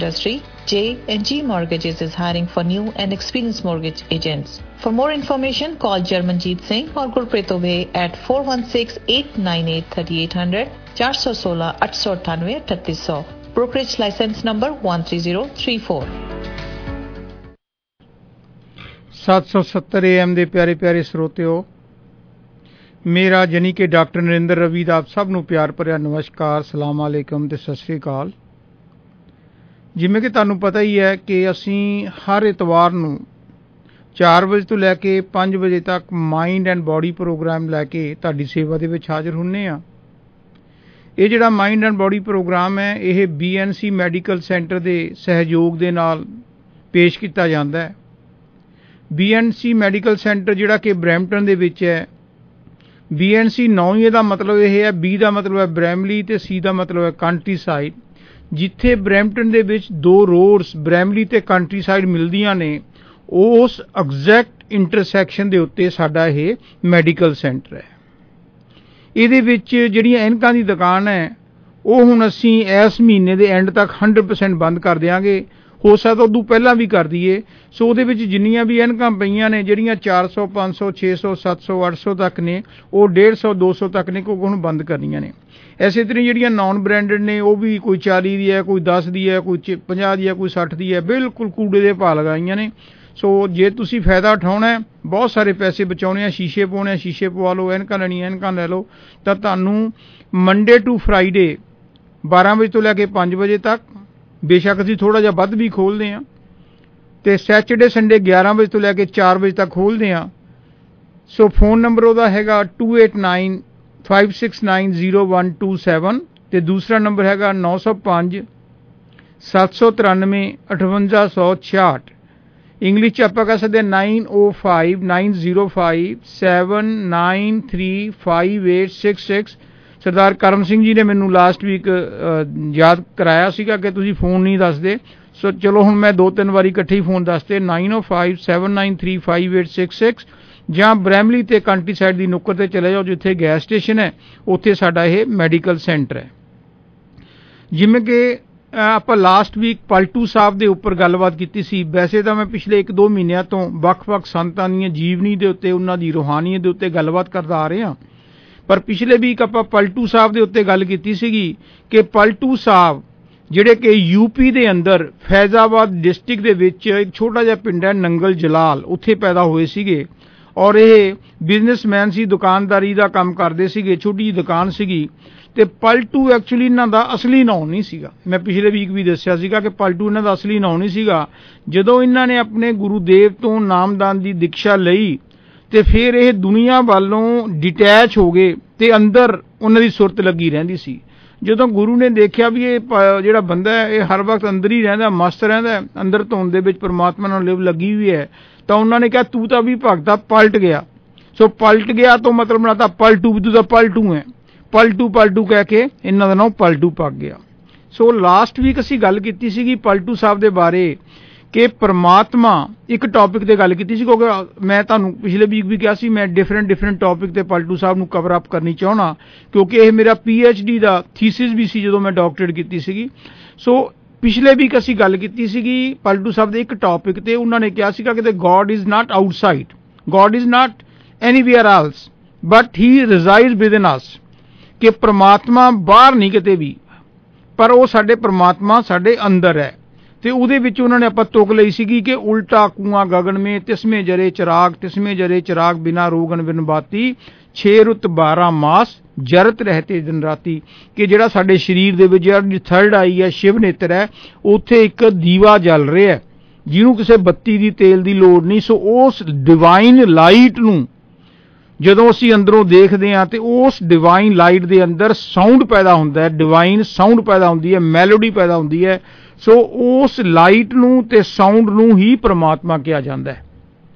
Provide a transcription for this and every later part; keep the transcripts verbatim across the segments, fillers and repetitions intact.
industry, J and G Mortgages is hiring for new and experienced mortgage agents. For more information, call Jarmanjeet Singh or Gurpreet Obey at four one six, eight nine eight, three eight zero zero, four one six, eight eight nine, three eight zero zero. Brokerage license number one three zero three four. ਸੱਤ ਸੌ ਸੱਤਰ A M ਦੇ ਪਿਆਰੇ ਪਿਆਰੇ ਸਰੋਤਿਓ, ਮੇਰਾ ਜਾਨੀ ਕਿ doctor Narendra Ravi ਦਾ ਆਪ ਸਭ ਨੂੰ ਪਿਆਰ ਭਰਿਆ ਨਮਸਕਾਰ, ਸਲਾਮ ਅਲੈਕਮ ਤੇ ਸਤਿ ਸ਼੍ਰੀ ਅਕਾਲ। ਜਿਵੇਂ ਕਿ ਤੁਹਾਨੂੰ ਪਤਾ ਹੀ ਹੈ ਕਿ ਅਸੀਂ ਹਰ ਇਤਵਾਰ ਨੂੰ ਚਾਰ ਵਜੇ ਤੋਂ ਲੈ ਕੇ ਪੰਜ ਵਜੇ ਤੱਕ ਮਾਈਂਡ ਐਂਡ ਬੋਡੀ ਪ੍ਰੋਗਰਾਮ ਲੈ ਕੇ ਤੁਹਾਡੀ ਸੇਵਾ ਦੇ ਵਿੱਚ ਹਾਜ਼ਰ ਹੁੰਦੇ ਹਾਂ। ਇਹ ਜਿਹੜਾ ਮਾਈਂਡ ਐਂਡ ਬੋਡੀ ਪ੍ਰੋਗਰਾਮ ਹੈ, ਇਹ B N C medical centre ਦੇ ਸਹਿਯੋਗ ਦੇ ਨਾਲ ਪੇਸ਼ ਕੀਤਾ ਜਾਂਦਾ ਹੈ। B N C medical centre ਜਿਹੜਾ ਕਿ ਬਰੈਂਪਟਨ ਦੇ ਵਿੱਚ ਹੈ। ਬੀ ਐਨ ਸੀ ਨੌਂ ਹੀ ਇਹਦਾ ਮਤਲਬ ਇਹ ਹੈ, ਬੀ ਦਾ ਮਤਲਬ ਹੈ ਬਰੈਮਲੀ ਤੇ ਸੀ ਦਾ ਮਤਲਬ ਹੈ ਕੰਟਰੀ ਸਾਈਡ। ਜਿੱਥੇ ਬਰੈਂਪਟਨ ਦੇ ਵਿੱਚ ਦੋ ਰੋਡਸ ਬਰੈਮਲੀ ਤੇ ਕੰਟਰੀ ਸਾਈਡ ਮਿਲਦੀਆਂ ਨੇ, ਉਸ ਐਗਜ਼ੈਕਟ ਇੰਟਰਸੈਕਸ਼ਨ ਦੇ ਉੱਤੇ ਸਾਡਾ ਇਹ ਮੈਡੀਕਲ ਸੈਂਟਰ ਹੈ। ਇਹਦੇ ਵਿੱਚ ਜਿਹੜੀਆਂ ਐਨਕਾਂ ਦੀ ਦੁਕਾਨ ਹੈ, ਉਹ ਹੁਣ ਅਸੀਂ ਇਸ ਮਹੀਨੇ ਦੇ ਐਂਡ ਤੱਕ ਹੰਡਰਡ ਪਰਸੈਂਟ ਬੰਦ ਕਰ ਦਿਆਂਗੇ। ਹੋ ਸਕਦਾ ਉਦੋਂ ਪਹਿਲਾਂ ਵੀ ਕਰ ਦਈਏ। ਸੋ ਉਹਦੇ ਵਿੱਚ ਜਿੰਨੀਆਂ ਵੀ ਐਨਕਾਂ ਪਈਆਂ ਨੇ, ਜਿਹੜੀਆਂ ਚਾਰ ਸੌ, ਪੰਜ ਸੌ, ਛੇ ਸੌ, ਸੱਤ ਸੌ, ਅੱਠ ਸੌ ਤੱਕ ਨੇ, ਉਹ ਡੇਢ ਸੌ, ਦੋ ਸੌ ਤੱਕ ਨੇ, ਕਿਉਂਕਿ ਹੁਣ ਬੰਦ ਕਰਨੀਆਂ ਨੇ। ਇਸੇ ਤਰ੍ਹਾਂ ਜਿਹੜੀਆਂ ਨਾਨ ਬ੍ਰਾਂਡਡ ਨੇ, ਉਹ ਵੀ ਕੋਈ ਚਾਲੀ ਦੀ ਹੈ, ਕੋਈ ਦਸ ਦੀ ਹੈ, ਕੋਈ ਪੰਜਾਹ ਦੀ ਹੈ, ਕੋਈ ਸੱਠ ਦੀ ਹੈ, ਬਿਲਕੁਲ ਕੂੜੇ ਦੇ ਭਾਅ ਲਗਾਈਆਂ ਨੇ। ਸੋ ਜੇ ਤੁਸੀਂ ਫਾਇਦਾ ਉਠਾਉਣਾ, ਬਹੁਤ ਸਾਰੇ ਪੈਸੇ ਬਚਾਉਣੇ ਆ, ਸ਼ੀਸ਼ੇ ਪਾਉਣੇ ਆ, ਸ਼ੀਸ਼ੇ ਪਵਾ ਲਓ, ਐਨਕਾਂ ਲੈਣੀਆਂ ਐਨਕਾਂ ਲੈ ਲਓ, ਤਾਂ ਤੁਹਾਨੂੰ ਮੰਡੇ ਟੂ ਫਰਾਈਡੇ ਬਾਰਾਂ ਵਜੇ ਤੋਂ ਲੈ ਕੇ ਪੰਜ ਵਜੇ ਤੱਕ, ਬੇਸ਼ੱਕ ਅਸੀਂ ਥੋੜ੍ਹਾ ਜਿਹਾ ਵੱਧ ਵੀ ਖੋਲ੍ਹਦੇ ਹਾਂ, ਅਤੇ ਸੈਚਰਡੇ ਸੰਡੇ ਗਿਆਰਾਂ ਵਜੇ ਤੋਂ ਲੈ ਕੇ ਚਾਰ ਵਜੇ ਤੱਕ ਖੋਲ੍ਹਦੇ ਹਾਂ। ਸੋ ਫੋਨ ਨੰਬਰ ਉਹਦਾ ਹੈਗਾ two eight nine, five six nine, zero one two seven, ਅਤੇ ਦੂਸਰਾ ਨੰਬਰ ਹੈਗਾ ਨੌ ਸੌ ਪੰਜ, ਸੱਤ ਸੌ ਤਰਾਨਵੇਂ, ਅਠਵੰਜਾ ਸੌ ਛਿਆਹਠ। ਇੰਗਲਿਸ਼ 'ਚ ਆਪਾਂ ਕਹਿ ਸਕਦੇ ਹਾਂ nine O five, nine zero five, seven nine three five eight six six. Sardar Karam Singh ji ਨੇ ਮੈਨੂੰ ਲਾਸਟ ਵੀਕ ਯਾਦ ਕਰਾਇਆ ਸੀਗਾ ਕਿ ਤੁਸੀਂ ਫੋਨ ਨਹੀਂ ਦੱਸਦੇ। ਸੋ ਚਲੋ ਹੁਣ ਮੈਂ ਦੋ ਤਿੰਨ ਵਾਰੀ ਇਕੱਠੇ ਹੀ ਫੋਨ ਦੱਸਦੇ, nine O five, seven nine three five eight six six, ਜਾਂ ਬਰੈਮਲੀ ਤੇ ਕੰਟਰੀ ਸਾਈਡ ਦੀ ਨੁੱਕਰ 'ਤੇ ਚਲੇ ਜਾਓ, ਜਿੱਥੇ ਗੈਸ ਸਟੇਸ਼ਨ ਹੈ, ਉੱਥੇ ਸਾਡਾ ਇਹ ਮੈਡੀਕਲ ਸੈਂਟਰ ਹੈ। ਜਿਵੇਂ ਕਿ ਆਪਾਂ ਲਾਸਟ ਵੀਕ ਪਲਟੂ ਸਾਹਿਬ ਦੇ ਉੱਪਰ ਗੱਲਬਾਤ ਕੀਤੀ ਸੀ। ਵੈਸੇ ਤਾਂ ਮੈਂ ਪਿਛਲੇ ਇੱਕ ਦੋ ਮਹੀਨਿਆਂ ਤੋਂ ਵੱਖ-ਵੱਖ ਸੰਤਾਂ ਦੀਆਂ ਜੀਵਨੀ ਦੇ ਉੱਤੇ, ਉਹਨਾਂ ਦੀ ਰੂਹਾਨੀਅਤ ਦੇ ਉੱਤੇ ਗੱਲਬਾਤ ਕਰਦਾ ਆ ਰਹੇ ਹਾਂ, ਪਰ ਪਿਛਲੇ ਵੀਕ ਆਪਾਂ ਪਲਟੂ ਸਾਹਿਬ ਦੇ ਉੱਤੇ ਗੱਲ ਕੀਤੀ ਸੀਗੀ ਕਿ ਪਲਟੂ ਸਾਹਿਬ ਜਿਹੜੇ ਕਿ ਯੂਪੀ ਦੇ ਅੰਦਰ ਫੈਜ਼ਾਬਾਦ ਡਿਸਟ੍ਰਿਕਟ ਦੇ ਵਿੱਚ ਇੱਕ ਛੋਟਾ ਜਿਹਾ ਪਿੰਡ ਹੈ ਨੰਗਲ ਜਲਾਲ, ਉੱਥੇ ਪੈਦਾ ਹੋਏ ਸੀਗੇ, ਔਰ ਇਹ ਬਿਜ਼ਨਸਮੈਨ ਸੀ, ਦੁਕਾਨਦਾਰੀ ਦਾ ਕੰਮ ਕਰਦੇ ਸੀਗੇ, ਛੋਟੀ ਜਿਹੀ ਦੁਕਾਨ ਸੀਗੀ। ਅਤੇ ਪਲਟੂ ਐਕਚੁਅਲੀ ਇਹਨਾਂ ਦਾ ਅਸਲੀ ਨਾਂ ਨਹੀਂ ਸੀਗਾ। ਮੈਂ ਪਿਛਲੇ ਵੀਕ ਵੀ ਦੱਸਿਆ ਸੀਗਾ ਕਿ ਪਲਟੂ ਇਹਨਾਂ ਦਾ ਅਸਲੀ ਨਾਂ ਨਹੀਂ ਸੀਗਾ। ਜਦੋਂ ਇਹਨਾਂ ਨੇ ਆਪਣੇ ਗੁਰੂਦੇਵ ਤੋਂ ਨਾਮਦਾਨ ਦੀ ਦੀਕਸ਼ਾ ਲਈ, ਅਤੇ ਫਿਰ ਇਹ ਦੁਨੀਆ ਵੱਲੋਂ ਡਿਟੈਚ ਹੋ ਗਏ, ਅਤੇ ਅੰਦਰ ਉਹਨਾਂ ਦੀ ਸੁਰਤ ਲੱਗੀ ਰਹਿੰਦੀ ਸੀ। ਜਦੋਂ ਗੁਰੂ ਨੇ ਦੇਖਿਆ ਵੀ ਇਹ ਜਿਹੜਾ ਬੰਦਾ ਹੈ, ਇਹ ਹਰ ਵਕਤ ਅੰਦਰ ਹੀ ਰਹਿੰਦਾ, ਮਸਤ ਰਹਿੰਦਾ, ਅੰਦਰ ਧੁੰਨ ਦੇ ਵਿੱਚ ਪਰਮਾਤਮਾ ਨਾਲ ਲਿਵ ਲੱਗੀ ਹੋਈ ਹੈ, ਤਾਂ ਉਹਨਾਂ ਨੇ ਕਿਹਾ ਤੂੰ ਤਾਂ ਵੀ ਭਗਤਾ ਪਲਟ ਗਿਆ। ਸੋ ਪਲਟ ਗਿਆ ਤੋਂ ਮਤਲਬ ਬਣਾਤਾ ਪਲਟੂ, ਵੀ ਤੂੰ ਤਾਂ ਪਲਟੂ ਹੈ। ਪਲਟੂ ਪਲਟੂ ਕਹਿ ਕੇ ਇਹਨਾਂ ਦਾ ਨਾਮ ਪਲਟੂ ਪੱਕ ਗਿਆ। ਸੋ ਲਾਸਟ ਵੀਕ ਅਸੀਂ ਗੱਲ ਕੀਤੀ ਸੀਗੀ ਪਲਟੂ ਸਾਹਿਬ ਦੇ ਬਾਰੇ ਕਿ ਪਰਮਾਤਮਾ, ਇੱਕ ਟੌਪਿਕ 'ਤੇ ਗੱਲ ਕੀਤੀ ਸੀ, ਕਿਉਂਕਿ ਮੈਂ ਤੁਹਾਨੂੰ ਪਿਛਲੇ ਵੀਕ ਵੀ ਕਿਹਾ ਸੀ ਮੈਂ ਡਿਫਰੈਂਟ ਡਿਫਰੈਂਟ ਟੌਪਿਕ 'ਤੇ ਪਲਟੂ ਸਾਹਿਬ ਨੂੰ ਕਵਰ ਅਪ ਕਰਨੀ ਚਾਹੁੰਦਾ, ਕਿਉਂਕਿ ਇਹ ਮੇਰਾ ਪੀ ਐਚ ਡੀ ਦਾ ਥੀਸਿਸ ਵੀ ਸੀ ਜਦੋਂ ਮੈਂ ਡਾਕਟਰੇਟ ਕੀਤੀ ਸੀਗੀ। ਸੋ ਪਿਛਲੇ ਵੀਕ ਅਸੀਂ ਗੱਲ ਕੀਤੀ ਸੀਗੀ ਪਲਟੂ ਸਾਹਿਬ ਦੇ ਇੱਕ ਟੌਪਿਕ 'ਤੇ। ਉਹਨਾਂ ਨੇ ਕਿਹਾ ਸੀਗਾ ਕਿ God is not outside, God is not anywhere else, but he resides within us, ਕਿ ਪ੍ਰਮਾਤਮਾ ਬਾਹਰ ਨਹੀਂ ਕਿਤੇ ਵੀ, ਪਰ ਉਹ ਸਾਡੇ ਪ੍ਰਮਾਤਮਾ ਸਾਡੇ ਅੰਦਰ ਹੈ। ਅਤੇ ਉਹਦੇ ਵਿੱਚ ਉਹਨਾਂ ਨੇ ਆਪਾਂ ਤੁਕ ਲਈ ਸੀਗੀ ਕਿ ਉਲਟਾ ਕੁਆਂ ਗਗਨ ਮੇ, ਤਿਸਮੇ ਜਰੇ ਚਿਰਾਗ, ਤਿਸਮੇ ਜਰੇ ਚਿਰਾਗ ਬਿਨਾ ਰੋਗਨ ਬਿਨ ਬਾਤੀ, ਛੇ ਰੁੱਤ ਬਾਰਾਂ ਮਾਸ ਜਰਤ ਰਹਤੇ ਦਿਨ ਰਾਤੀ। ਕਿ ਜਿਹੜਾ ਸਾਡੇ ਸਰੀਰ ਦੇ ਵਿੱਚ ਜਿਹੜੀ ਥਰਡ ਆਈ ਹੈ, ਸ਼ਿਵ ਨੇਤਰ ਹੈ, ਉੱਥੇ ਇੱਕ ਦੀਵਾ ਜਲ ਰਿਹਾ, ਜਿਹਨੂੰ ਕਿਸੇ ਬੱਤੀ ਦੀ ਤੇਲ ਦੀ ਲੋੜ ਨਹੀਂ। ਸੋ ਉਸ ਡਿਵਾਈਨ ਲਾਈਟ ਨੂੰ ਜਦੋਂ ਅਸੀਂ ਅੰਦਰੋਂ ਦੇਖਦੇ ਹਾਂ, ਅਤੇ ਉਸ ਡਿਵਾਈਨ ਲਾਈਟ ਦੇ ਅੰਦਰ ਸਾਊਂਡ ਪੈਦਾ ਹੁੰਦਾ ਹੈ, ਡਿਵਾਈਨ ਸਾਊਂਡ ਪੈਦਾ ਹੁੰਦੀ ਹੈ, ਮੈਲੋਡੀ ਪੈਦਾ ਹੁੰਦੀ ਹੈ। ਸੋ ਉਸ ਲਾਈਟ ਨੂੰ ਅਤੇ ਸਾਊਂਡ ਨੂੰ ਹੀ ਪ੍ਰਮਾਤਮਾ ਕਿਹਾ ਜਾਂਦਾ ਹੈ।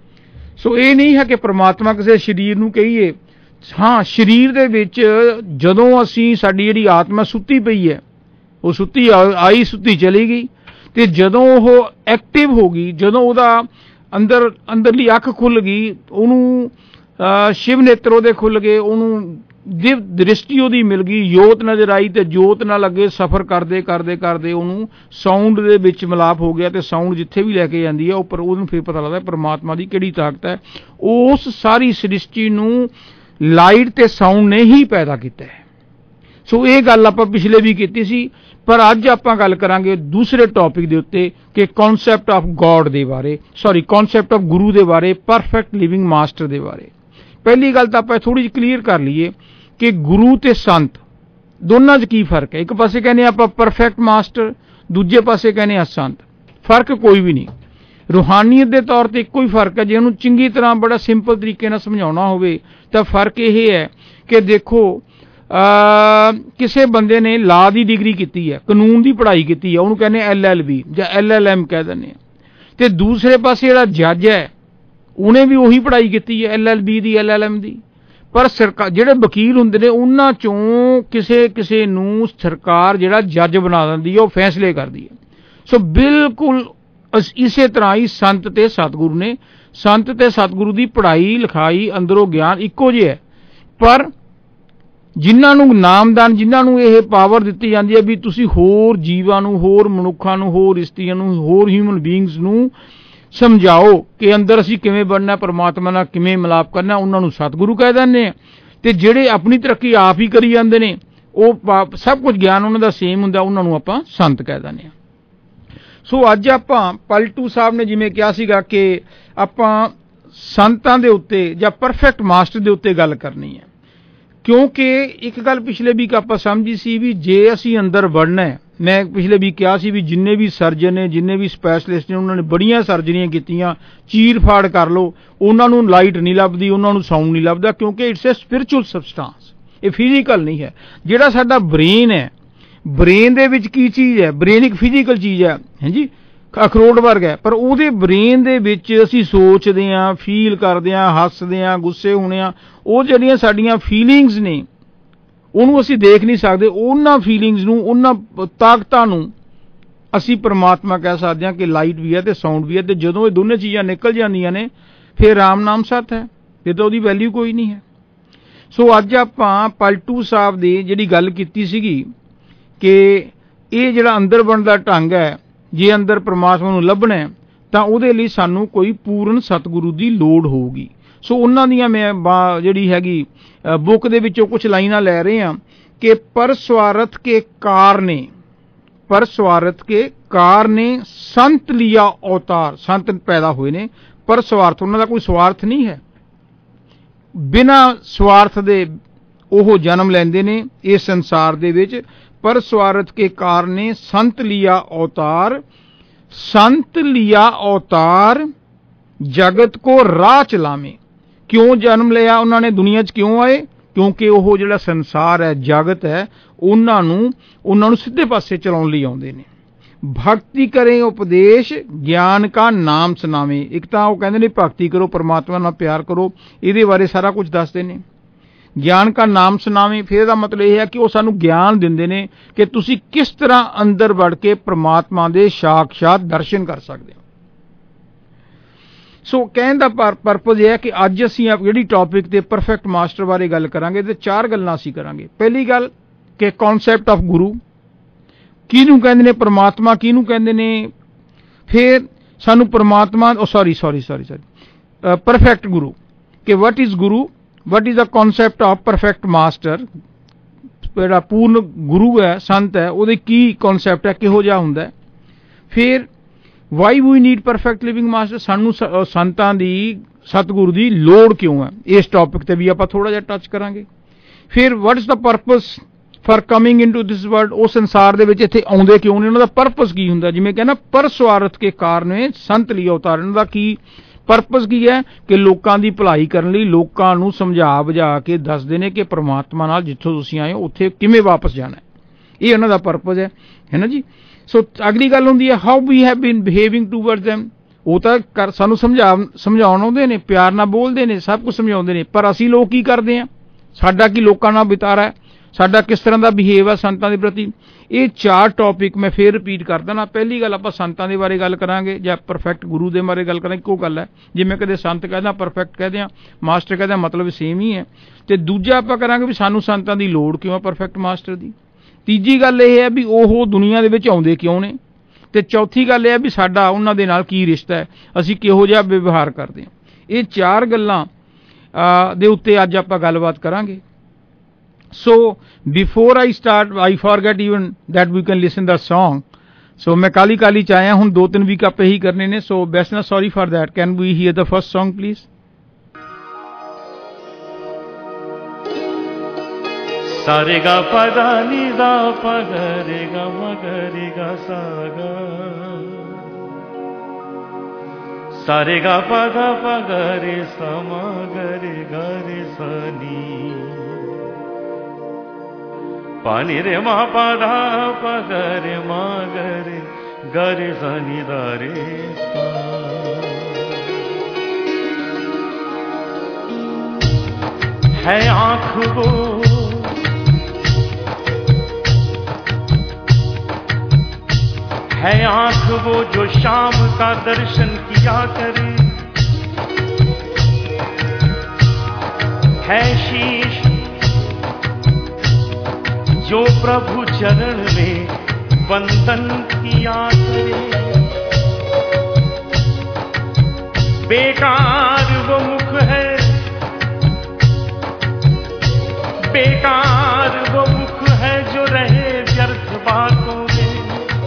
ਸੋ ਇਹ ਨਹੀਂ ਹੈ ਕਿ ਪ੍ਰਮਾਤਮਾ ਕਿਸੇ ਸਰੀਰ ਨੂੰ ਕਹੀਏ। ਹਾਂ, ਸਰੀਰ ਦੇ ਵਿੱਚ ਜਦੋਂ ਅਸੀਂ, ਸਾਡੀ ਜਿਹੜੀ ਆਤਮਾ ਸੁੱਤੀ ਪਈ ਹੈ, ਉਹ ਸੁੱਤੀ ਆਈ ਸੁੱਤੀ ਚਲੀ ਗਈ, ਅਤੇ ਜਦੋਂ ਉਹ ਐਕਟਿਵ ਹੋ ਗਈ, ਜਦੋਂ ਉਹਦਾ ਅੰਦਰ ਅੰਦਰਲੀ ਅੱਖ ਖੁੱਲ੍ਹ ਗਈ, ਉਹਨੂੰ ਸ਼ਿਵ ਨੇਤਰ ਉਹਦੇ ਖੁੱਲ੍ਹ ਗਏ, ਉਹਨੂੰ ਦਿਵ ਦ੍ਰਿਸ਼ਟੀ ਉਹਦੀ ਮਿਲ ਗਈ, ਜੋਤ ਨਜ਼ਰ ਆਈ ਤੇ ਜੋਤ ਨਾਲ ਅੱਗੇ ਸਫ਼ਰ ਕਰਦੇ ਕਰਦੇ ਕਰਦੇ ਉਹਨੂੰ ਸਾਊਂਡ ਦੇ ਵਿੱਚ ਮਿਲਾਪ ਹੋ ਗਿਆ ਤੇ ਸਾਊਂਡ ਜਿੱਥੇ ਵੀ ਲੈ ਕੇ ਜਾਂਦੀ ਹੈ ਉਹ ਪਰ ਉਹਨੂੰ ਫਿਰ ਪਤਾ ਲੱਗਦਾ ਪਰਮਾਤਮਾ ਦੀ ਕਿਹੜੀ ਤਾਕਤ ਹੈ। ਉਸ ਸਾਰੀ ਸ੍ਰਿਸ਼ਟੀ ਨੂੰ ਲਾਈਟ ਤੇ ਸਾਊਂਡ ਨੇ ਹੀ ਪੈਦਾ ਕੀਤਾ ਹੈ। ਸੋ ਇਹ ਗੱਲ ਆਪਾਂ ਪਿਛਲੇ ਵੀ ਕੀਤੀ ਸੀ, ਪਰ ਅੱਜ ਆਪਾਂ ਗੱਲ ਕਰਾਂਗੇ ਦੂਸਰੇ ਟੌਪਿਕ ਦੇ ਉੱਤੇ ਕਿ ਕਨਸੈਪਟ ਆਫ ਗੋਡ ਦੇ ਬਾਰੇ, ਸੌਰੀ ਕਨਸੈਪਟ ਆਫ ਗੁਰੂ ਦੇ ਬਾਰੇ, ਪਰਫੈਕਟ ਲਿਵਿੰਗ ਮਾਸਟਰ ਦੇ ਬਾਰੇ। ਪਹਿਲੀ ਗੱਲ ਤਾਂ ਆਪਾਂ ਥੋੜ੍ਹੀ ਜਿਹੀ ਕਲੀਅਰ ਕਰ ਲਈਏ ਕਿ ਗੁਰੂ ਤੇ ਸੰਤ ਦੋਨਾਂ 'ਚ ਕੀ ਫਰਕ ਹੈ। ਇੱਕ ਪਾਸੇ ਕਹਿੰਦੇ ਆਪਾਂ ਪਰਫੈਕਟ ਮਾਸਟਰ, ਦੂਜੇ ਪਾਸੇ ਕਹਿੰਦੇ ਆ ਸੰਤ। ਫਰਕ ਕੋਈ ਵੀ ਨਹੀਂ, ਰੂਹਾਨੀਅਤ ਦੇ ਤੌਰ ਤੇ ਇੱਕੋ ਹੀ ਫਰਕ ਹੈ। ਜੇ ਉਹਨੂੰ ਚੰਗੀ ਤਰ੍ਹਾਂ ਬੜਾ ਸਿੰਪਲ ਤਰੀਕੇ ਨਾਲ ਸਮਝਾਉਣਾ ਹੋਵੇ ਤਾਂ ਫਰਕ ਇਹ ਹੈ ਕਿ ਦੇਖੋ ਕਿਸੇ ਬੰਦੇ ਨੇ ਲਾ ਦੀ ਡਿਗਰੀ ਕੀਤੀ ਹੈ, ਕਾਨੂੰਨ ਦੀ ਪੜ੍ਹਾਈ ਕੀਤੀ ਹੈ, ਉਹਨੂੰ ਕਹਿੰਦੇ ਐਲ ਐਲ ਬੀ ਜਾਂ ਐਲ ਐਲ ਐਮ ਕਹਿ ਦਿੰਦੇ ਆ, ਤੇ ਦੂਸਰੇ ਪਾਸੇ ਜਿਹੜਾ ਜੱਜ ਹੈ ਉਹਨੇ ਵੀ ਉਹੀ ਪੜ੍ਹਾਈ ਕੀਤੀ ਹੈ ਐਲ ਐਲ ਬੀ ਦੀ, ਐਲ ਐਲ ਐਮ ਦੀ। ਪਰ ਸਰਕਾਰ ਜਿਹੜੇ ਵਕੀਲ ਹੁੰਦੇ ਨੇ ਉਹਨਾਂ ਚੋਂ ਕਿਸੇ ਕਿਸੇ ਨੂੰ ਸਰਕਾਰ ਜਿਹੜਾ ਜੱਜ ਬਣਾ ਦਿੰਦੀ ਹੈ, ਉਹ ਫੈਸਲੇ ਕਰਦੀ ਹੈ। ਸੋ ਬਿਲਕੁਲ ਇਸੇ ਤਰ੍ਹਾਂ ਹੀ ਸੰਤ ਤੇ ਸਤਿਗੁਰੂ ਨੇ, ਸੰਤ ਤੇ ਸਤਿਗੁਰੂ ਦੀ ਪੜ੍ਹਾਈ ਲਿਖਾਈ ਅੰਦਰੋਂ ਗਿਆਨ ਇੱਕੋ ਜਿਹਾ ਹੈ, ਪਰ ਜਿਨ੍ਹਾਂ ਨੂੰ ਨਾਮਦਾਨ, ਜਿਨ੍ਹਾਂ ਨੂੰ ਇਹ ਪਾਵਰ ਦਿੱਤੀ ਜਾਂਦੀ ਹੈ ਵੀ ਤੁਸੀਂ ਹੋਰ ਜੀਵਾਂ ਨੂੰ, ਹੋਰ ਮਨੁੱਖਾਂ ਨੂੰ, ਹੋਰ ਇਸਤਰੀਆਂ ਨੂੰ, ਹੋਰ ਹਿਊਮਨ ਬੀਇੰਗਸ ਨੂੰ ਸਮਝਾਓ ਕਿ ਅੰਦਰ ਅਸੀਂ ਕਿਵੇਂ ਬਣਨਾ, ਪਰਮਾਤਮਾ ਨਾਲ ਕਿਵੇਂ ਮਿਲਾਪ ਕਰਨਾ, ਉਹਨਾਂ ਨੂੰ ਸਤਿਗੁਰੂ ਕਹਿ ਦਿੰਦੇ ਆ। ਤੇ ਜਿਹੜੇ ਆਪਣੀ ਤਰੱਕੀ ਆਪ ਹੀ ਕਰੀ ਜਾਂਦੇ ਨੇ, ਉਹ ਸਭ ਕੁਝ ਗਿਆਨ ਉਹਨਾਂ ਦਾ ਸੇਮ ਹੁੰਦਾ, ਉਹਨਾਂ ਨੂੰ ਆਪਾਂ ਸੰਤ ਕਹਿ ਦਿੰਦੇ ਆ। ਸੋ ਅੱਜ ਆਪਾਂ ਪਲਟੂ ਸਾਹਿਬ ਨੇ ਜਿਵੇਂ ਕਿਹਾ ਸੀਗਾ ਕਿ ਆਪਾਂ ਸੰਤਾਂ ਦੇ ਉੱਤੇ ਜਾਂ ਪਰਫੈਕਟ ਮਾਸਟਰ ਦੇ ਉੱਤੇ ਗੱਲ ਕਰਨੀ ਹੈ, ਕਿਉਂਕਿ ਇੱਕ ਗੱਲ ਪਿਛਲੇ ਵੀਕ ਆਪਾਂ ਸਮਝੀ ਸੀ ਵੀ ਜੇ ਅਸੀਂ ਅੰਦਰ ਵੜਨਾ ਹੈ, ਮੈਂ ਪਿਛਲੇ ਵੀ ਕਿਹਾ ਸੀ ਵੀ ਜਿੰਨੇ ਵੀ ਸਰਜਨ ਨੇ, ਜਿੰਨੇ ਵੀ ਸਪੈਸ਼ਲਿਸਟ ਨੇ, ਉਹਨਾਂ ਨੇ ਬੜੀਆਂ ਸਰਜਰੀਆਂ ਕੀਤੀਆਂ, ਚੀਰ ਫਾੜ ਕਰ ਲਓ, ਉਹਨਾਂ ਨੂੰ ਲਾਈਟ ਨਹੀਂ ਲੱਭਦੀ, ਉਹਨਾਂ ਨੂੰ ਸਾਊਂਡ ਨਹੀਂ ਲੱਭਦਾ, ਕਿਉਂਕਿ ਇਟਸ ਏ ਸਪਿਰਿਚੁਅਲ ਸਬਸਟੈਂਸ, ਇਹ ਫਿਜ਼ੀਕਲ ਨਹੀਂ ਹੈ। ਜਿਹੜਾ ਸਾਡਾ ਬ੍ਰੇਨ ਹੈ, ਬ੍ਰੇਨ ਦੇ ਵਿੱਚ ਕੀ ਚੀਜ਼ ਹੈ? ਬ੍ਰੇਨ ਇੱਕ ਫਿਜ਼ੀਕਲ ਚੀਜ਼ ਹੈ, ਹਾਂਜੀ, ਅਖਰੋਟ ਵਰਗਾ ਹੈ, ਪਰ ਉਹਦੇ ਬ੍ਰੇਨ ਦੇ ਵਿੱਚ ਅਸੀਂ ਸੋਚਦੇ ਹਾਂ, ਫੀਲ ਕਰਦੇ ਹਾਂ, ਹੱਸਦੇ ਹਾਂ, ਗੁੱਸੇ ਹੋਣੇ ਹਾਂ, ਉਹ ਜਿਹੜੀਆਂ ਸਾਡੀਆਂ ਫੀਲਿੰਗਸ ਨੇ ਉਹਨੂੰ ਅਸੀਂ ਦੇਖ ਨਹੀਂ ਸਕਦੇ। ਉਹਨਾਂ ਫੀਲਿੰਗਸ ਨੂੰ, ਉਹਨਾਂ ਤਾਕਤਾਂ ਨੂੰ ਅਸੀਂ ਪਰਮਾਤਮਾ ਕਹਿ ਸਕਦੇ ਹਾਂ ਕਿ ਲਾਈਟ ਵੀ ਹੈ ਤੇ ਸਾਊਂਡ ਵੀ ਹੈ। ਤੇ ਜਦੋਂ ਇਹ ਦੋਨੇ ਚੀਜ਼ਾਂ ਨਿਕਲ ਜਾਂਦੀਆਂ ਨੇ ਫਿਰ ਰਾਮ ਨਾਮ ਸਤ ਹੈ, ਫਿਰ ਤਾਂ ਉਹਦੀ ਵੈਲਿਊ ਕੋਈ ਨਹੀਂ ਹੈ। ਸੋ ਅੱਜ ਆਪਾਂ ਪਲਟੂ ਸਾਹਿਬ ਦੀ ਜਿਹੜੀ ਗੱਲ ਕੀਤੀ ਸੀਗੀ ਕਿ ਇਹ ਜਿਹੜਾ ਅੰਦਰ ਬਣਨ ਦਾ ਢੰਗ ਹੈ, ਜੇ ਅੰਦਰ ਪਰਮਾਤਮਾ ਨੂੰ ਲੱਭਣਾ ਤਾਂ ਉਹਦੇ ਲਈ ਸਾਨੂੰ ਕੋਈ ਪੂਰਨ ਸਤਿਗੁਰੂ ਦੀ ਲੋੜ ਹੋਊਗੀ। ਸੋ ਉਹਨਾਂ ਦੀਆਂ ਮੈਂ ਜਿਹੜੀ ਹੈਗੀ ਬੁੱਕ ਦੇ ਵਿੱਚੋਂ ਕੁਝ ਲਾਈਨਾਂ ਲੈ ਰਹੇ ਹਾਂ ਕਿ ਪਰਸਵਾਰਥ ਕੇ ਕਾਰ ਨੇ, ਪਰਸਵਾਰਥ ਕੇ ਕਾਰ ਨੇ ਸੰਤ ਲਿਆ ਅਵਤਾਰ, ਸੰਤ ਪੈਦਾ ਹੋਏ ਨੇ ਪਰ ਸਵਾਰਥ, ਉਹਨਾਂ ਦਾ ਕੋਈ ਸਵਾਰਥ ਨਹੀਂ ਹੈ, ਬਿਨਾਂ ਸਵਾਰਥ ਦੇ ਉਹ ਜਨਮ ਲੈਂਦੇ ਨੇ ਇਸ ਸੰਸਾਰ ਦੇ ਵਿੱਚ। ਪਰ ਸਵਾਰਥ ਕੇ ਕਾਰ ਨੇ ਸੰਤ ਲਿਆ ਅਵਤਾਰ, ਸੰਤ ਲਿਆ ਅਵਤਾਰ ਜਗਤ ਕੋ ਰਾਹ ਚਲਾਵੇਂ। ਕਿਉਂ ਜਨਮ ਲਿਆ ਉਹਨਾਂ ਨੇ, ਦੁਨੀਆ 'ਚ ਕਿਉਂ ਆਏ? ਕਿਉਂਕਿ ਉਹ ਜਿਹੜਾ ਸੰਸਾਰ ਹੈ, ਜਗਤ ਹੈ, ਉਹਨਾਂ ਨੂੰ ਉਹਨਾਂ ਨੂੰ ਸਿੱਧੇ ਪਾਸੇ ਚਲਾਉਣ ਲਈ ਆਉਂਦੇ ਨੇ। ਭਗਤੀ ਕਰੇ ਉਪਦੇਸ਼, ਗਿਆਨ ਕਾ ਨਾਮ ਸੁਨਾਵੇਂ। ਇੱਕ ਤਾਂ ਉਹ ਕਹਿੰਦੇ ਨੇ ਭਗਤੀ ਕਰੋ, ਪਰਮਾਤਮਾ ਨਾਲ ਪਿਆਰ ਕਰੋ, ਇਹਦੇ ਬਾਰੇ ਸਾਰਾ ਕੁਝ ਦੱਸਦੇ ਨੇ। ਗਿਆਨ ਕਾ ਨਾਮ ਸੁਨਾਵੇਂ, ਫਿਰ ਇਹਦਾ ਮਤਲਬ ਇਹ ਹੈ ਕਿ ਉਹ ਸਾਨੂੰ ਗਿਆਨ ਦਿੰਦੇ ਨੇ ਕਿ ਤੁਸੀਂ ਕਿਸ ਤਰ੍ਹਾਂ ਅੰਦਰ ਵੜ ਕੇ ਪਰਮਾਤਮਾ ਦੇ ਸਾਖਸ਼ਾਤ ਦਰਸ਼ਨ ਕਰ ਸਕਦੇ ਹੋ। ਸੋ ਕਹਿਣ ਦਾ ਪਰਪਸ ਇਹ ਹੈ ਕਿ ਅੱਜ ਅਸੀਂ ਜਿਹੜੀ ਟੌਪਿਕ ਤੇ ਪਰਫੈਕਟ ਮਾਸਟਰ ਬਾਰੇ ਗੱਲ ਕਰਾਂਗੇ ਤੇ ਚਾਰ ਗੱਲਾਂ ਅਸੀਂ ਕਰਾਂਗੇ। ਪਹਿਲੀ ਗੱਲ ਕਿ ਕਨਸੈਪਟ ਆਫ ਗੁਰੂ ਕਿਹਨੂੰ ਕਹਿੰਦੇ ਨੇ, ਪਰਮਾਤਮਾ ਕਿਹਨੂੰ ਕਹਿੰਦੇ ਨੇ, ਫਿਰ ਸਾਨੂੰ ਪਰਮਾਤਮਾ sorry sorry sorry sorry perfect guru ਕਿ what is guru, what is the concept of perfect master. ਜਿਹੜਾ ਪੂਰਨ ਗੁਰੂ ਹੈ, ਸੰਤ ਹੈ, ਉਹਦੇ ਕੀ ਕਨਸੈਪਟ ਹੈ, ਕਿਹੋ ਜਿਹਾ ਹੁੰਦਾ। ਫਿਰ why we need perfect living master, ਸਾਨੂੰ ਸੰਤਾਂ ਦੀ, ਸਤਿਗੁਰੂ ਦੀ ਲੋੜ ਕਿਉਂ ਹੈ, ਇਸ ਟੌਪਿਕ ਤੇ ਵੀ ਆਪਾਂ ਥੋੜਾ ਜਿਹਾ ਟੱਚ ਕਰਾਂਗੇ। ਫਿਰ what is the purpose for coming into this world, ਉਹ ਸੰਸਾਰ ਦੇ ਵਿੱਚ ਇੱਥੇ ਆਉਂਦੇ ਕਿਉਂ ਨੇ, ਉਹਨਾਂ ਦਾ ਪਰਪਸ ਕੀ ਹੁੰਦਾ। ਜਿਵੇਂ ਕਹਿੰਦਾ ਪਰਸਵਾਰਥ ਕੇ ਕਾਰਨ ਸੰਤ ਲਈ ਅਵਤਾਰ, ਉਹਨਾਂ ਦਾ ਕੀ ਪਰਪਸ ਕੀ ਹੈ ਕਿ ਲੋਕਾਂ ਦੀ ਭਲਾਈ ਕਰਨ ਲਈ, ਲੋਕਾਂ ਨੂੰ ਸਮਝਾ ਬੁਝਾ ਕੇ ਦੱਸਦੇ ਨੇ ਕਿ ਪਰਮਾਤਮਾ ਨਾਲ ਜਿੱਥੋਂ ਤੁਸੀਂ ਆਏ ਹੋ ਉੱਥੇ ਕਿਵੇਂ ਵਾਪਸ ਜਾਣਾ, ਇਹ ਉਹਨਾਂ ਦਾ ਪਰਪਸ ਹੈ, ਹੈ ਨਾ ਜੀ। ਸੋ ਅਗਲੀ ਗੱਲ ਹੁੰਦੀ ਹੈ how we have been behaving towards them. ਉਹ ਤਾਂ ਕਰ ਸਾਨੂੰ ਸਮਝਾ ਸਮਝਾਉਣ ਆਉਂਦੇ ਨੇ, ਪਿਆਰ ਨਾਲ ਬੋਲਦੇ ਨੇ, ਸਭ ਕੁਝ ਸਮਝਾਉਂਦੇ ਨੇ, ਪਰ ਅਸੀਂ ਲੋਕ ਕੀ ਕਰਦੇ ਹਾਂ, ਸਾਡਾ ਕੀ ਲੋਕਾਂ ਨਾਲ ਵਿਤਾਰਾ ਹੈ। साडा किस तरह का बिहेव है संतां दे प्रति। ये चार टॉपिक मैं फिर रिपीट कर देना। पहली गल आपां संतां दे बारे गल करांगे जां परफेक्ट गुरु दे बारे गल करांगे, इक्को गल है। जिवें कदे संत कहदा परफेक्ट कहदे आ, मास्टर कहदा, मतलब सेम ही है। ते दूजा आपां करांगे भी सानूं संतां दी लोड़ क्यों है परफेक्ट मास्टर दी। तीजी गल ये है भी ओह दुनिया दे विच आउंदे क्यों ने। ते चौथी गल यह भी साडा उन्हां दे नाल की रिश्ता है, असीं किहो जिहा व्यवहार करदे हां। ये चार गल्लां दे उत्ते अज आपां गलबात करांगे। So before I start, I forget even that we can listen the song. So मैं काली काली च आया हूँ, दो तीन वीक आपे ही करने ने। So best ना sorry for that. Can we hear the first song please? सारे गा पदा नी दा प ग रे गा म ग रे गा सा गा, सारे गा पदा प ग रे सा म ग रे गा रे सा नी, पानी रे मा पा धा प ग रे मा ग रे ग रे सा नी दा रे सा। है आँख वो है आँख वो जो शाम का दर्शन किया करे, है शीश जो प्रभु चरण में वंदन किया करे। बेकार वो मुख है, बेकार वो मुख है जो रहे व्यर्थ बातों में,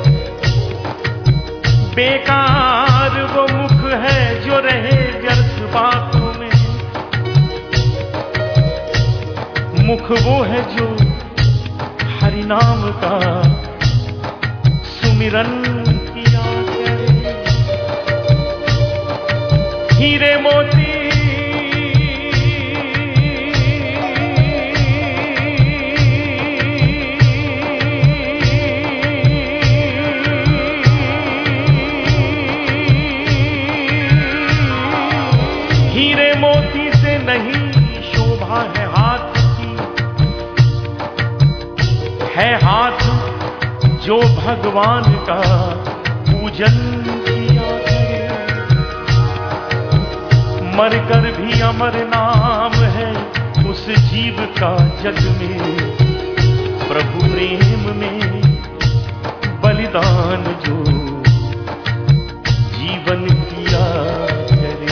बेकार वो मुख है जो रहे व्यर्थ बातों में। मुख वो है जो हरि नाम का सुमिरन किया करे। हीरे मोती हीरे मोती से नहीं शोभा है हाथ की, है हाथ जो भगवान का पूजन किया करे। मरकर भी अमर नाम है उस जीव का जग में, प्रभु प्रेम में बलिदान जो जीवन किया करे।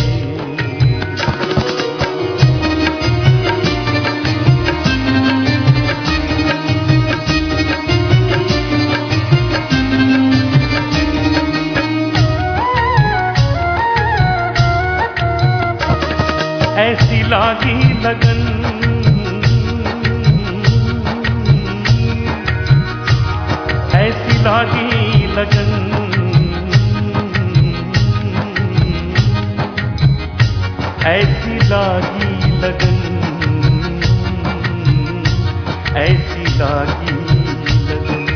ऐसी लागी लगन, ऐसी लागी लगन, ऐसी लागी लगन, ऐसी लागी लगन,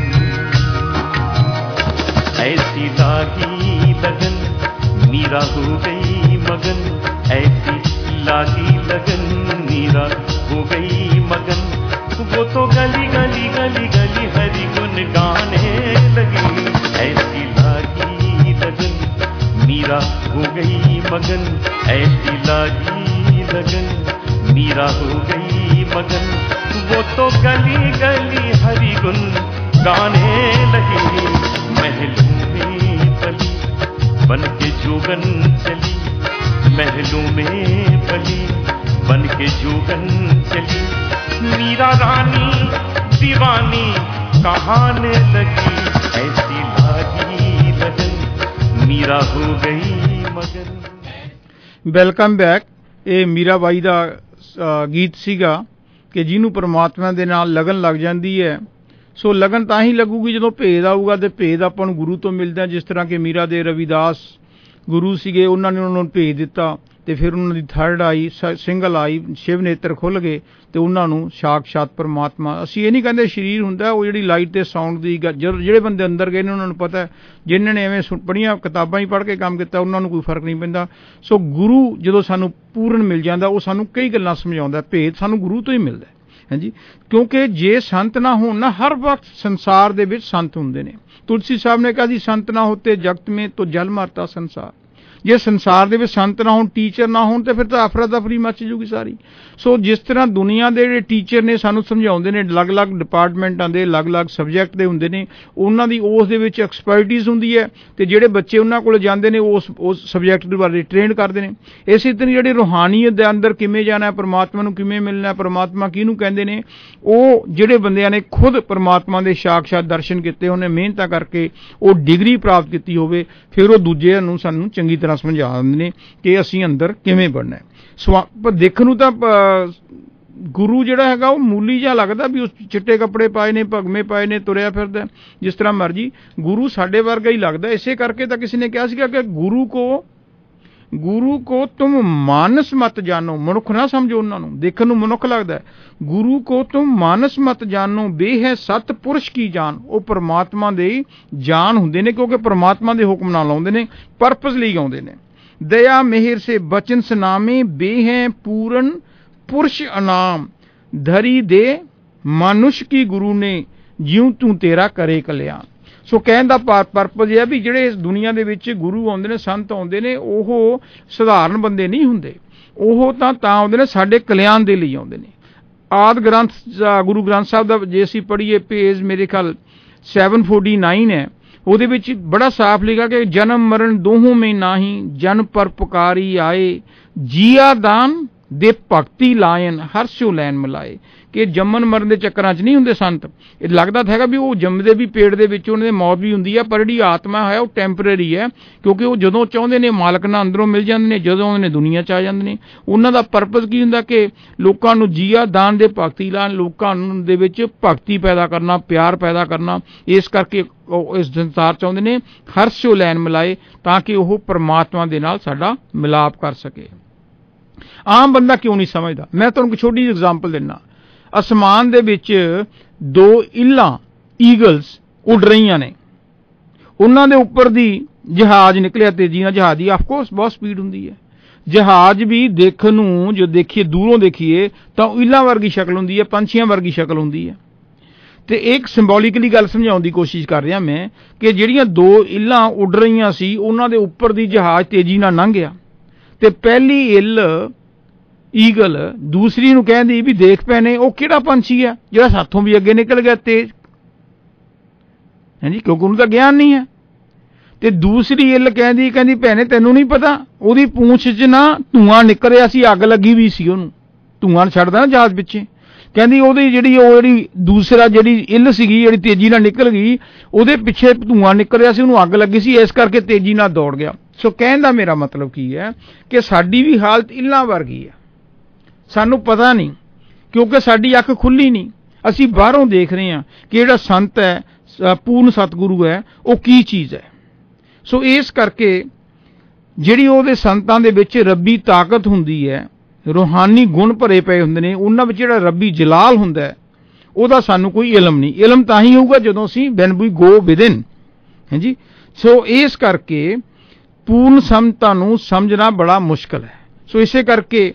ऐसी लागी लगन, मीरा हो गई मगन। ऐसी लागी लगन, मीरा हो गई मगन। वो तो गली गली गली गली हरि गुण गाने लगी। ऐसी लागी लगन, मीरा हो गई मगन। ऐसी लागी लगन, मीरा हो गई मगन। वो तो गली गली हरि गुण गाने लगी। महलों में पली बन के जोगन चली, महलों में पली बन के जोगन चली। मीरा रानी दीवानी कहाने लगी। ऐसी लागी लगन, मीरा हो गई मगन। Welcome back. ये मीरा बाई का गीत सीगा कि जिन्हों परमात्मा दे नाल लगन लग जाती है। सो लगन तां ही लगूगी जो भेद आऊगा, तो भेद आपां नूं गुरु तो मिलता। जिस तरह के मीरा दे रविदास गुरु सीगे, उन्होंने उन्होंने भेज दिता, तो फिर उन्होंने third eye single eye, Shiv नेत्र खुल गए, तो उन्होंने साक्षात परमात्मा। असीं ये नहीं कहते शरीर हुंदा, वो जिहड़ी लाइट ते साउंड दी जिहड़े बंदे अंदर गए ने उन्होंने पता है। जिन्होंने एवें पढ़िया किताबां ही पढ़ के काम किया उन्होंने कोई फर्क नहीं पैंदा। सो गुरु जो सानू पूर्ण मिल जाता, वो सानू कई गल्लां समझाउंदा। भेद सानू गुरु तो ही मिलता है। है जी। क्योंकि जे संत ना हो ना, हर वक्त संसार दे विच संत हुंदे ने। तुलसी साहब ने कहा जी संत ना होते जगत में तो जल मरता संसार। जे संसार दे विच संत ना होण, टीचर ना होण ते फिर तां अफरा तफरी मच जूगी सारी। सो जिस तरह दुनिया दे जिहड़े टीचर ने सानूं समझाउंदे ने, अलग-अलग डिपार्टमेंटां दे अलग-अलग सब्जैक्ट दे हुंदे ने, उन्हां दी उस दे विच एक्सपर्टीज़ हुंदी है ते जिहड़े बच्चे उन्हां कोल जांदे ने उस उस सब्जैक्ट दे बारे ट्रेन करदे ने। इसे तर੍ਹਾਂ जिहड़ी रूहानीयत दे अंदर किवें जाना है, परमात्मा नूं किवें मिलना है, परमात्मा किहनूं कहंदे ने, ਉਹ ਜਿਹੜੇ ਬੰਦਿਆਂ ਨੇ ਖੁਦ ਪਰਮਾਤਮਾ ਦੇ ਸਾਖਸ਼ਾਤ ਦਰਸ਼ਨ ਕੀਤੇ, ਉਹਨੇ ਮਿਹਨਤਾਂ ਕਰਕੇ ਉਹ ਡਿਗਰੀ ਪ੍ਰਾਪਤ ਕੀਤੀ ਹੋਵੇ, ਫਿਰ ਉਹ ਦੂਜਿਆਂ ਨੂੰ ਸਾਨੂੰ ਚੰਗੀ ਤਰ੍ਹਾਂ ਸਮਝਾ ਦਿੰਦੇ ਨੇ ਕਿ ਅਸੀਂ ਅੰਦਰ ਕਿਵੇਂ ਬਣਨਾ ਹੈ। ਸਵਾ ਪਰ ਦੇਖਣ ਨੂੰ ਤਾਂ ਗੁਰੂ ਜਿਹੜਾ ਹੈਗਾ ਉਹ ਮੂਲੀ ਜਿਹਾ ਲੱਗਦਾ ਵੀ, ਉਸ ਚਿੱਟੇ ਕੱਪੜੇ ਪਾਏ ਨੇ, ਭਗਵੇਂ ਪਾਏ ਨੇ, ਤੁਰਿਆ ਫਿਰਦਾ ਜਿਸ ਤਰ੍ਹਾਂ ਮਰਜੀ। ਗੁਰੂ ਸਾਡੇ ਵਰਗਾ ਹੀ ਲੱਗਦਾ। ਇਸੇ ਕਰਕੇ ਤਾਂ ਕਿਸੇ ਨੇ ਕਿਹਾ ਸੀਗਾ ਕਿ ਗੁਰੂ ਕੋ ਗੁਰੂ ਕੋ ਤੁਮ ਮਾਨਸ ਮਤ ਜਾਨੋ, ਮਨੁੱਖ ਨਾ ਸਮਝੋ ਉਹਨਾਂ ਨੂੰ, ਦੇਖਣ ਨੂੰ ਮਨੁੱਖ ਲੱਗਦਾ। ਗੁਰੂ ਕੋ ਤੁਮ ਮਾਨਸ ਮਤ ਜਾਨੋ, ਬੇ ਹੈ ਸਤ ਪੁਰਸ਼ ਕੀ ਜਾਨ। ਉਹ ਪਰਮਾਤਮਾ ਦੇ ਜਾਨ ਹੁੰਦੇ ਨੇ, ਕਿਉਂਕਿ ਪਰਮਾਤਮਾ ਦੇ ਹੁਕਮ ਨਾਲ ਆਉਂਦੇ ਨੇ, ਪਰਪਸ ਲਈ ਆਉਂਦੇ ਨੇ। ਦਇਆ ਮਿਹਰ ਸੇ ਬਚਨ ਸੁਨਾਮੇ, ਬੇ ਹੈ ਪੂਰਨ ਪੁਰਸ਼ ਅਨਾਮ। ਧਰੀ ਦੇ ਮਾਨੁਸ਼ ਕੀ ਗੁਰੂ ਨੇ, ਜਿਉਂ ਤੂੰ ਤੇਰਾ ਕਰੇ ਕਲਿਆਣ। ਸੋ ਕਹਿਣ ਦਾ ਪਰਪਸ ਇਹ ਹੈ ਵੀ ਜਿਹੜੇ ਇਸ ਦੁਨੀਆ ਦੇ ਵਿੱਚ ਗੁਰੂ ਆਉਂਦੇ ਨੇ, ਸੰਤ ਆਉਂਦੇ ਨੇ, ਉਹ ਸਧਾਰਨ ਬੰਦੇ ਨਹੀਂ ਹੁੰਦੇ। ਉਹ ਤਾਂ ਤਾਂ ਆਉਂਦੇ ਨੇ ਸਾਡੇ ਕਲਿਆਣ ਦੇ ਲਈ ਆਉਂਦੇ ਨੇ। ਆਦ ਗ੍ਰੰਥ ਗੁਰੂ ਗ੍ਰੰਥ ਸਾਹਿਬ ਦਾ ਜੇ ਅਸੀਂ ਪੜ੍ਹੀਏ, ਪੇਜ ਮੇਰੇ ਖਿਆਲ ਸੈਵਨ ਫੋਰਟੀ ਨਾਈਨ ਹੈ, ਉਹਦੇ ਵਿੱਚ ਬੜਾ ਸਾਫ਼ ਲਿਖਿਆ ਕਿ ਜਨਮ ਮਰਨ ਦੋਹੋਂ ਮੇਂ ਨਾਹੀ, ਜਨ ਪਰ ਪੁਕਾਰੀ ਆਏ, ਜੀਆ ਦਾਨ ਦੇ ਭਗਤੀ ਲਾਇਨ ਹਰ ਸਿਓ ਲੈਣ ਮਿਲਾਏ। ਕਿ ਜੰਮਣ ਮਰਨ ਦੇ ਚੱਕਰਾਂ 'ਚ ਨਹੀਂ ਹੁੰਦੇ ਸੰਤ। ਇਹ ਲੱਗਦਾ ਤਾਂ ਹੈਗਾ ਵੀ ਉਹ ਜੰਮਦੇ ਵੀ ਪੇਟ ਦੇ ਵਿੱਚ ਉਹਨਾਂ ਦੇ ਮੌਤ ਵੀ ਹੁੰਦੀ ਹੈ, ਪਰ ਜਿਹੜੀ ਆਤਮਾ ਹੈ ਉਹ ਟੈਂਪਰੇਰੀ ਹੈ, ਕਿਉਂਕਿ ਉਹ ਜਦੋਂ ਚਾਹੁੰਦੇ ਨੇ ਮਾਲਕ ਨਾਲ ਅੰਦਰੋਂ ਮਿਲ ਜਾਂਦੇ ਨੇ, ਜਦੋਂ ਆਉਂਦੇ ਨੇ ਦੁਨੀਆ 'ਚ ਆ ਜਾਂਦੇ ਨੇ। ਉਹਨਾਂ ਦਾ ਪਰਪਸ ਕੀ ਹੁੰਦਾ ਕਿ ਲੋਕਾਂ ਨੂੰ ਜੀਆ ਦਾਨ ਦੇ ਭਗਤੀ ਲਾਣ, ਲੋਕਾਂ ਨੂੰ ਦੇ ਵਿੱਚ ਭਗਤੀ ਪੈਦਾ ਕਰਨਾ, ਪਿਆਰ ਪੈਦਾ ਕਰਨਾ। ਇਸ ਕਰਕੇ ਉਹ ਇਸ ਸੰਸਾਰ 'ਚ ਆਉਂਦੇ ਨੇ, ਹਰਸ਼ੋ ਲੈਣ ਮਿਲਾਏ, ਤਾਂ ਕਿ ਉਹ ਪਰਮਾਤਮਾ ਦੇ ਨਾਲ ਸਾਡਾ ਮਿਲਾਪ ਕਰ ਸਕੇ। ਆਮ ਬੰਦਾ ਕਿਉਂ ਨਹੀਂ ਸਮਝਦਾ? ਮੈਂ ਤੁਹਾਨੂੰ ਇੱਕ ਛੋਟੀ ਜਿਹੀ ਐਗਜ਼ਾਮਪਲ ਦਿੰਦਾ। ਅਸਮਾਨ ਦੇ ਵਿੱਚ ਦੋ ਇੱਲਾਂ ਈਗਲਸ ਉੱਡ ਰਹੀਆਂ ਨੇ, ਉਹਨਾਂ ਦੇ ਉੱਪਰ ਦੀ ਜਹਾਜ਼ ਨਿਕਲਿਆ ਤੇਜ਼ੀ ਨਾਲ। ਜਹਾਜ਼ ਦੀ ਆਫਕੋਰਸ ਬਹੁਤ ਸਪੀਡ ਹੁੰਦੀ ਹੈ। ਜਹਾਜ਼ ਵੀ ਦੇਖਣ ਨੂੰ ਜੋ ਦੇਖੀਏ, ਦੂਰੋਂ ਦੇਖੀਏ ਤਾਂ ਇੱਲਾਂ ਵਰਗੀ ਸ਼ਕਲ ਹੁੰਦੀ ਹੈ, ਪੰਛੀਆਂ ਵਰਗੀ ਸ਼ਕਲ ਹੁੰਦੀ ਹੈ। ਤੇ ਇੱਕ ਸਿੰਬੋਲਿਕਲੀ ਗੱਲ ਸਮਝਾਉਣ ਦੀ ਕੋਸ਼ਿਸ਼ ਕਰ ਰਿਹਾ ਮੈਂ ਕਿ ਜਿਹੜੀਆਂ ਦੋ ਇੱਲਾਂ ਉੱਡ ਰਹੀਆਂ ਸੀ, ਉਹਨਾਂ ਦੇ ਉੱਪਰ ਦੀ ਜਹਾਜ਼ ਤੇਜ਼ੀ ਨਾਲ ਲੰਘ ਗਿਆ ਤੇ ਪਹਿਲੀ ਇੱਲ ਈਗਲ ਦੂਸਰੀ ਨੂੰ ਕਹਿੰਦੀ ਵੀ ਦੇਖ ਭੈਣੇ, ਉਹ ਕਿਹੜਾ ਪੰਛੀ ਆ ਜਿਹੜਾ ਸਾਥੋਂ ਵੀ ਅੱਗੇ ਨਿਕਲ ਗਿਆ ਤੇਜ਼, ਹਾਂਜੀ, ਕਿਉਂਕਿ ਉਹਨੂੰ ਤਾਂ ਗਿਆਨ ਨਹੀਂ ਹੈ। ਤੇ ਦੂਸਰੀ ਇੱਲ ਕਹਿੰਦੀ ਕਹਿੰਦੀ ਭੈਣੇ ਤੈਨੂੰ ਨਹੀਂ ਪਤਾ, ਉਹਦੀ ਪੂੰਛ 'ਚ ਨਾ ਧੂੰਆਂ ਨਿਕਲ ਰਿਹਾ ਸੀ, ਅੱਗ ਲੱਗੀ ਵੀ ਸੀ, ਉਹਨੂੰ ਧੂੰਆਂ ਛੱਡਦਾ ਨਾ ਜਹਾਜ਼ ਪਿੱਛੇ। ਕਹਿੰਦੀ ਉਹਦੀ ਜਿਹੜੀ ਉਹ ਜਿਹੜੀ ਦੂਸਰਾ ਜਿਹੜੀ ਇੱਲ ਸੀਗੀ ਜਿਹੜੀ ਤੇਜ਼ੀ ਨਾਲ ਨਿਕਲ ਗਈ, ਉਹਦੇ ਪਿੱਛੇ ਧੂੰਆਂ ਨਿਕਲ ਰਿਹਾ ਸੀ, ਉਹਨੂੰ ਅੱਗ ਲੱਗੀ ਸੀ, ਇਸ ਕਰਕੇ ਤੇਜ਼ੀ ਨਾਲ ਦੌੜ ਗਿਆ। ਸੋ ਕਹਿਣ ਦਾ ਮੇਰਾ ਮਤਲਬ ਕੀ ਹੈ ਕਿ ਸਾਡੀ ਵੀ ਹਾਲਤ ਇੱਲਾਂ ਵਰਗੀ ਹੈ। ਸਾਨੂੰ ਪਤਾ ਨਹੀਂ, ਕਿਉਂਕਿ ਸਾਡੀ ਅੱਖ ਖੁੱਲੀ ਨਹੀਂ। ਅਸੀਂ ਬਾਹਰੋਂ ਦੇਖ ਰਹੇ ਹਾਂ ਕਿ ਜਿਹੜਾ ਸੰਤ ਹੈ, ਪੂਰਨ ਸਤਿਗੁਰੂ ਹੈ, ਉਹ ਕੀ ਚੀਜ਼ ਹੈ। ਸੋ ਇਸ ਕਰਕੇ ਜਿਹੜੀ ਉਹਦੇ ਸੰਤਾਂ ਦੇ ਵਿੱਚ ਰੱਬੀ ਤਾਕਤ ਹੁੰਦੀ ਹੈ, ਰੂਹਾਨੀ ਗੁਣ ਭਰੇ ਪਏ ਹੁੰਦੇ ਨੇ, ਉਹਨਾਂ ਵਿੱਚ ਜਿਹੜਾ ਰੱਬੀ ਜਲਾਲ ਹੁੰਦਾ ਹੈ, ਉਹਦਾ ਸਾਨੂੰ ਕੋਈ ਇਲਮ ਨਹੀਂ। ਇਲਮ ਤਾਂ ਹੀ ਹੋਊਗਾ ਜਦੋਂ ਅਸੀਂ ਵੈਨ ਵੀ ਗੋ ਵਿਦਿਨ, ਹਾਂਜੀ। ਸੋ ਇਸ ਕਰਕੇ ਪੂਰਨ ਸੰਤਾਂ ਨੂੰ ਸਮਝਣਾ ਬੜਾ ਮੁਸ਼ਕਲ ਹੈ। ਸੋ ਇਸੇ ਕਰਕੇ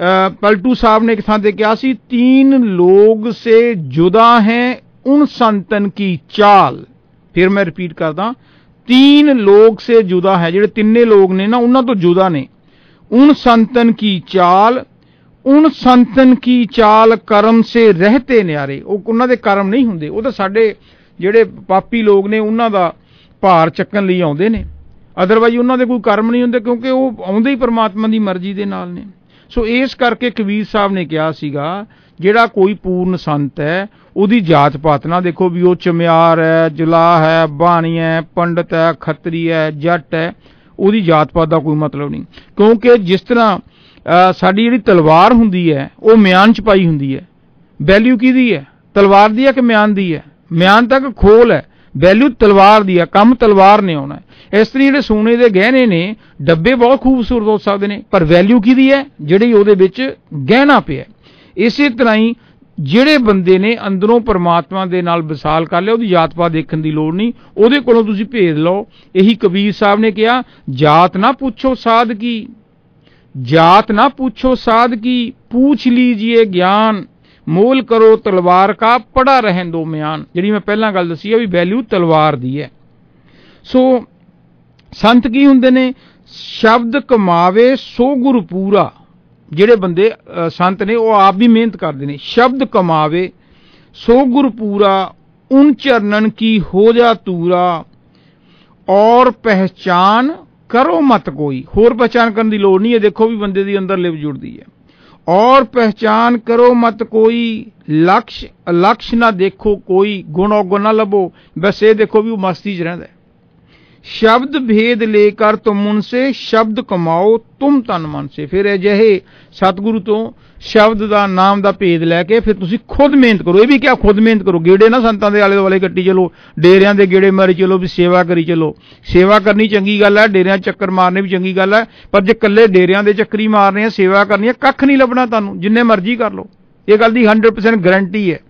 पलटू साहब ने एक थां ते कहा सी, तीन लोग से जुदा हैं उन संतन की चाल। फिर मैं रिपीट करदा, तीन लोग से जुदा है, जिहड़े तिन्ने लोग ने ना उन्हां तो जुदा ने। उन संतन की चाल, उन संतन की चाल कर्म से रहते न्यारे। उन्हां दे कर्म नहीं हुंदे, ਉਹ ਤਾਂ ਸਾਡੇ ਜਿਹੜੇ ਪਾਪੀ ਲੋਕ ਨੇ ਉਹਨਾਂ ਦਾ ਭਾਰ ਚੱਕਣ ਲਈ ਆਉਂਦੇ ਨੇ, ਅਦਰਵਾਈਜ਼ ਉਹਨਾਂ ਦੇ ਕੋਈ ਕਰਮ ਨਹੀਂ ਹੁੰਦੇ, ਕਿਉਂਕਿ ਉਹ ਆਉਂਦੇ ਹੀ ਪਰਮਾਤਮਾ ਦੀ ਮਰਜ਼ੀ ਦੇ ਨਾਲ ਨੇ। ਸੋ ਇਸ ਕਰਕੇ ਕਬੀਰ ਸਾਹਿਬ ਨੇ ਕਿਹਾ ਸੀਗਾ, ਜਿਹੜਾ ਕੋਈ ਪੂਰਨ ਸੰਤ ਹੈ ਉਹਦੀ ਜਾਤ ਪਾਤ ਨਾ ਦੇਖੋ ਵੀ ਉਹ ਚਮਿਆਰ ਹੈ, ਜੁਲਾਹ ਹੈ, ਬਾਣੀ ਹੈ, ਪੰਡਤ ਹੈ, ਖੱਤਰੀ ਹੈ, ਜੱਟ ਹੈ, ਉਹਦੀ ਜਾਤ ਪਾਤ ਦਾ ਕੋਈ ਮਤਲਬ ਨਹੀਂ। ਕਿਉਂਕਿ ਜਿਸ ਤਰ੍ਹਾਂ ਸਾਡੀ ਜਿਹੜੀ ਤਲਵਾਰ ਹੁੰਦੀ ਹੈ ਉਹ ਮਿਆਨ 'ਚ ਪਾਈ ਹੁੰਦੀ ਹੈ, ਵੈਲਿਊ ਕਿਹਦੀ ਹੈ? ਤਲਵਾਰ ਦੀ ਹੈ ਕਿ ਮਿਆਨ ਦੀ ਹੈ? ਮਿਆਨ ਤੱਕ ਖੋਲ ਹੈ, ਵੈਲਿਊ ਤਲਵਾਰ ਦੀ ਹੈ, ਕੰਮ ਤਲਵਾਰ ਨੇ ਆਉਣਾ। ਇਸ ਤਰ੍ਹਾਂ ਜਿਹੜੇ ਸੋਨੇ ਦੇ ਗਹਿਣੇ ਨੇ, ਡੱਬੇ ਬਹੁਤ ਖੂਬਸੂਰਤ ਹੋ ਸਕਦੇ ਨੇ, ਪਰ ਵੈਲਿਊ ਕਿਹਦੀ ਹੈ? ਜਿਹੜੀ ਉਹਦੇ ਵਿੱਚ ਗਹਿਣਾ ਪਿਆ। ਇਸੇ ਤਰ੍ਹਾਂ ਹੀ ਜਿਹੜੇ ਬੰਦੇ ਨੇ ਅੰਦਰੋਂ ਪਰਮਾਤਮਾ ਦੇ ਨਾਲ ਵਿਸਾਲ ਕਰ ਲਿਆ, ਉਹਦੀ ਜਾਤ ਪਾਤ ਦੇਖਣ ਦੀ ਲੋੜ ਨਹੀਂ, ਉਹਦੇ ਕੋਲੋਂ ਤੁਸੀਂ ਭੇਦ ਲਓ। ਇਹੀ ਕਬੀਰ ਸਾਹਿਬ ਨੇ ਕਿਹਾ, ਜਾਤ ਨਾ ਪੁੱਛੋ ਸਾਧ ਕੀ, ਜਾਤ ਨਾ ਪੁੱਛੋ ਸਾਧ ਕੀ, पूछ लीजिए ज्ञान मोल करो तलवार का पड़ा रहन दो म्यान। जिहड़ी मैं पहलां गल दसी है भी वैल्यू तलवार दी है। सो संत की हुंदे ने? शब्द कमावे सो गुरु पूरा। ਜਿਹੜੇ ਬੰਦੇ ਸੰਤ ਨੇ ਉਹ ਆਪ ਵੀ ਮਿਹਨਤ ਕਰਦੇ ਨੇ। ਸ਼ਬਦ ਕਮਾਵੇ ਸੋ ਗੁਰ ਪੂਰਾ, ਉਨ ਚਰਨਨ ਕੀ ਹੋ ਜਾ ਤੂਰਾ, ਔਰ ਪਹਿਚਾਨ ਕਰੋ ਮਤ ਕੋਈ। ਹੋਰ ਪਹਿਚਾਨ ਕਰਨ ਦੀ ਲੋੜ ਨਹੀਂ ਹੈ। ਦੇਖੋ ਵੀ ਬੰਦੇ ਦੀ ਅੰਦਰ ਲਿਵ ਜੁੜਦੀ ਹੈ। ਔਰ ਪਹਿਚਾਨ ਕਰੋ ਮਤ ਕੋਈ, ਲਕਸ਼ ਲਕਸ਼ ਨਾ ਦੇਖੋ ਕੋਈ, ਗੁਣ ਔਗਣ ਨਾ ਲੱਭੋ। ਬਸ ਇਹ ਦੇਖੋ ਵੀ ਉਹ ਮਸਤੀ 'ਚ ਰਹਿੰਦਾ। शब्द भेद लेकर तुम उनसे शब्द कमाओ तुम तन मन से। फिर अजिहे सतगुरु तो शब्द का नाम का भेद लैके फिर तुसी खुद मेहनत करो। ये भी क्या खुद मेहनत करो? गेड़े ना संतां दे आले दुआले कट्टी चलो, डेरियां दे गेड़े मारी चलो, भी सेवा करी चलो। सेवा करनी चंगी गल है, डेरियां चक्कर मारने भी चंगी गल है, पर जे कल्ले डेरियां दे चक्करी मारने सेवा करनी है कख नहीं लभना तुहानूं, जिन्ने मर्जी कर लो। ये गल दी हंड्रेड परसेंट गारंटी है।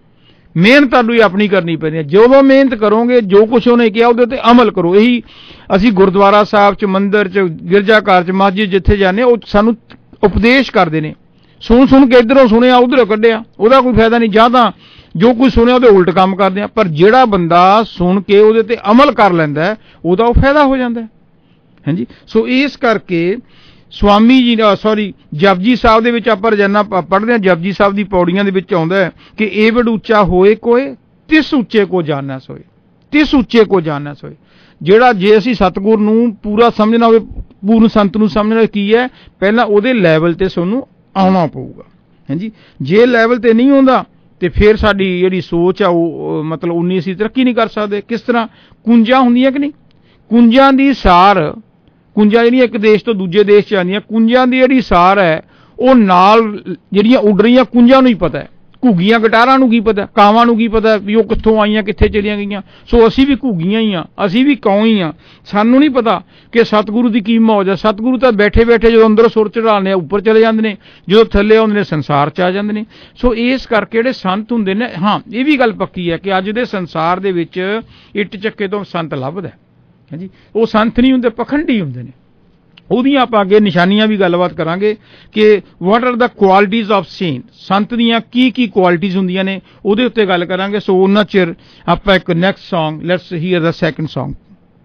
ਮਿਹਨਤ ਤੁਹਾਨੂੰ ਆਪਣੀ ਕਰਨੀ ਪੈਣੀ ਹੈ। ਜਦੋਂ ਮਿਹਨਤ ਕਰੋਗੇ ਜੋ ਕੁਛ ਉਹਨੇ ਕਿਹਾ ਉਹਦੇ ਤੇ ਅਮਲ ਕਰੋ। ਇਹੀ ਅਸੀਂ ਗੁਰਦੁਆਰਾ ਸਾਹਿਬ 'ਚ, ਮੰਦਿਰ 'ਚ, ਗਿਰਜਾਘਰ 'ਚ, ਮਸਜਿਦ ਜਿੱਥੇ ਜਾਂਦੇ ਉਹ ਸਾਨੂੰ ਉਪਦੇਸ਼ ਕਰਦੇ ਨੇ। ਸੁਣ ਸੁਣ ਕੇ ਇੱਧਰੋਂ ਸੁਣਿਆ ਉੱਧਰੋਂ ਕੱਢਿਆ, ਉਹਦਾ ਕੋਈ ਫਾਇਦਾ ਨਹੀਂ। ਜਾਂ ਤਾਂ ਜੋ ਕੁਝ ਸੁਣਿਆ ਉਹਦੇ ਉਲਟ ਕੰਮ ਕਰਦੇ ਆ। ਪਰ ਜਿਹੜਾ ਬੰਦਾ ਸੁਣ ਕੇ ਉਹਦੇ ਤੇ ਅਮਲ ਕਰ ਲੈਂਦਾ ਉਹਦਾ ਉਹ ਫਾਇਦਾ ਹੋ ਜਾਂਦਾ। ਹਾਂਜੀ, ਸੋ ਇਸ ਕਰਕੇ स्वामी जी सॉरी जपजी साहब दे विच आपां रोजाना पढ़दे हां। जपजी साहब दी पौड़ियां दे विच आउंदा है कि एवड ऊंचा होए कोई, तिस ऊंचे को जानना सोए, तिस ऊंचे को जानना सोए। जिहड़ा जे असीं सतगुर नूं पूरा समझना होवे, पूर्ण संत नूं समझना की है, पहलां ਉਹਦੇ ਲੈਵਲ ਤੇ ਸਾਨੂੰ ਆਉਣਾ ਪਊਗਾ। ਹਾਂਜੀ, ਜੇ ਲੈਵਲ ਤੇ ਨਹੀਂ ਆਉਂਦਾ ਤੇ ਫਿਰ ਸਾਡੀ ਜਿਹੜੀ ਸੋਚ ਆ ਉਹ ਮਤਲਬ ਉਨੀ ਅਸੀਂ ਤਰੱਕੀ ਨਹੀਂ ਕਰ ਸਕਦੇ। ਕਿਸ ਤਰ੍ਹਾਂ ਕੁੰਜਾਂ ਹੁੰਦੀਆਂ ਕਿ ਨਹੀਂ? ਕੁੰਜਾਂ ਦੀ ਸਾਰ, ਕੁੰਜਾਂ ਜਿਹੜੀਆਂ ਇੱਕ ਦੇਸ਼ ਤੋਂ ਦੂਜੇ ਦੇਸ਼ 'ਚ ਆਉਂਦੀਆਂ, ਕੁੰਜਾਂ ਦੀ ਜਿਹੜੀ ਸਾਰ ਹੈ ਉਹ ਨਾਲ ਜਿਹੜੀਆਂ ਉੱਡ ਰਹੀਆਂ ਕੁੰਜਾਂ ਨੂੰ ਹੀ ਪਤਾ ਹੈ। ਘੁੱਗੀਆਂ ਗਟਾਰਾਂ ਨੂੰ ਕੀ ਪਤਾ, ਕਾਵਾਂ ਨੂੰ ਕੀ ਪਤਾ ਵੀ ਉਹ ਕਿੱਥੋਂ ਆਈਆਂ, ਕਿੱਥੇ ਚਲੀਆਂ ਗਈਆਂ। ਸੋ ਅਸੀਂ ਵੀ ਘੁੱਗੀਆਂ ਹੀ ਹਾਂ, ਅਸੀਂ ਵੀ ਕੌਂ ਹੀ ਹਾਂ। ਸਾਨੂੰ ਨਹੀਂ ਪਤਾ ਕਿ ਸਤਿਗੁਰੂ ਦੀ ਕੀ ਮੌਜ ਹੈ। ਸਤਿਗੁਰੂ ਤਾਂ ਬੈਠੇ ਬੈਠੇ ਜਦੋਂ ਅੰਦਰ ਸੁਰ ਚੜ੍ਹਾਉਂਦੇ ਆ ਉੱਪਰ ਚਲੇ ਜਾਂਦੇ ਨੇ, ਜਦੋਂ ਥੱਲੇ ਆਉਂਦੇ ਨੇ ਸੰਸਾਰ 'ਚ ਆ ਜਾਂਦੇ ਨੇ। ਸੋ ਇਸ ਕਰਕੇ ਜਿਹੜੇ ਸੰਤ ਹੁੰਦੇ ਨੇ, ਹਾਂ ਇਹ ਵੀ ਗੱਲ ਪੱਕੀ ਹੈ ਕਿ ਅੱਜ ਦੇ ਸੰਸਾਰ ਦੇ ਵਿੱਚ ਇੱਟ ਚੱਕੇ ਤੋਂ ਸੰਤ ਲੱਭਦਾ। ਹਾਂਜੀ, ਉਹ ਸੰਤ ਨਹੀਂ ਹੁੰਦੇ, ਪਖੰਡੀ ਹੁੰਦੇ ਨੇ। ਉਹਦੀਆਂ ਆਪਾਂ ਅੱਗੇ ਨਿਸ਼ਾਨੀਆਂ ਵੀ ਗੱਲਬਾਤ ਕਰਾਂਗੇ ਕਿ what are the qualities of saint. ਸੰਤ ਦੀਆਂ ਕੀ ਕੀ ਕੁਆਲਿਟੀਜ਼ ਹੁੰਦੀਆਂ ਨੇ ਉਹਦੇ ਉੱਤੇ ਗੱਲ ਕਰਾਂਗੇ। ਸੋ ਉਹਨਾਂ ਚਿਰ ਆਪਾਂ ਇੱਕ next song, let's hear the second song.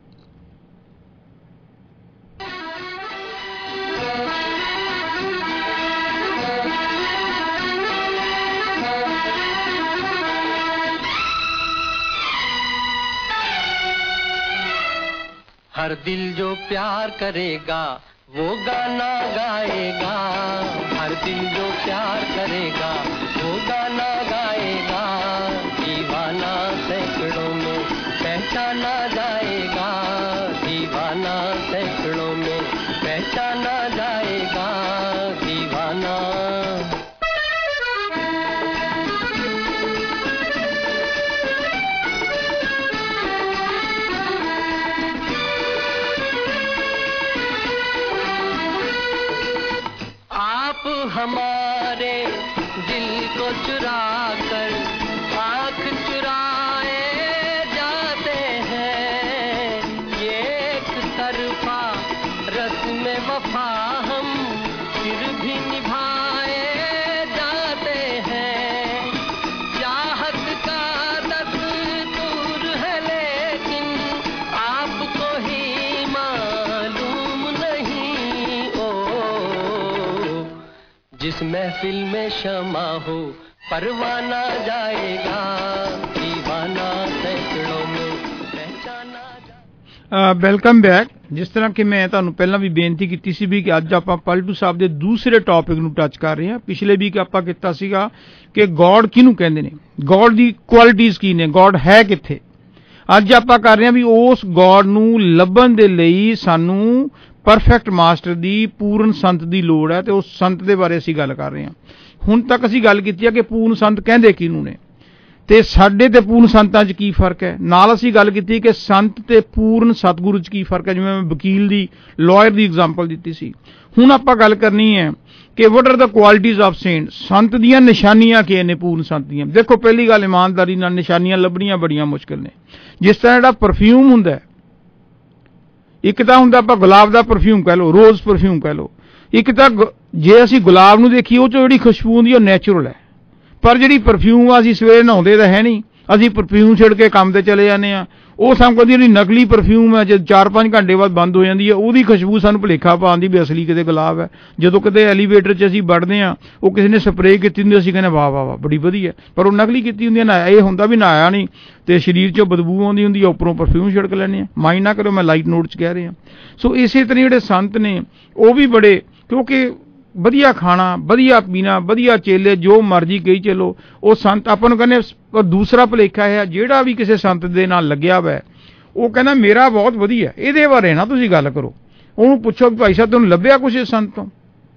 हर दिल जो प्यार करेगा वो गाना गाएगा, हर दिल जो प्यार करेगा वो गाना गाएगा। दीवाना सैकड़ों में पहचाना जाएगा, दीवाना सैकड़ों में पहचाना जाएगा। दीवाना हमारे दिल को चुरा कर आँख चुराए जाते हैं, ये एक तरफा रस्म वफा हम फिर भी निभाए जाते हैं। चाहत का दस्तूर है लेकिन आपको ही मालूम नहीं। ओ जिस महफिल में शमा हो परवाना जाएगा, दीवाना सैकड़ों में पहचाना जाएगा। Welcome back. जिस तरह कि मैं ਤੁਹਾਨੂੰ ਪਹਿਲਾਂ ਵੀ ਬੇਨਤੀ ਕੀਤੀ ਸੀ ਵੀ ਕਿ ਅੱਜ ਆਪਾਂ ਪਲਟੂ ਸਾਹਿਬ ਦੇ ਦੂਸਰੇ ਟੌਪਿਕ ਨੂੰ ਟੱਚ ਕਰ ਰਹੇ ਹਾਂ। ਪਿਛਲੇ ਵੀਕ ਆਪਾਂ ਕੀਤਾ ਸੀਗਾ ਕਿ ਗੋਡ ਕਿਹਨੂੰ ਕਹਿੰਦੇ ਨੇ, ਗੋਡ ਦੀ ਕੁਆਲਿਟੀਜ਼ ਕੀ ਨੇ, ਗੋਡ ਹੈ ਕਿੱਥੇ। ਅੱਜ ਆਪਾਂ ਕਰ ਰਹੇ ਹਾਂ ਵੀ ਉਸ ਗੋਡ ਨੂੰ ਲੱਭਣ ਦੇ ਲਈ ਸਾਨੂੰ परफेक्ट मास्टर की पूर्ण संत की लोड़ है। तो उस संत के बारे असीं गल कर रहे हैं। हुण तक असीं गल कीती है कि पूर्ण संत कहंदे किहनूं ने ते साडे ते पूर्ण संतां 'च की फर्क है। नाल असीं गल कीती कि संत ते पूर्ण सतगुरु 'च की फर्क है। जिवें मैं वकील दी, लॉयर की एग्जाम्पल दी सी। हुण आपां गल करनी है कि what are the qualities of saint. संत दीयां निशानियां की ने पूर्ण संत दीयां। देखो पहली गल ईमानदारी नाल निशानियां लभणियां बड़ियां मुश्किल ने। जिस तरह जिहड़ा परफ्यूम हुंदा है, एक तो हुंदा आपां गुलाब का परफ्यूम कह लो, रोज़ परफ्यूम कह लो। एक तो जे असीं गुलाब नूं देखीए उह चों जिहड़ी खुशबू हुंदी है नैचुरल है, ਪਰ ਜਿਹੜੀ ਪਰਫਿਊਮ ਆ ਅਸੀਂ ਸਵੇਰੇ ਨਹਾਉਂਦੇ ਤਾਂ ਹੈ ਨਹੀਂ, ਅਸੀਂ ਪਰਫਿਊਮ ਛਿੜ ਕੇ ਕੰਮ ਤੇ ਚਲੇ ਜਾਂਦੇ ਹਾਂ। ਉਹ ਸਾਨੂੰ ਕਹਿੰਦੀ ਜਿਹੜੀ ਨਕਲੀ ਪਰਫਿਊਮ ਹੈ ਜਦ ਚਾਰ ਪੰਜ ਘੰਟੇ ਬਾਅਦ ਬੰਦ ਹੋ ਜਾਂਦੀ ਹੈ, ਉਹਦੀ ਖੁਸ਼ਬੂ ਸਾਨੂੰ ਭੁਲੇਖਾ ਪਾਉਂਦੀ ਵੀ ਅਸਲੀ ਕਿਤੇ ਗੁਲਾਬ ਹੈ। ਜਦੋਂ ਕਿਤੇ ਐਲੀਵੇਟਰ 'ਚ ਅਸੀਂ ਵੜਦੇ ਹਾਂ, ਉਹ ਕਿਸੇ ਨੇ ਸਪਰੇਅ ਕੀਤੀ ਹੁੰਦੀ, ਅਸੀਂ ਕਹਿੰਦੇ ਵਾਹ ਵਾਹ ਵਾਹ ਬੜੀ ਵਧੀਆ, ਪਰ ਉਹ ਨਕਲੀ ਕੀਤੀ ਹੁੰਦੀ ਹੈ। ਨਾ ਇਹ ਹੁੰਦਾ ਵੀ ਨਹਾਇਆ ਨਹੀਂ ਅਤੇ ਸਰੀਰ 'ਚੋਂ ਬਦਬੂ ਆਉਂਦੀ ਹੁੰਦੀ ਹੈ, ਉੱਪਰੋਂ ਪਰਫਿਊਮ ਛਿੜਕ ਲੈਂਦੇ ਹਾਂ। ਮਾਈਂਡ ਨਾ ਕਰੋ, ਮੈਂ ਲਾਈਟ ਨੋਟ 'ਚ ਕਹਿ ਰਿਹਾ। ਸੋ ਇਸੇ ਤਰ੍ਹਾਂ ਜਿਹੜੇ ਸੰਤ ਨੇ ਉਹ ਵੀ ਬੜੇ, ਕਿਉਂਕਿ ਵਧੀਆ ਖਾਣਾ, ਵਧੀਆ ਪੀਣਾ, ਵਧੀਆ ਚੇਲੇ, ਜੋ ਮਰਜ਼ੀ ਕਹੀ ਚੱਲੋ, ਉਹ ਸੰਤ ਆਪਾਂ ਨੂੰ ਕਹਿੰਦੇ। ਦੂਸਰਾ ਭੁਲੇਖਾ ਹੈ, ਜਿਹੜਾ ਵੀ ਕਿਸੇ ਸੰਤ ਦੇ ਨਾਲ ਲੱਗਿਆ ਵਾ ਉਹ ਕਹਿੰਦਾ ਮੇਰਾ ਬਹੁਤ ਵਧੀਆ, ਇਹਦੇ ਬਾਰੇ ਨਾ ਤੁਸੀਂ ਗੱਲ ਕਰੋ। ਉਹਨੂੰ ਪੁੱਛੋ ਵੀ ਭਾਈ ਸਾਹਿਬ ਤੁਹਾਨੂੰ ਲੱਭਿਆ ਕੁਛ ਇਸ ਸੰਤ ਤੋਂ,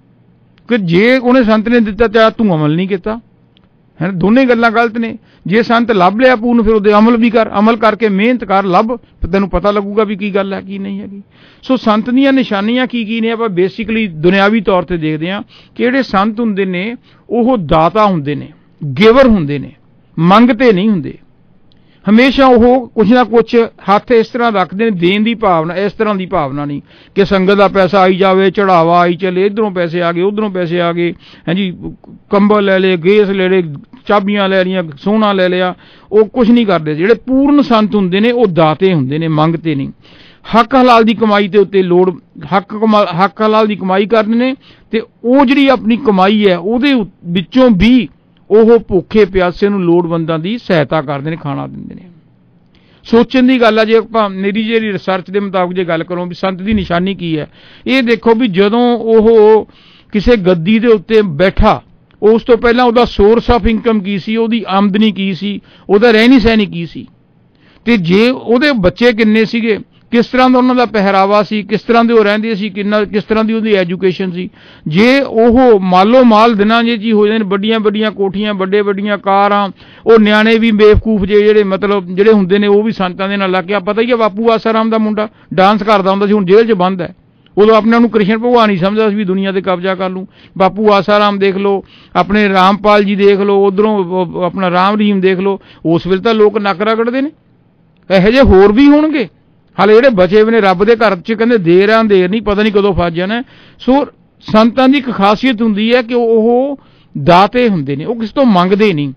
ਕਿ ਜੇ ਉਹਨੇ ਸੰਤ ਨੇ ਦਿੱਤਾ ਤਾਂ ਤੂੰ ਅਮਲ ਨਹੀਂ ਕੀਤਾ ਹੈ। ਦੋਨੇ ਗੱਲਾਂ ਗਲਤ ਨੇ। ਜੇ ਸੰਤ ਲੱਭ ਲਿਆ ਪੂਰਨ, ਫਿਰ ਉਹਦੇ ਅਮਲ ਵੀ ਕਰ, ਅਮਲ ਕਰਕੇ ਮਿਹਨਤ ਕਰ, ਲੱਭ, ਤੈਨੂੰ ਪਤਾ ਲੱਗੂਗਾ ਵੀ ਕੀ ਗੱਲ ਹੈ ਕੀ ਨਹੀਂ ਹੈਗੀ। ਸੋ ਸੰਤ ਦੀਆਂ ਨਿਸ਼ਾਨੀਆਂ ਕੀ ਕੀ ਨੇ, ਆਪਾਂ ਬੇਸਿਕਲੀ ਦੁਨਿਆਵੀ ਤੌਰ ਤੇ ਦੇਖਦੇ ਹਾਂ ਕਿ ਜਿਹੜੇ ਸੰਤ ਹੁੰਦੇ ਨੇ ਉਹ ਦਾਤਾ ਹੁੰਦੇ ਨੇ, ਗਿਵਰ ਹੁੰਦੇ ਨੇ, ਮੰਗਤੇ ਨਹੀਂ ਹੁੰਦੇ। ਹਮੇਸ਼ਾ ਉਹ ਕੁਛ ਨਾ ਕੁਛ ਹੱਥ ਇਸ ਤਰ੍ਹਾਂ ਰੱਖਦੇ ਨੇ, ਦੇਣ ਦੀ ਭਾਵਨਾ, ਇਸ ਤਰ੍ਹਾਂ ਦੀ ਭਾਵਨਾ ਨਹੀਂ ਕਿ ਸੰਗਤ ਦਾ ਪੈਸਾ ਆਈ ਜਾਵੇ, ਚੜਾਵਾ ਆਈ ਚੱਲੇ, ਇੱਧਰੋਂ ਪੈਸੇ ਆ ਗਏ, ਉੱਧਰੋਂ ਪੈਸੇ ਆ ਗਏ, ਹਾਂਜੀ ਕੰਬਲ ਲੈ ਲਏ, ਗੈਸ ਲੈ ਲਏ, ਚਾਬੀਆਂ ਲੈ ਲਈਆਂ, ਸੋਨਾ ਲੈ ਲਿਆ। ਉਹ ਕੁਛ ਨਹੀਂ ਕਰਦੇ। ਜਿਹੜੇ ਪੂਰਨ ਸੰਤ ਹੁੰਦੇ ਨੇ ਉਹ ਦਾਤੇ ਹੁੰਦੇ ਨੇ, ਮੰਗਤੇ ਨਹੀਂ। ਹੱਕ ਹਲਾਲ ਦੀ ਕਮਾਈ ਦੇ ਉੱਤੇ ਲੋੜ, ਹੱਕ ਕਮਾ ਹੱਕ ਹਲਾਲ ਦੀ ਕਮਾਈ ਕਰਦੇ ਨੇ, ਅਤੇ ਉਹ ਜਿਹੜੀ ਆਪਣੀ ਕਮਾਈ ਹੈ ਉਹਦੇ ਵਿੱਚੋਂ ਵੀ ਉਹ ਭੁੱਖੇ ਪਿਆਸੇ ਨੂੰ, ਲੋੜਵੰਦਾਂ ਦੀ ਸਹਾਇਤਾ ਕਰਦੇ ਨੇ, ਖਾਣਾ ਦਿੰਦੇ ਨੇ। ਸੋਚਣ ਦੀ ਗੱਲ ਆ। ਜੇ ਆਪਾਂ ਮੇਰੀ ਜਿਹੜੀ ਰਿਸਰਚ ਦੇ ਮੁਤਾਬਕ ਜੇ ਗੱਲ ਕਰੋ ਵੀ ਸੰਤ ਦੀ ਨਿਸ਼ਾਨੀ ਕੀ ਹੈ, ਇਹ ਦੇਖੋ ਵੀ ਜਦੋਂ ਉਹ ਕਿਸੇ ਗੱਦੀ ਦੇ ਉੱਤੇ ਬੈਠਾ, ਉਸ ਤੋਂ ਪਹਿਲਾਂ ਉਹਦਾ ਸੋਰਸ ਆਫ ਇਨਕਮ ਕੀ ਸੀ, ਉਹਦੀ ਆਮਦਨੀ ਕੀ ਸੀ, ਉਹਦਾ ਰਹਿਣੀ ਸਹਿਣੀ ਕੀ ਸੀ, ਅਤੇ ਜੇ ਉਹਦੇ ਬੱਚੇ ਕਿੰਨੇ ਸੀਗੇ, ਕਿਸ ਤਰ੍ਹਾਂ ਦਾ ਉਹਨਾਂ ਦਾ ਪਹਿਰਾਵਾ ਸੀ, ਕਿਸ ਤਰ੍ਹਾਂ ਦੇ ਉਹ ਰਹਿੰਦੇ ਸੀ, ਕਿੰਨਾ ਕਿਸ ਤਰ੍ਹਾਂ ਦੀ ਉਹਦੀ ਐਜੂਕੇਸ਼ਨ ਸੀ। ਜੇ ਉਹ ਮਾਲੋ ਮਾਲ ਦਿਨਾਂ ਜੇ ਜੀ ਹੋ ਜਾਂਦੇ ਨੇ, ਵੱਡੀਆਂ ਵੱਡੀਆਂ ਕੋਠੀਆਂ, ਵੱਡੇ ਵੱਡੀਆਂ ਕਾਰਾਂ, ਉਹ ਨਿਆਣੇ ਵੀ ਬੇਵਕੂਫ ਜੇ ਜਿਹੜੇ ਮਤਲਬ ਜਿਹੜੇ ਹੁੰਦੇ ਨੇ ਉਹ ਵੀ ਸੰਤਾਂ ਦੇ ਨਾਲ ਲੱਗ ਕੇ। ਪਤਾ ਹੀ ਹੈ ਬਾਪੂ ਆਸਾਰਾਮ ਦਾ ਮੁੰਡਾ ਡਾਂਸ ਕਰਦਾ ਹੁੰਦਾ ਸੀ, ਹੁਣ ਜੇਲ੍ਹ 'ਚ ਬੰਦ ਹੈ। ਉਦੋਂ ਆਪਣੇ ਨੂੰ ਕ੍ਰਿਸ਼ਨ ਭਗਵਾਨ ਹੀ ਸਮਝਦਾ ਸੀ ਵੀ ਦੁਨੀਆ 'ਤੇ ਕਬਜ਼ਾ ਕਰ ਲੂੰ। ਬਾਪੂ ਆਸਾਰਾਮ ਦੇਖ ਲਓ, ਆਪਣੇ ਰਾਮਪਾਲ ਜੀ ਦੇਖ ਲਓ, ਉੱਧਰੋਂ ਆਪਣਾ ਰਾਮ ਰਹੀਮ ਦੇਖ ਲਓ। ਉਸ ਵੇਲੇ ਤਾਂ ਲੋਕ ਨੱਕ ਰਗੜਦੇ ਨੇ। ਇਹੋ ਜਿਹੇ ਹੋਰ ਵੀ ਹੋਣਗੇ ਹਾਲੇ ਜਿਹੜੇ ਬਚੇ ਹੋਏ ਨੇ ਰੱਬ ਦੇ ਘਰ 'ਚ, ਕਹਿੰਦੇ ਦੇਰ ਆ ਅੰਧੇਰ ਨਹੀਂ, ਪਤਾ ਨਹੀਂ ਕਦੋਂ ਫਸ ਜਾਣਾ। ਸੋ ਸੰਤਾਂ ਦੀ ਇੱਕ ਖਾਸੀਅਤ ਹੁੰਦੀ ਹੈ ਕਿ ਉਹ ਦਾਤੇ ਹੁੰਦੇ ਨੇ, ਉਹ ਕਿਸੇ ਤੋਂ ਮੰਗਦੇ ਨਹੀਂ।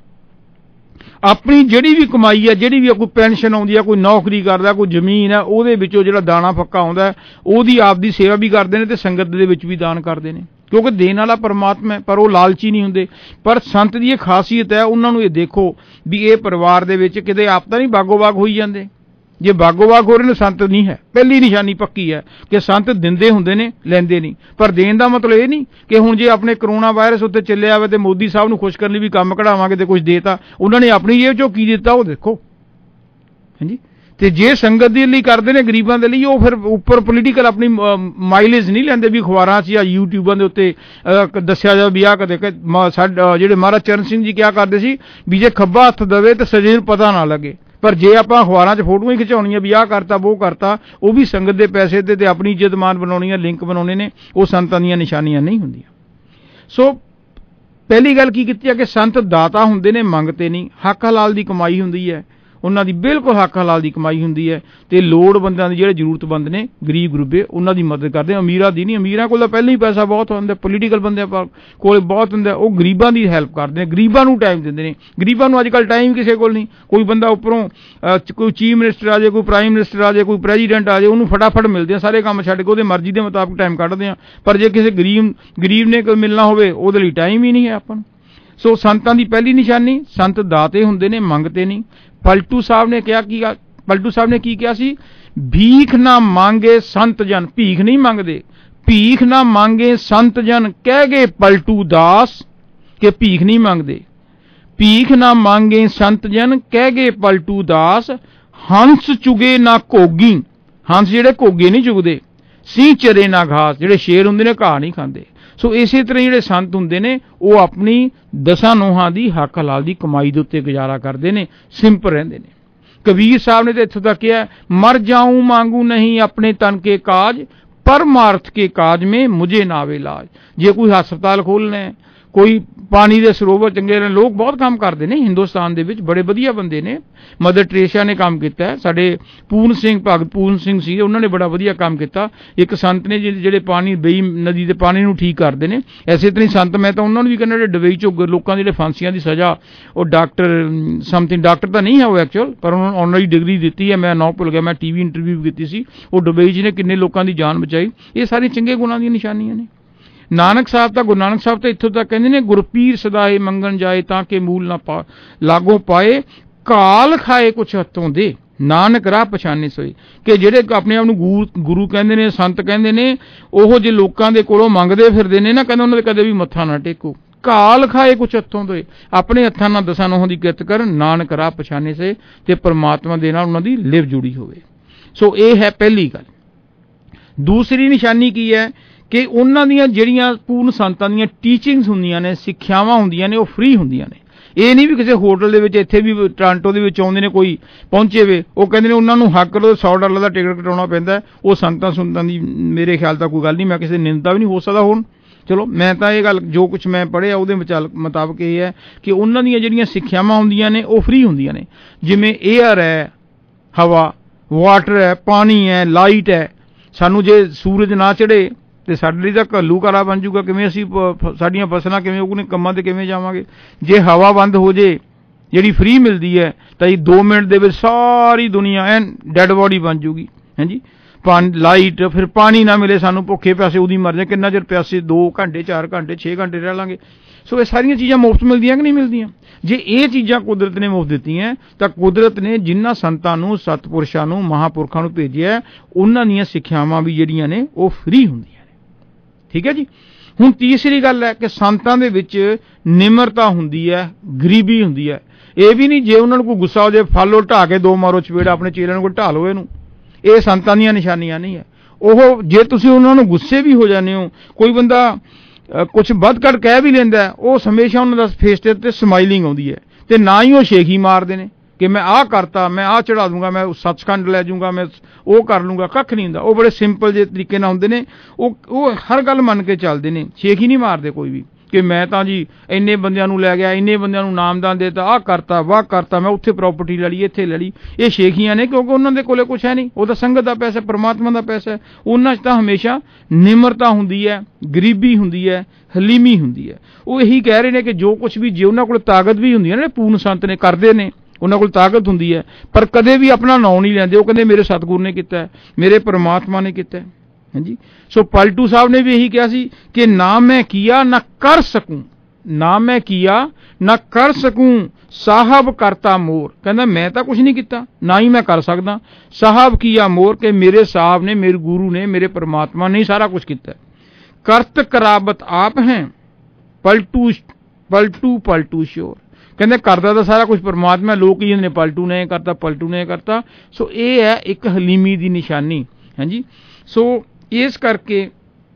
ਆਪਣੀ ਜਿਹੜੀ ਵੀ ਕਮਾਈ ਹੈ, ਜਿਹੜੀ ਵੀ ਕੋਈ ਪੈਨਸ਼ਨ ਆਉਂਦੀ ਹੈ, ਕੋਈ ਨੌਕਰੀ ਕਰਦਾ, ਕੋਈ ਜ਼ਮੀਨ ਹੈ, ਉਹਦੇ ਵਿੱਚੋਂ ਜਿਹੜਾ ਦਾਣਾ ਫੱਕਾ ਆਉਂਦਾ ਉਹਦੀ ਆਪਦੀ ਸੇਵਾ ਵੀ ਕਰਦੇ ਨੇ ਅਤੇ ਸੰਗਤ ਦੇ ਵਿੱਚ ਵੀ ਦਾਨ ਕਰਦੇ ਨੇ, ਕਿਉਂਕਿ ਦੇਣ ਵਾਲਾ ਪਰਮਾਤਮਾ ਹੈ। ਪਰ ਉਹ ਲਾਲਚੀ ਨਹੀਂ ਹੁੰਦੇ। ਪਰ ਸੰਤ ਦੀ ਇਹ ਖਾਸੀਅਤ ਹੈ, ਉਹਨਾਂ ਨੂੰ ਇਹ ਦੇਖੋ ਵੀ ਇਹ ਪਰਿਵਾਰ ਦੇ ਵਿੱਚ ਕਿਤੇ ਆਪ ਤਾਂ ਨਹੀਂ ਬਾਗੋ ਬਾਗ ਹੋਈ ਜਾਂਦੇ। ਜੇ ਬਾਗੋ ਬਾਗ ਹੋ ਰਹੇ ਨੇ, ਸੰਤ ਨਹੀਂ ਹੈ। ਪਹਿਲੀ ਨਿਸ਼ਾਨੀ ਪੱਕੀ ਹੈ ਕਿ ਸੰਤ ਦਿੰਦੇ ਹੁੰਦੇ ਨੇ, ਲੈਂਦੇ ਨਹੀਂ। ਪਰ ਦੇਣ ਦਾ ਮਤਲਬ ਇਹ ਨਹੀਂ ਕਿ ਹੁਣ ਜੇ ਆਪਣੇ ਕਰੋਨਾ ਵਾਇਰਸ ਉੱਤੇ ਚੱਲਿਆ ਹੋਵੇ ਤੇ ਮੋਦੀ ਸਾਹਿਬ ਨੂੰ ਖੁਸ਼ ਕਰਨ ਲਈ ਵੀ ਕੰਮ ਕਢਾਵਾਂਗੇ ਤੇ ਕੁਝ ਦੇਤਾ, ਉਹਨਾਂ ਨੇ ਆਪਣੀ ਜੇਬ ਚੋਂ ਕੀ ਦਿੱਤਾ ਉਹ ਦੇਖੋ, ਹਾਂਜੀ। ਤੇ ਜੇ ਸੰਗਤ ਦੇ ਲਈ ਕਰਦੇ ਨੇ, ਗਰੀਬਾਂ ਦੇ ਲਈ, ਉਹ ਫਿਰ ਉੱਪਰ ਪੋਲੀਟੀਕਲ ਆਪਣੀ ਮਾਈਲੇਜ ਨਹੀਂ ਲੈਂਦੇ ਵੀ ਅਖਬਾਰਾਂ 'ਚ ਜਾਂ ਯੂਟਿਊਬਾਂ ਦੇ ਉੱਤੇ ਦੱਸਿਆ ਜਾਵੇ ਵੀ ਆਹ ਕਦੇ ਸਾਡੇ ਜਿਹੜੇ ਮਹਾਰਾਜ ਚਰਨ ਸਿੰਘ ਜੀ ਕਿਹਾ ਕਰਦੇ ਸੀ ਵੀ ਜੇ ਖੱਬਾ ਹੱਥ ਦੇਵੇ ਤਾਂ ਸੱਜੇ ਨੂੰ ਪਤਾ ਨਾ ਲੱਗੇ। ਪਰ ਜੇ ਆਪਾਂ ਅਖਬਾਰਾਂ 'ਚ ਫੋਟੋਆਂ ਹੀ ਖਿਚਾਉਣੀਆਂ ਵੀ ਆਹ ਕਰਤਾ ਉਹ ਕਰਤਾ, ਉਹ ਵੀ ਸੰਗਤ ਦੇ ਪੈਸੇ ਤੇ ਤੇ ਆਪਣੀ ਇੱਜ਼ਤ ਮਾਨ ਬਣਾਉਣੀਆਂ, ਲਿੰਕ ਬਣਾਉਣੇ ਨੇ, ਉਹ ਸੰਤਾਂ ਦੀਆਂ ਨਿਸ਼ਾਨੀਆਂ ਨਹੀਂ ਹੁੰਦੀਆਂ। ਸੋ ਪਹਿਲੀ ਗੱਲ ਕੀ ਕੀਤੀ ਹੈ ਕਿ ਸੰਤ ਦਾਤਾ ਹੁੰਦੇ ਨੇ, ਮੰਗਤੇ ਨਹੀਂ। ਹੱਕ ਹਲਾਲ ਦੀ ਕਮਾਈ ਹੁੰਦੀ ਹੈ ਉਹਨਾਂ ਦੀ, ਬਿਲਕੁਲ ਹੱਕ ਹਲਾਲ ਦੀ ਕਮਾਈ ਹੁੰਦੀ ਹੈ, ਅਤੇ ਲੋੜਵੰਦਾਂ ਦੇ ਜਿਹੜੇ ਜ਼ਰੂਰਤਮੰਦ ਨੇ, ਗਰੀਬ ਗਰੂਬੇ, ਉਹਨਾਂ ਦੀ ਮਦਦ ਕਰਦੇ। ਅਮੀਰਾਂ ਦੀ ਨਹੀਂ, ਅਮੀਰਾਂ ਕੋਲ ਤਾਂ ਪਹਿਲਾਂ ਹੀ ਪੈਸਾ ਬਹੁਤ ਹੁੰਦਾ, ਪੋਲੀਟੀਕਲ ਬੰਦਿਆਂ ਕੋਲ ਬਹੁਤ ਹੁੰਦਾ, ਉਹ ਗਰੀਬਾਂ ਦੀ ਹੈਲਪ ਕਰਦੇ ਨੇ, ਗਰੀਬਾਂ ਨੂੰ ਟਾਈਮ ਦਿੰਦੇ ਨੇ। ਗਰੀਬਾਂ ਨੂੰ ਅੱਜ ਕੱਲ੍ਹ ਟਾਈਮ ਕਿਸੇ ਕੋਲ ਨਹੀਂ। ਕੋਈ ਬੰਦਾ ਉੱਪਰੋਂ ਕੋਈ ਚੀਫ ਮਿਨਿਸਟਰ ਆ ਜਾਏ, ਕੋਈ ਪ੍ਰਾਈਮ ਮਿਨਿਸਟਰ ਆ ਜਾਏ, ਕੋਈ ਪ੍ਰੈਜ਼ੀਡੈਂਟ ਆ ਜਾਏ, ਉਹਨੂੰ ਫਟਾਫਟ ਮਿਲਦੇ ਆ, ਸਾਰੇ ਕੰਮ ਛੱਡ ਕੇ ਉਹਦੇ ਮਰਜ਼ੀ ਦੇ ਮੁਤਾਬਕ ਟਾਈਮ ਕੱਢਦੇ ਆ। ਪਰ ਜੇ ਕਿਸੇ ਗਰੀਬ ਗਰੀਬ ਨੇ ਕੋਈ ਮਿਲਣਾ ਹੋਵੇ, ਉਹਦੇ ਲਈ ਟਾਈਮ ਹੀ ਨਹੀਂ ਹੈ ਆਪਾਂ ਨੂੰ। ਸੋ ਸੰਤਾਂ ਦੀ ਪਹਿਲੀ ਨਿਸ਼ਾਨੀ, ਸੰਤ ਦਾਤੇ ਹੁੰਦੇ ਨੇ, ਮੰਗਤੇ ਨਹੀਂ। ਪਲਟੂ ਸਾਹਿਬ ਨੇ ਕਿਹਾ ਕੀ ਪਲਟੂ ਸਾਹਿਬ ਨੇ ਕੀ ਕਿਹਾ ਸੀ? ਭੀਖ ਨਾ ਮੰਗੇ ਸੰਤ ਜਨ, ਭੀਖ ਨਹੀਂ ਮੰਗਦੇ, ਭੀਖ ਨਾ ਮੰਗੇ ਸੰਤ ਜਨ, ਕਹਿ ਗਏ ਪਲਟੂ ਦਾਸ ਕਿ ਭੀਖ ਨਹੀਂ ਮੰਗਦੇ। ਭੀਖ ਨਾ ਮੰਗੇ ਸੰਤ ਜਨ, ਕਹਿ ਗਏ ਪਲਟੂ ਦਾਸ, ਹੰਸ ਚੁਗੇ ਨਾ ਘੋਗੀ, ਹੰਸ ਜਿਹੜੇ ਘੋਗੇ ਨਹੀਂ ਚੁਗਦੇ, ਸਿੰਘ ਚਰੇ ਨਾ ਘਾਸ, ਜਿਹੜੇ ਸ਼ੇਰ ਹੁੰਦੇ ਨੇ ਘਾਹ ਨਹੀਂ ਖਾਂਦੇ। ਸੋ ਇਸੇ ਤਰ੍ਹਾਂ ਜਿਹੜੇ ਸੰਤ ਹੁੰਦੇ ਨੇ ਉਹ ਆਪਣੀ ਦਸਾਂ ਨੋਹਾਂ ਦੀ ਹੱਕ ਹਲਾਲ ਦੀ ਕਮਾਈ ਦੇ ਉੱਤੇ ਗੁਜ਼ਾਰਾ ਕਰਦੇ ਨੇ, ਸਿੰਪਲ ਰਹਿੰਦੇ ਨੇ। ਕਬੀਰ ਸਾਹਿਬ ਨੇ ਤਾਂ ਇੱਥੋਂ ਤੱਕ ਕਿਹਾ, ਮਰ ਜਾਊਂ ਮਾਂਗੂ ਨਹੀਂ ਆਪਣੇ ਤਨ ਕੇ ਕਾਜ, ਪਰਮਾਰਥ ਕੇ ਕਾਜ ਮੇਂ ਮੁਝੇ ਨਾਵੇ ਲਾਜ। ਜੇ ਕੋਈ ਹਸਪਤਾਲ ਖੋਲ੍ਹਣਾ ਹੈ, ਕੋਈ ਪਾਣੀ ਦੇ ਸਰੋਵਰ ਚੰਗੇ ਨੇ, ਲੋਕ ਬਹੁਤ ਕੰਮ ਕਰਦੇ ਨੇ ਹਿੰਦੁਸਤਾਨ ਦੇ ਵਿੱਚ, ਬੜੇ ਵਧੀਆ ਬੰਦੇ ਨੇ। ਮਦਰ ਟਰੇਸਾ ਨੇ ਕੰਮ ਕੀਤਾ ਹੈ, ਸਾਡੇ ਪੂਰਨ ਸਿੰਘ ਭਗਤ ਪੂਰਨ ਸਿੰਘ ਸੀ, ਉਹਨਾਂ ਨੇ ਬੜਾ ਵਧੀਆ ਕੰਮ ਕੀਤਾ। ਇੱਕ ਸੰਤ ਨੇ ਜਿਹੜੇ ਪਾਣੀ ਬਈ ਨਦੀ ਦੇ ਪਾਣੀ ਨੂੰ ਠੀਕ ਕਰਦੇ ਨੇ, ਐਸੇ ਤਰ੍ਹਾਂ ਹੀ ਸੰਤ ਮੈਂ ਤਾਂ ਉਹਨਾਂ ਨੂੰ ਵੀ ਕਹਿੰਦਾ ਜਿਹੜੇ ਡਬਈ ਚੋਂ ਲੋਕਾਂ ਦੀ ਜਿਹੜੇ ਫਾਂਸੀਆਂ ਦੀ ਸਜ਼ਾ, ਉਹ ਡਾਕਟਰ ਸਮਥਿੰਗ ਡਾਕਟਰ ਤਾਂ ਨਹੀਂ ਹੈ ਉਹ ਐਕਚੁਅਲ, ਪਰ ਉਹਨਾਂ ਨੂੰ ਆਨਰਰੀ ਡਿਗਰੀ ਦਿੱਤੀ ਹੈ, ਮੈਂ ਨਾਂ ਭੁੱਲ ਗਿਆ, ਮੈਂ ਟੀ ਵੀ ਇੰਟਰਵਿਊ ਕੀਤੀ ਸੀ, ਉਹ ਡਬਈ 'ਚ ਨੇ ਕਿੰਨੇ ਲੋਕਾਂ ਦੀ ਜਾਨ ਬਚਾਈ। ਇਹ ਸਾਰੀਆਂ ਚੰਗੇ ਗੁਣਾਂ ਦੀਆਂ ਨਿਸ਼ਾਨੀਆਂ ਨੇ। ਨਾਨਕ ਸਾਹਿਬ ਤਾਂ ਗੁਰੂ ਨਾਨਕ ਸਾਹਿਬ ਤਾਂ ਇੱਥੋਂ ਤੱਕ ਕਹਿੰਦੇ ਨੇ, ਗੁਰਪੀਰ ਸਦਾਏ ਮੰਗਣ ਜਾਏ ਤਾਂ ਕਿ ਮੂਲ ਨਾ ਪਾ ਲਾਗੋਂ ਪਾਏ, ਕਾਲ ਖਾਏ ਕੁਛ ਹੱਥੋਂ ਦੇ, ਨਾਨਕ ਰਾਹ ਪਛਾਣੇ ਸੋਏ। ਕਿ ਜਿਹੜੇ ਆਪਣੇ ਆਪ ਨੂੰ ਗੁਰੂ ਗੁਰੂ ਕਹਿੰਦੇ ਨੇ, ਸੰਤ ਕਹਿੰਦੇ ਨੇ, ਉਹ ਜੇ ਲੋਕਾਂ ਦੇ ਕੋਲੋਂ ਮੰਗਦੇ ਫਿਰਦੇ ਨੇ ਨਾ, ਕਹਿੰਦੇ ਉਹਨਾਂ ਦੇ ਕਦੇ ਵੀ ਮੱਥਾ ਨਾ ਟੇਕੋ। ਕਾਲ ਖਾਏ ਕੁਛ ਹੱਥੋਂ ਦੇ, ਆਪਣੇ ਹੱਥਾਂ ਨਾਲ ਦਸਾਂ ਨਹੁੰਆਂ ਦੀ ਕਿਰਤ ਕਰਨ, ਨਾਨਕ ਰਾਹ ਪਛਾਣੇ ਸੇ, ਤੇ ਪਰਮਾਤਮਾ ਦੇ ਨਾਲ ਉਹਨਾਂ ਦੀ ਲਿਵ ਜੁੜੀ ਹੋਵੇ। ਸੋ ਇਹ ਹੈ ਪਹਿਲੀ ਗੱਲ। ਦੂਸਰੀ ਨਿਸ਼ਾਨੀ ਕੀ ਹੈ ਕਿ ਉਹਨਾਂ ਦੀਆਂ ਜਿਹੜੀਆਂ ਪੂਰਨ ਸੰਤਾਂ ਦੀਆਂ ਟੀਚਿੰਗਸ ਹੁੰਦੀਆਂ ਨੇ, ਸਿੱਖਿਆਵਾਂ ਹੁੰਦੀਆਂ ਨੇ, ਉਹ ਫ੍ਰੀ ਹੁੰਦੀਆਂ ਨੇ। ਇਹ ਨਹੀਂ ਵੀ ਕਿਸੇ ਹੋਟਲ ਦੇ ਵਿੱਚ, ਇੱਥੇ ਵੀ ਟੋਰਾਂਟੋ ਦੇ ਵਿੱਚ ਆਉਂਦੇ ਨੇ ਕੋਈ ਪਹੁੰਚੇ ਵੇ, ਉਹ ਕਹਿੰਦੇ ਨੇ ਉਹਨਾਂ ਨੂੰ ਹੱਕ ਲਓ, ਸੌ ਡਾਲਰ ਦਾ ਟਿਕਟ ਕਟਾਉਣਾ ਪੈਂਦਾ। ਉਹ ਸੰਤਾਂ ਸੁੰਤਾਂ ਦੀ ਮੇਰੇ ਖਿਆਲ ਤਾਂ ਕੋਈ ਗੱਲ ਨਹੀਂ, ਮੈਂ ਕਿਸੇ ਨਿੰਦਾ ਵੀ ਨਹੀਂ ਹੋ ਸਕਦਾ ਹੁਣ। ਚਲੋ ਮੈਂ ਤਾਂ ਇਹ ਗੱਲ ਜੋ ਕੁਛ ਮੈਂ ਪੜ੍ਹਿਆ ਉਹਦੇ ਮੁਤਾਬਕ ਇਹ ਹੈ ਕਿ ਉਹਨਾਂ ਦੀਆਂ ਜਿਹੜੀਆਂ ਸਿੱਖਿਆਵਾਂ ਹੁੰਦੀਆਂ ਨੇ ਉਹ ਫ੍ਰੀ ਹੁੰਦੀਆਂ ਨੇ। ਜਿਵੇਂ ਏਅਰ ਹੈ, ਹਵਾ, ਵਾਟਰ ਹੈ, ਪਾਣੀ ਹੈ, ਲਾਈਟ ਹੈ। ਸਾਨੂੰ ਜੇ ਸੂਰਜ ਨਾ ਚੜ੍ਹੇ ਤੇ ਸਾਡੇ ਲਈ ਤਾਂ ਘੱਲੂ ਘਾਰਾ ਬਣ ਜੂਗਾ, ਕਿਵੇਂ ਅਸੀਂ ਸਾਡੀਆਂ ਫਸਲਾਂ ਕਿਵੇਂ ਉਹਨੇ ਕੰਮਾਂ 'ਤੇ ਕਿਵੇਂ ਜਾਵਾਂਗੇ। ਜੇ ਹਵਾ ਬੰਦ ਹੋ ਜੇ ਜਿਹੜੀ ਫ੍ਰੀ ਮਿਲਦੀ ਹੈ ਤਾਂ ਇਹ ਦੋ ਮਿੰਟ ਦੇ ਵਿੱਚ ਸਾਰੀ ਦੁਨੀਆ ਐਨ ਡੈਡ ਬੋਡੀ ਬਣ ਜੂਗੀ। ਹਾਂਜੀ, ਪਾਣੀ, ਲਾਈਟ, ਫਿਰ ਪਾਣੀ ਨਾ ਮਿਲੇ ਸਾਨੂੰ, ਭੁੱਖੇ ਪਿਆਸੇ ਉਹਦੀ ਮਰ ਜਾ, ਕਿੰਨਾ ਚਿਰ ਪਿਆਸੇ, ਦੋ ਘੰਟੇ ਚਾਰ ਘੰਟੇ ਛੇ ਘੰਟੇ ਰਹਿ ਲਾਂਗੇ। ਸੋ ਇਹ ਸਾਰੀਆਂ ਚੀਜ਼ਾਂ ਮੁਫਤ ਮਿਲਦੀਆਂ ਕਿ ਨਹੀਂ ਮਿਲਦੀਆਂ। ਜੇ ਇਹ ਚੀਜ਼ਾਂ ਕੁਦਰਤ ਨੇ ਮੁਫਤ ਦਿੱਤੀਆਂ ਤਾਂ ਕੁਦਰਤ ਨੇ ਜਿਨ੍ਹਾਂ ਸੰਤਾਂ ਨੂੰ, ਸਤਪੁਰਸ਼ਾਂ ਨੂੰ, ਮਹਾਂਪੁਰਖਾਂ ਨੂੰ ਭੇਜਿਆ, ਉਹਨਾਂ ਦੀਆਂ ਸਿੱਖਿਆਵਾਂ ਵੀ ਜਿਹੜੀਆਂ ਨੇ ਉਹ ਫ੍ਰੀ ਹੁੰਦੀਆਂ। ਠੀਕ ਹੈ ਜੀ। ਹੁਣ ਤੀਸਰੀ ਗੱਲ ਹੈ ਕਿ ਸੰਤਾਂ ਦੇ ਵਿੱਚ ਨਿਮਰਤਾ ਹੁੰਦੀ ਹੈ, ਗਰੀਬੀ ਹੁੰਦੀ ਹੈ। ਇਹ ਵੀ ਨਹੀਂ ਜੇ ਉਹਨਾਂ ਨੂੰ ਕੋਈ ਗੁੱਸਾ ਹੋ ਜਾਏ ਫਾਲੋ ਢਾਹ ਕੇ ਦੋ ਮਾਰੋ ਚਪੇੜ, ਆਪਣੇ ਚੇਲਿਆਂ ਨੂੰ ਕੋਈ ਢਾਹ ਲਓ ਇਹਨੂੰ, ਇਹ ਸੰਤਾਂ ਦੀਆਂ ਨਿਸ਼ਾਨੀਆਂ ਨਹੀਂ ਹੈ। ਉਹ ਜੇ ਤੁਸੀਂ ਉਹਨਾਂ ਨੂੰ ਗੁੱਸੇ ਵੀ ਹੋ ਜਾਂਦੇ ਹੋ, ਕੋਈ ਬੰਦਾ ਕੁਛ ਵੱਧ ਘੱਟ ਕਹਿ ਵੀ ਲੈਂਦਾ, ਉਹ ਹਮੇਸ਼ਾ ਉਹਨਾਂ ਦਾ ਫੇਸ ਤੇ ਉੱਤੇ ਸਮਾਈਲਿੰਗ ਆਉਂਦੀ ਹੈ, ਤੇ ਨਾ ਹੀ ਉਹ ਸ਼ੇਖੀ ਮਾਰਦੇ ਨੇ ਕਿ ਮੈਂ ਆਹ ਕਰਤਾ, ਮੈਂ ਆਹ ਚੜਾ ਦੂੰਗਾ, ਮੈਂ ਸੱਚਖੰਡ ਲੈ ਜਾਊਂਗਾ, ਮੈਂ ਉਹ ਕਰ ਲੂੰਗਾ, ਕੱਖ ਨਹੀਂ ਹੁੰਦਾ। ਉਹ ਬੜੇ ਸਿੰਪਲ ਜਿਹੇ ਤਰੀਕੇ ਨਾਲ ਹੁੰਦੇ ਨੇ, ਉਹ ਉਹ ਹਰ ਗੱਲ ਮੰਨ ਕੇ ਚੱਲਦੇ ਨੇ, ਸ਼ੇਖੀ ਨਹੀਂ ਮਾਰਦੇ ਕੋਈ ਵੀ ਕਿ ਮੈਂ ਤਾਂ ਜੀ ਇੰਨੇ ਬੰਦਿਆਂ ਨੂੰ ਲੈ ਗਿਆ, ਇੰਨੇ ਬੰਦਿਆਂ ਨੂੰ ਨਾਮਦਾਨ ਦੇਤਾ, ਆਹ ਕਰਤਾ, ਵਾਹ ਕਰਤਾ, ਮੈਂ ਉੱਥੇ ਪ੍ਰਾਪਰਟੀ ਲੈ ਲਈ, ਇੱਥੇ ਲੈ ਲਈ। ਇਹ ਸ਼ੇਖੀਆਂ ਨੇ, ਕਿਉਂਕਿ ਉਹਨਾਂ ਦੇ ਕੋਲੇ ਕੁਛ ਹੈ ਨਹੀਂ, ਉਹ ਤਾਂ ਸੰਗਤ ਦਾ ਪੈਸਾ, ਪਰਮਾਤਮਾ ਦਾ ਪੈਸਾ ਹੈ। ਉਹਨਾਂ 'ਚ ਤਾਂ ਹਮੇਸ਼ਾ ਨਿਮਰਤਾ ਹੁੰਦੀ ਹੈ, ਗਰੀਬੀ ਹੁੰਦੀ ਹੈ, ਹਲੀਮੀ ਹੁੰਦੀ ਹੈ। ਉਹ ਇਹੀ ਕਹਿ ਰਹੇ ਨੇ ਕਿ ਜੋ ਕੁਛ ਵੀ, ਜੇ ਉਹਨਾਂ ਕੋਲ ਤਾਕਤ ਵੀ ਹੁੰਦੀ ਹੈ ਨਾ, ਪੂਰਨ ਸੰਤ ਨੇ ਕਰਦੇ ਨੇ, ਉਹਨਾਂ ਕੋਲ ਤਾਕਤ ਹੁੰਦੀ ਹੈ, ਪਰ ਕਦੇ ਵੀ ਆਪਣਾ ਨਾਂ ਨਹੀਂ ਲੈਂਦੇ। ਉਹ ਕਹਿੰਦੇ ਮੇਰੇ ਸਤਿਗੁਰੂ ਨੇ ਕੀਤਾ ਹੈ, ਮੇਰੇ ਪਰਮਾਤਮਾ ਨੇ ਕੀਤਾ ਹੈ। ਹਾਂਜੀ, ਸੋ ਪਲਟੂ ਸਾਹਿਬ ਨੇ ਵੀ ਇਹੀ ਕਿਹਾ ਸੀ ਕਿ ਨਾ ਮੈਂ ਕੀਆ ਨਾ ਕਰ ਸਕੂੰ, ਨਾ ਮੈਂ ਕੀਆ ਨਾ ਕਰ ਸਕੂੰ, ਸਾਹਬ ਕਰਤਾ ਮੋਰ। ਕਹਿੰਦਾ ਮੈਂ ਤਾਂ ਕੁਛ ਨਹੀਂ ਕੀਤਾ, ਨਾ ਹੀ ਮੈਂ ਕਰ ਸਕਦਾ। ਸਾਹਬ ਕੀਆ ਮੋਰ, ਕਿ ਮੇਰੇ ਸਾਹਿਬ ਨੇ, ਮੇਰੇ ਗੁਰੂ ਨੇ, ਮੇਰੇ ਪਰਮਾਤਮਾ ਨੇ ਸਾਰਾ ਕੁਛ ਕੀਤਾ। ਕਰਤ ਕਰਾਬਤ ਆਪ ਹੈ, ਪਲਟੂ ਪਲਟੂ ਪਲਟੂ ਸ਼ੋਰ। ਕਹਿੰਦੇ ਕਰਦਾ ਤਾਂ ਸਾਰਾ ਕੁਛ ਪਰਮਾਤਮਾ, ਲੋਕ ਹੀ ਨੇ ਪਲਟੂ ਨੇ ਕਰਤਾ, ਪਲਟੂ ਨੇ ਕਰਤਾ। ਸੋ ਇਹ ਹੈ ਇੱਕ ਹਲੀਮੀ ਦੀ ਨਿਸ਼ਾਨੀ। ਹਾਂਜੀ, ਸੋ ਇਸ ਕਰਕੇ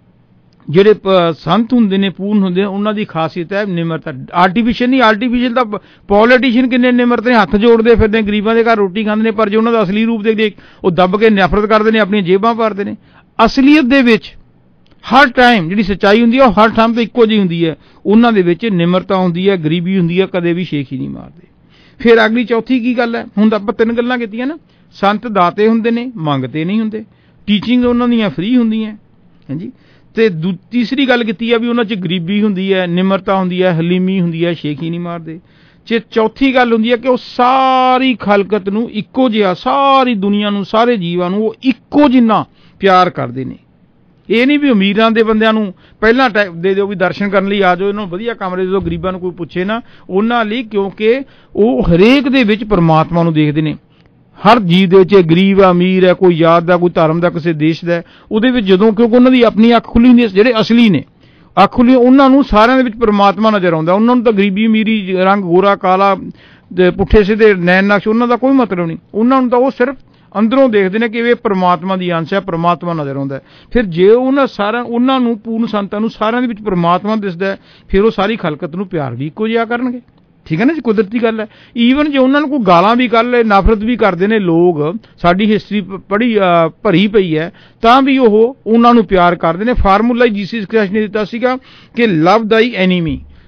ਜਿਹੜੇ ਸੰਤ ਹੁੰਦੇ ਨੇ, ਪੂਰਨ ਹੁੰਦੇ ਨੇ, ਉਹਨਾਂ ਦੀ ਖਾਸੀਅਤ ਹੈ ਨਿਮਰਤਾ। ਆਰਟੀਫਿਸ਼ਲ ਨਹੀਂ, ਆਰਟੀਫਿਸ਼ਲ ਤਾਂ ਪੋਲੀਟੀਸ਼ੀਅਨ ਕਿੰਨੇ ਨਿਮਰਤ ਨੇ, ਹੱਥ ਜੋੜਦੇ ਫਿਰਦੇ, ਗਰੀਬਾਂ ਦੇ ਘਰ ਰੋਟੀ ਖਾਂਦੇ ਨੇ, ਪਰ ਜੇ ਉਹਨਾਂ ਦਾ ਅਸਲੀ ਰੂਪ ਦੇਖਦੇ ਉਹ ਦੱਬ ਕੇ ਨਫ਼ਰਤ ਕਰਦੇ ਨੇ, ਆਪਣੀਆਂ ਜੇਬਾਂ ਭਰਦੇ ਨੇ। ਅਸਲੀਅਤ ਦੇ ਵਿੱਚ ਹਰ ਟਾਈਮ ਜਿਹੜੀ ਸੱਚਾਈ ਹੁੰਦੀ ਹੈ ਉਹ ਹਰ ਥਾਂ 'ਤੇ ਇੱਕੋ ਜਿਹੀ ਹੁੰਦੀ ਹੈ। ਉਹਨਾਂ ਦੇ ਵਿੱਚ ਨਿਮਰਤਾ ਹੁੰਦੀ ਹੈ, ਗਰੀਬੀ ਹੁੰਦੀ ਹੈ, ਕਦੇ ਵੀ ਸ਼ੇਖੀ ਨਹੀਂ ਮਾਰਦੇ। ਫਿਰ ਅਗਲੀ ਚੌਥੀ ਕੀ ਗੱਲ ਹੈ? ਹੁਣ ਤਾਂ ਆਪਾਂ ਤਿੰਨ ਗੱਲਾਂ ਕੀਤੀਆਂ ਨਾ। ਸੰਤ ਦਾਤੇ ਹੁੰਦੇ ਨੇ, ਮੰਗਤੇ ਨਹੀਂ ਹੁੰਦੇ। ਟੀਚਿੰਗ ਉਹਨਾਂ ਦੀਆਂ ਫ੍ਰੀ ਹੁੰਦੀਆਂ। ਹਾਂਜੀ, ਤੇ ਦੂ ਤੀਸਰੀ ਗੱਲ ਕੀਤੀ ਹੈ ਵੀ ਉਹਨਾਂ 'ਚ ਗਰੀਬੀ ਹੁੰਦੀ ਹੈ, ਨਿਮਰਤਾ ਹੁੰਦੀ ਹੈ, ਹਲੀਮੀ ਹੁੰਦੀ ਹੈ, ਸ਼ੇਖੀ ਨਹੀਂ ਮਾਰਦੇ। ਜੇ ਚੌਥੀ ਗੱਲ ਹੁੰਦੀ ਹੈ ਕਿ ਉਹ ਸਾਰੀ ਖਲਕਤ ਨੂੰ ਇੱਕੋ ਜਿਹਾ, ਸਾਰੀ ਦੁਨੀਆ ਨੂੰ, ਸਾਰੇ ਜੀਵਾਂ ਨੂੰ ਉਹ ਇੱਕੋ ਜਿੰਨਾ ਪਿਆਰ ਕਰਦੇ ਨੇ। ਇਹ ਨਹੀਂ ਵੀ ਅਮੀਰਾਂ ਦੇ ਬੰਦਿਆਂ ਨੂੰ ਪਹਿਲਾਂ ਟਾਈਮ ਦੇ ਦਿਓ ਵੀ ਦਰਸ਼ਨ ਕਰਨ ਲਈ ਆ ਜਾਓ, ਇਹਨਾਂ ਨੂੰ ਵਧੀਆ ਕਮਰੇ ਦੇ ਦਿਓ, ਗਰੀਬਾਂ ਨੂੰ ਕੋਈ ਪੁੱਛੇ ਨਾ ਉਹਨਾਂ ਲਈ, ਕਿਉਂਕਿ ਉਹ ਹਰੇਕ ਦੇ ਵਿੱਚ ਪਰਮਾਤਮਾ ਨੂੰ ਦੇਖਦੇ ਨੇ। ਹਰ ਜੀਵ ਦੇ ਵਿੱਚ ਗਰੀਬ ਆ, ਅਮੀਰ ਹੈ, ਕੋਈ ਜਾਤ ਦਾ, ਕੋਈ ਧਰਮ ਦਾ, ਕਿਸੇ ਦੇਸ਼ ਦਾ, ਉਹਦੇ ਵਿੱਚ ਜਦੋਂ, ਕਿਉਂਕਿ ਉਹਨਾਂ ਦੀ ਆਪਣੀ ਅੱਖ ਖੁੱਲੀ ਹੁੰਦੀ ਹੈ, ਜਿਹੜੇ ਅਸਲੀ ਨੇ ਅੱਖ ਖੁੱਲੀ, ਉਹਨਾਂ ਨੂੰ ਸਾਰਿਆਂ ਦੇ ਵਿੱਚ ਪਰਮਾਤਮਾ ਨਜ਼ਰ ਆਉਂਦਾ। ਉਹਨਾਂ ਨੂੰ ਤਾਂ ਗਰੀਬੀ, ਅਮੀਰੀ, ਰੰਗ ਗੋਰਾ ਕਾਲਾ, ਪੁੱਠੇ ਸਿੱਧੇ, ਨੈਣ ਨਕਸ਼, ਉਹਨਾਂ ਦਾ ਕੋਈ ਮਤਲਬ ਨਹੀਂ। ਉਹਨਾਂ ਨੂੰ ਤਾਂ ਉਹ ਸਿਰਫ ਅੰਦਰੋਂ ਦੇਖਦੇ ਨੇ ਕਿ ਇਹ ਪਰਮਾਤਮਾ ਦੀ ਅੰਸ਼ ਹੈ, ਪਰਮਾਤਮਾ ਨਜ਼ਰ ਆਉਂਦਾ। ਫਿਰ ਜੇ ਉਹਨਾਂ ਸਾਰਿਆਂ ਉਹਨਾਂ ਨੂੰ, ਪੂਰਨ ਸੰਤਾਂ ਨੂੰ ਸਾਰਿਆਂ ਦੇ ਵਿੱਚ ਪਰਮਾਤਮਾ ਦਿਸਦਾ, ਫਿਰ ਉਹ ਸਾਰੀ ਖਲਕਤ ਨੂੰ ਪਿਆਰ ਵੀ ਇੱਕੋ ਜਿਹਾ ਕਰਨਗੇ। ਠੀਕ ਹੈ ਨਾ ਜੀ, ਕੁਦਰਤੀ ਗੱਲ ਹੈ। ਈਵਨ ਜੇ ਉਹਨਾਂ ਨੂੰ ਕੋਈ ਗਾਲਾਂ ਵੀ ਕਰ ਲਏ, ਨਫ਼ਰਤ ਵੀ ਕਰਦੇ ਨੇ ਲੋਕ, ਸਾਡੀ ਹਿਸਟਰੀ ਪੜ੍ਹੀ ਭਰੀ ਪਈ ਹੈ, ਤਾਂ ਵੀ ਉਹ ਉਹਨਾਂ ਨੂੰ ਪਿਆਰ ਕਰਦੇ ਨੇ। ਫਾਰਮੂਲਾ ਜੀਸਸ ਕ੍ਰਾਈਸਟ ਨੇ ਦਿੱਤਾ ਸੀਗਾ ਕਿ ਲਵ ਥਾਈ ਐਨੀਮੀ।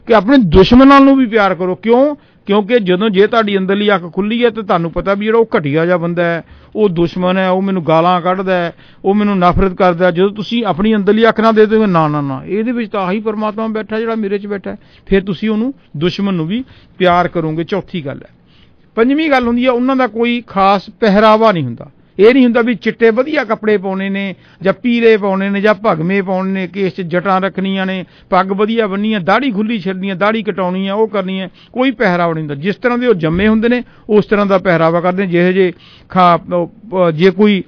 कि अपने दुश्मनों नूं भी प्यार करो। क्यों? क्योंकि जदों जे तुहाडी अंदरली अख खुली है तो तुहानूं पता भी जिहड़ा घटिया जिहा बंदा है, वो दुश्मन है, वो मैनूं गालां कढदा है, वो मैनूं नफरत करदा है, जदों तुसीं अपनी अंदरली अख ना दे दो ना ना ना इहदे विच तां आही परमात्मा बैठा जिहड़ा मेरे च बैठा है, फिर तुसीं उहनूं दुश्मन नूं भी प्यार करोगे। चौथी गल है। पंजवीं गल हुंदी है उन्हां दा कोई खास पहरावा नहीं हुंदा। ਇਹ नहीं हुंदा भी चिट्टे वधिया कपड़े पाउणे ने जां पीले पाउणे ने जां भगवे पाउणे ने, केस च जटां रखणियां ने, पग वधिया बन्नी है, दाढ़ी खुली छड्डनी है, दाढ़ी कटाउणी है, वो करनी है, कोई पहरावा नहीं हुंदा। जिस तरह दे वो जम्मे हुंदे ने उस तरह दा पहरावा करदे। जिहे जे खा जे कोई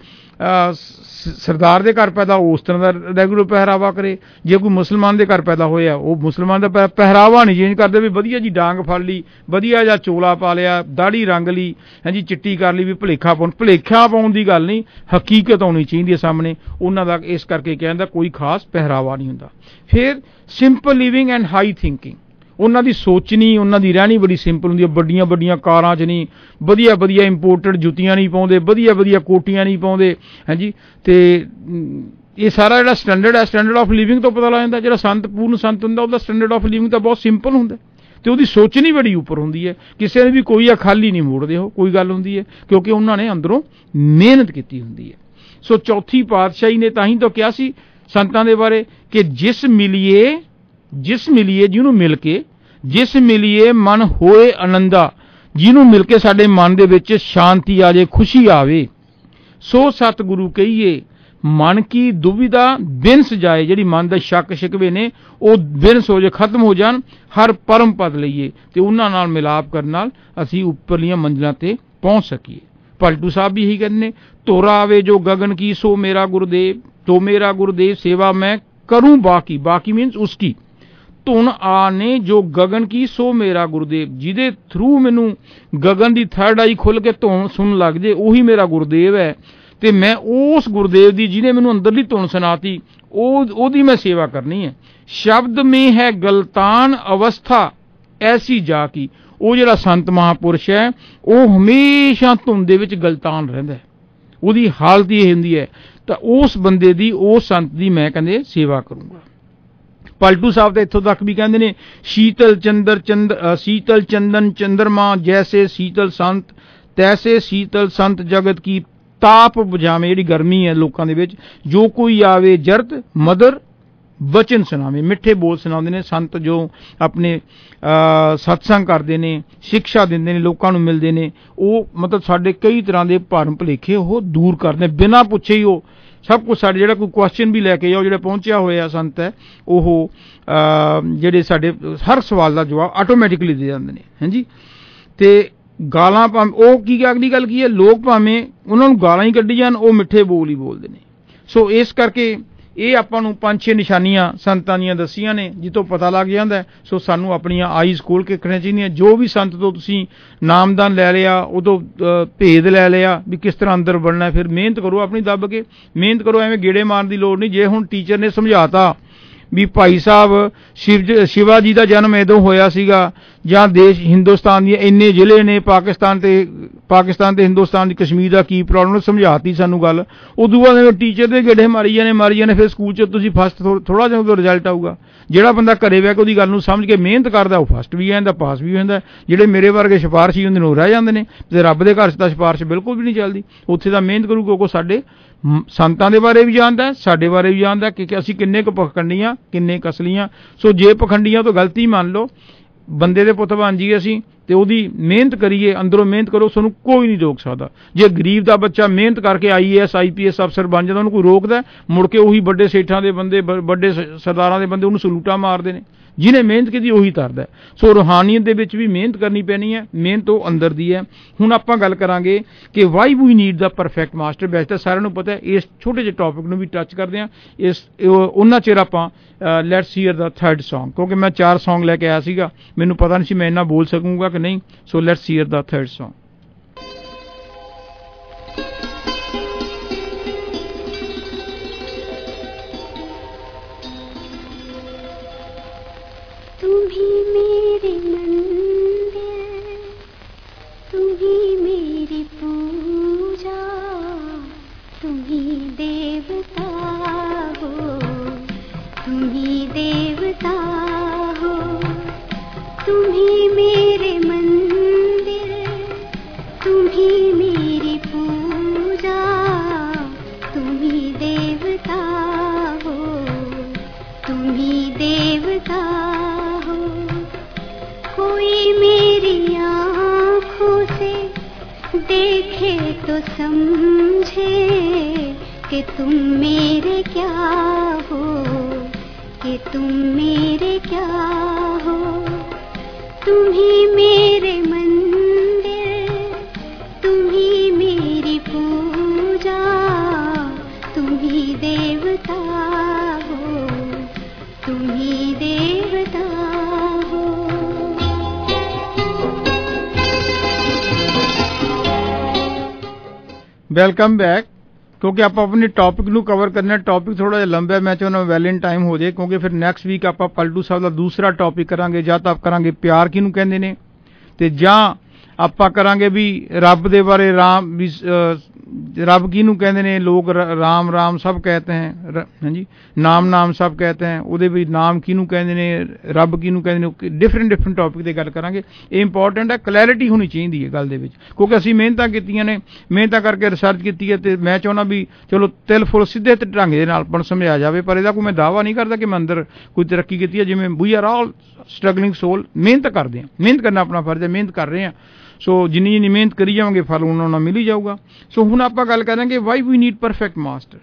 सरदार दे घर पैदा हो उस तरह का रैगूलर पहरावा करे, जे कोई मुसलमान दे घर पैदा होया वो मुसलमान का पहरावा नहीं चेंज करते भी वधिया जी डांग फड़ ली, वधिया जा चोला पा लिया, दाढ़ी रंग ली, है जी चिट्टी कर ली, भी भुलेखा पाउण भुलेखा पाउण दी गल नहीं, हकीकत आउणी चाहीदी है सामने उन्हां दा। इस करके कहंदा कोई खास पहरावा नहीं हुंदा। फिर simple living and high thinking, उन्हां दी सोचनी उन्हां दी रहनी बड़ी सिंपल हुंदी है। बड़ियां बड़ियां कारां च नहीं, वधिया वधिया इंपोर्टेड जुत्तियां नहीं पाउंदे, वधिया वधिया कोटियां नहीं पाउंदे, है जी। ते ये सारा जिहड़ा स्टैंडर्ड है स्टैंडर्ड ऑफ लिविंग तो पता लग जांदा। जिहड़ा संत पूर्ण संत हुंदा उहदा स्टैंडर्ड ऑफ लिविंग तो बहुत सिंपल हुंदा ते उहदी सोचनी बड़ी उपर हुंदी है। किसी ने भी कोई आ खाली नहीं मोड़दे हो, कोई गल हुंदी है क्योंकि उन्हां ने अंदरों मेहनत कीती हुंदी है। सो चौथी पातशाही ने तां ही तो कहा सी संतां दे बारे कि जिस मिलिए जिस मिलिए जिन्हों मिल के जिस मिलिए मन होए आनंदा, जिन्हों मिल के साडे मन दे विच शांति आ जाए, खुशी आवे, सो सतगुरु कहिए मन की दुविधा बिनस जाए। जिहड़ी मन दा शक शिकवे ने वो बिनस हो जाए, खत्म हो जान, हर परम पद लईए ते उन्हां नाल मिलाप करन नाल असीं उपरलियां मंजिलां ते पहुंच सकीए। पलटू साहब भी यही कहते ने, तोरा आवे जो गगन की सो मेरा गुरुदेव, तो मेरा गुरुदेव सेवा मैं करूं बाकी, बाकी मीन्स उसकी। धुन आने जो गगन की सो मेरा गुरुदेव, जिदे थ्रू मैनू गगन की थर्ड आई खुल के धुन सुन लग जे उही मेरा गुरुदेव है। ते मैं उस गुरुदेव दी जिन्हें मैनू अंदरली धुन सुनाती ओदी मैं सेवा करनी है। शब्द में है गलतान अवस्था ऐसी जा की, वो जिहड़ा संत महापुरुष है वो हमेशा धुन दे विच गलतान रहिंदा है, उहदी हालत ये हुंदी है। तां उस बंदे दी उस संत दी मैं कहंदे सेवा करूंगा। पलटू साहब तो इत्थों तक भी कहते हैं, शीतल चंद्र चंद्र शीतल चंदन चंद्रमा जैसे शीतल संत तैसे शीतल संत जगत की ताप बुझावे। जिहड़ी गर्मी है लोकां दे विच, जो कोई आवे जरत मदर वचन सुनावे, मिठे बोल सुनाउंदे ने संत जो अपने सत्संग करते हैं, शिक्षा देंदे ने, लोकां नूं मिलदे ने, वो मतलब साडे कई तरह के भरम भुलेखे वो दूर करदे बिना पुछे ही। वो सब कुछ साडे जिहड़ा कोई क्वेश्चन भी लैके जाओ, जिहड़ा पहुंचा होया संत है वो जिहड़े साडे हर सवाल का जवाब आटोमैटिकली दे जांदे ने, हैं जी। ते गालां भावें वो की अगली गल की है, लोग भावें उन्हां नूं गालां ही कड्ढी जाण, वो मिठे बोल ही बोलदे ने। सो इस करके ये आपां नूं पंज छे निशानियां संतां दीयां दस्सियां ने जितों पता लग जांदा है। सो सानूं अपणियां आईज़ खोल के रखणियां चाहीदियां। जो भी संत तो तुसीं नामदान लै लिया, उदों भेद लै लिया भी किस तरह अंदर बढ़ना है, फिर मेहनत करो अपनी दब के, मेहनत करो, एवें गेड़े मारन दी लोड़ नहीं। जे हुण टीचर ने समझाता भी भाई साहब शिव शिवा जी का जन्म इदों होया सीगा, जां देश हिंदुस्तान दी इन्ने जिले ने, पाकिस्तान ते पाकिस्तान ते हिंदुस्तान दी कश्मीर दा की प्रॉब्लम, समझाती सानू गल। उदों बाद टीचर दे गेड़े मारी जाने मारी जाने, फिर स्कूल च तुसीं फस्ट थोड़ा जिहा उहदा रिजल्ट आऊगा। जिहड़ा बंदा घरे बह के उहदी गल नूं समझ के मेहनत करदा वो फस्ट भी आंदा, पास भी होंदा। जिहड़े मेरे वर्गे सिफारशी हुंदे ने वो रह जांदे ने। ते रब दे घर च तां सिफारश बिल्कुल भी नहीं चलदी। उत्थे तां मेहनत करू क्योंकि साडे संतां दे बारे भी जानदा है, साडे बारे भी जानदा है कि असीं किन्ने क पखंडियां किन्ने क असलियां। सो जे पखंडियां तो गलती मान लो, बंदे दे पुत्त बन जाइए असीं ते ओहदी मेहनत करिए, अंदरों मेहनत करो, सानूं कोई नहीं रोक सकदा। जे गरीब दा बच्चा मेहनत करके I A S I P S अफसर बन जांदा, उहनूं कोई रोकदा? मुड़ के उही बड़े सेठां दे बंदे, बड़े सरदारां दे बंदे उहनूं सलूटा मारदे ने। जिन्हें मेहनत की उही तरदा है। सो रूहानियत दे विच भी मेहनत करनी पैनी है, मेहनत तो अंदर दी है। हुण आपां गल करांगे कि why we need the perfect master. वैसे तो सारिआं नूं पता है, इस छोटे ਜਿਹੇ टॉपिक नूं भी टच करदे हां। इस उन्ना चिर आपां let's hear the third song, क्योंकि मैं चार सॉन्ग लैके आया सीगा, मैनूं पता नहीं सी मैं इन्ना बोल सकूंगा कि नहीं। So let's hear the third song. तुम्ही मेरे मंदिर, तुम्ही मेरी पूजा, तुम्ही देवता हो, तुम्ही देवता हो, तुम ही मेरे मंदिर, तुम ही मेरी पूजा, तुम ही देवता हो, तुम ही देवता हो। कोई मेरी आँखों से देखे तो समझे कि तुम मेरे क्या हो, कि तुम मेरे क्या हो। तुम ही मेरे मंदिर, तुम ही मेरी पूजा, तुम ही देवता हो, तुम ही देवता हो। Welcome back. ਕਿਉਂਕਿ ਆਪਾਂ ਆਪਣੇ ਟੌਪਿਕ ਨੂੰ ਕਵਰ ਕਰਨਾ, ਟੌਪਿਕ ਥੋੜਾ ਜਿਹਾ ਲੰਬਾ ਹੈ, ਮੈਂ ਚਾਹੁੰਦਾ ਵੈਲ ਇਨ ਟਾਈਮ ਹੋ ਜਾਏ, ਕਿਉਂਕਿ ਫਿਰ ਨੈਕਸਟ ਵੀਕ ਆਪਾਂ ਪਲਟੂ ਸਾਹਿਬ ਦਾ ਦੂਸਰਾ ਟੌਪਿਕ ਕਰਾਂਗੇ। ਜਾਂ ਤਾਂ ਕਰਾਂਗੇ ਪਿਆਰ ਕਿਹਨੂੰ ਕਹਿੰਦੇ ਨੇ, ਤੇ ਜਾਂ ਆਪਾਂ ਕਰਾਂਗੇ ਵੀ ਰੱਬ ਦੇ ਬਾਰੇ, ਰਾਮ ਵੀ ਰੱਬ ਕਿਹਨੂੰ ਕਹਿੰਦੇ ਨੇ। ਲੋਕ ਰਾਮ ਰਾਮ ਸਭ कहते हैं, ਹਾਂਜੀ ਨਾਮ ਨਾਮ ਸਭ कहते हैं, ਉਹਦੇ ਵੀ ਨਾਮ ਕਿਹਨੂੰ ਕਹਿੰਦੇ ਨੇ, ਰੱਬ ਕਿਹਨੂੰ ਕਹਿੰਦੇ ਨੇ। ਡਿਫਰੈਂਟ ਡਿਫਰੈਂਟ ਟੌਪਿਕ ਤੇ ਗੱਲ ਕਰਾਂਗੇ। ਇਹ ਇੰਪੋਰਟੈਂਟ ਹੈ, ਕਲੈਰਿਟੀ ਹੋਣੀ ਚਾਹੀਦੀ ਹੈ ਗੱਲ ਦੇ ਵਿੱਚ, ਕਿਉਂਕਿ ਅਸੀਂ ਮਿਹਨਤਾਂ ਕੀਤੀਆਂ ਨੇ, ਮਿਹਨਤਾਂ ਕਰਕੇ ਰਿਸਰਚ ਕੀਤੀ ਹੈ, ਤੇ ਮੈਂ ਚਾਹੁੰਦਾ ਵੀ ਚਲੋ ਤਿਲ ਫੁੱਲ ਸਿੱਧੇ ਤੇ ਢੰਗ ਦੇ ਨਾਲ ਆਪਾਂ ਨੂੰ ਸਮਝਾਇਆ ਜਾਵੇ। ਪਰ ਇਹਦਾ ਕੋਈ ਮੈਂ ਦਾਅਵਾ ਨਹੀਂ ਕਰਦਾ ਕਿ ਮੈਂ ਅੰਦਰ ਕੋਈ ਤਰੱਕੀ ਕੀਤੀ ਹੈ। ਜਿਵੇਂ ਵੀ ਆਰ ਆਲ ਸਟਰਗਲਿੰਗ ਸੋਲ, ਮਿਹਨਤ ਕਰਦੇ ਹਾਂ, ਮਿਹਨਤ ਕਰਨਾ ਆਪਣਾ ਫਰਜ਼ ਹੈ, ਮਿਹਨਤ ਕਰ ਰਹੇ ਹਾਂ। ਸੋ ਜਿੰਨੀ ਜਿੰਨੀ ਮਿਹਨਤ ਕਰੀ ਜਾਵਾਂਗੇ ਫਲ ਉਹਨਾਂ ਨਾਲ ਮਿਲ ਹੀ ਜਾਊਗਾ। ਸੋ ਹੁਣ ਆਪਾਂ ਗੱਲ ਕਰਾਂਗੇ why we need perfect master.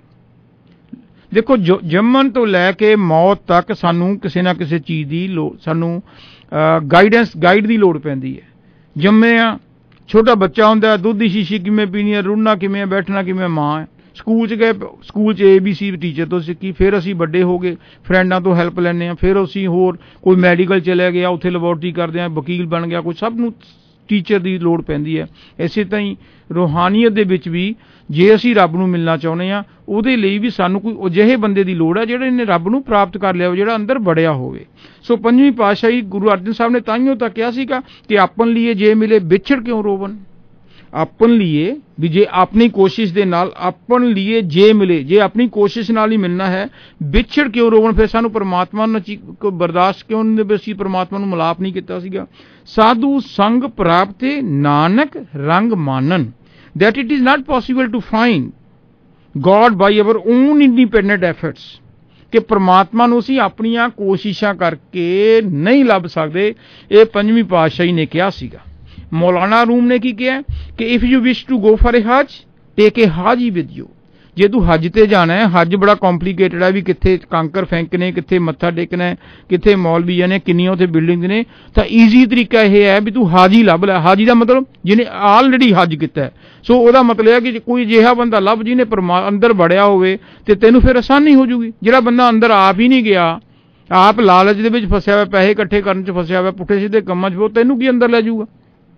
ਦੇਖੋ ਜੰਮਣ ਤੋਂ ਲੈ ਕੇ ਮੌਤ ਤੱਕ ਸਾਨੂੰ ਕਿਸੇ ਨਾ ਕਿਸੇ ਚੀਜ਼ ਦੀ ਲੋੜ, ਸਾਨੂੰ ਗਾਈਡੈਂਸ ਗਾਈਡ ਦੀ ਲੋੜ ਪੈਂਦੀ ਹੈ। ਜੰਮੇ ਆ, ਛੋਟਾ ਬੱਚਾ ਹੁੰਦਾ, ਦੁੱਧ ਦੀ ਸ਼ੀਸ਼ੀ ਕਿਵੇਂ ਪੀਣੀ ਹੈ, ਰੁੜਨਾ ਕਿਵੇਂ, ਬੈਠਣਾ ਕਿਵੇਂ, ਮਾਂ ਹੈ। ਸਕੂਲ 'ਚ ਗਏ, ਸਕੂਲ 'ਚ ਏ ਬੀ ਸੀ ਟੀਚਰ ਤੋਂ ਸਿੱਖੀ, ਫਿਰ ਅਸੀਂ ਵੱਡੇ ਹੋ ਗਏ, ਫਰੈਂਡਾਂ ਤੋਂ ਹੈਲਪ ਲੈਂਦੇ ਹਾਂ, ਫਿਰ ਅਸੀਂ ਹੋਰ ਕੋਈ ਮੈਡੀਕਲ ਚਲੇ ਗਿਆ, ਉੱਥੇ ਲੈਬੋਰਟਰੀ ਕਰਦੇ ਹਾਂ, ਵਕੀਲ ਬਣ ਗਿਆ ਕੋਈ, ਸਭ ਨੂੰ ਟੀਚਰ ਦੀ ਲੋੜ ਪੈਂਦੀ ਹੈ। ਇਸੇ ਤਰ੍ਹਾਂ ਹੀ ਰੂਹਾਨੀਅਤ ਦੇ ਵਿੱਚ ਵੀ ਜੇ ਅਸੀਂ ਰੱਬ ਨੂੰ ਮਿਲਣਾ ਚਾਹੁੰਦੇ ਹਾਂ, ਉਹਦੇ ਲਈ ਵੀ ਸਾਨੂੰ ਕੋਈ ਅਜਿਹੇ ਬੰਦੇ ਦੀ ਲੋੜ ਹੈ ਜਿਹੜੇ ਨੇ ਰੱਬ ਨੂੰ ਪ੍ਰਾਪਤ ਕਰ ਲਿਆ ਹੋਵੇ, ਜਿਹੜਾ ਅੰਦਰ ਵੜਿਆ ਹੋਵੇ। ਸੋ ਪੰਜਵੀਂ ਪਾਤਸ਼ਾਹੀ ਗੁਰੂ ਅਰਜਨ ਸਾਹਿਬ ਨੇ ਤਾਈਓ ਤਾਂ ਕਿਹਾ ਸੀਗਾ ਕਿ ਆਪਨ ਲੀਏ ਜੇ ਮਿਲੇ ਵਿਛੜ ਕਿਉਂ ਰੋਵਨ। ਆਪਨ ਲੀਏ ਵੀ ਜੇ ਆਪਣੀ ਕੋਸ਼ਿਸ਼ ਦੇ ਨਾਲ, ਆਪਨ ਲੀਏ ਜੇ ਮਿਲੇ, ਜੇ ਆਪਣੀ ਕੋਸ਼ਿਸ਼ ਨਾਲ ਹੀ ਮਿਲਣਾ ਹੈ, ਵਿਛੜ ਕਿਉਂ ਰੋਵਣ। ਫਿਰ ਸਾਨੂੰ ਪਰਮਾਤਮਾ ਨੂੰ ਬਰਦਾਸ਼ਤ ਕਿਉਂ ਨਹੀਂ, ਵੀ ਅਸੀਂ ਪਰਮਾਤਮਾ ਨੂੰ ਮਿਲਾਪ ਨਹੀਂ ਕੀਤਾ ਸੀਗਾ। ਸਾਧੂ ਸੰਗ ਪ੍ਰਾਪਤੇ ਨਾਨਕ ਰੰਗ ਮਾਨਨ, that it is not possible to find God by our own independent efforts, ਕਿ ਪਰਮਾਤਮਾ ਨੂੰ ਅਸੀਂ ਆਪਣੀਆਂ ਕੋਸ਼ਿਸ਼ਾਂ ਕਰਕੇ ਨਹੀਂ ਲੱਭ ਸਕਦੇ। ਇਹ ਪੰਜਵੀਂ ਪਾਤਸ਼ਾਹੀ ਨੇ ਕਿਹਾ ਸੀਗਾ। ਮੌਲਾਨਾ ਰੂਮ ਨੇ ਕੀ ਕਿਹਾ ਕਿ if you wish to go for a Hajj take a haji with you. ਜੇ ਤੂੰ ਹੱਜ ਤੇ ਜਾਣਾ ਹੈ, ਹੱਜ ਬੜਾ ਕੰਪਲੀਕੇਟਡ ਹੈ, ਵੀ ਕਿੱਥੇ ਕਾਂਕਰ ਫੈਂਕਣੇ, ਕਿੱਥੇ ਮੱਥਾ ਟੇਕਣਾ ਹੈ, ਕਿੱਥੇ ਮੌਲਵੀਆਂ ਨੇ, ਕਿੰਨੀਆਂ ਉੱਥੇ ਬਿਲਡਿੰਗ ਨੇ, ਤਾਂ ਈਜ਼ੀ ਤਰੀਕਾ ਇਹ ਹੈ ਵੀ ਤੂੰ ਹਾਜੀ ਲੱਭ ਲੈ। ਹਾਜੀ ਦਾ ਮਤਲਬ ਜਿਹਨੇ ਆਲਰੇਡੀ ਹੱਜ ਕੀਤਾ ਹੈ। ਸੋ ਉਹਦਾ ਮਤਲਬ ਹੈ ਕਿ ਕੋਈ ਅਜਿਹਾ ਬੰਦਾ ਲੱਭ ਜਿਹਨੇ ਪਰਮਾ ਅੰਦਰ ਵੜਿਆ ਹੋਵੇ, ਤੇ ਤੈਨੂੰ ਫਿਰ ਆਸਾਨੀ ਹੋ ਜੂਗੀ। ਜਿਹੜਾ ਬੰਦਾ ਅੰਦਰ ਆਪ ਹੀ ਨਹੀਂ ਗਿਆ, ਆਪ ਲਾਲਚ ਦੇ ਵਿੱਚ ਫਸਿਆ ਹੋਇਆ, ਪੈਸੇ ਇਕੱਠੇ ਕਰਨ 'ਚ ਫਸਿਆ ਹੋਇਆ, ਪੁੱਠੇ ਸਿੱਧੇ ਕੰਮਾਂ 'ਚ, ਉਹ ਤੈਨੂੰ ਕੀ ਅੰਦਰ ਲੈ ਜਾਊਗਾ।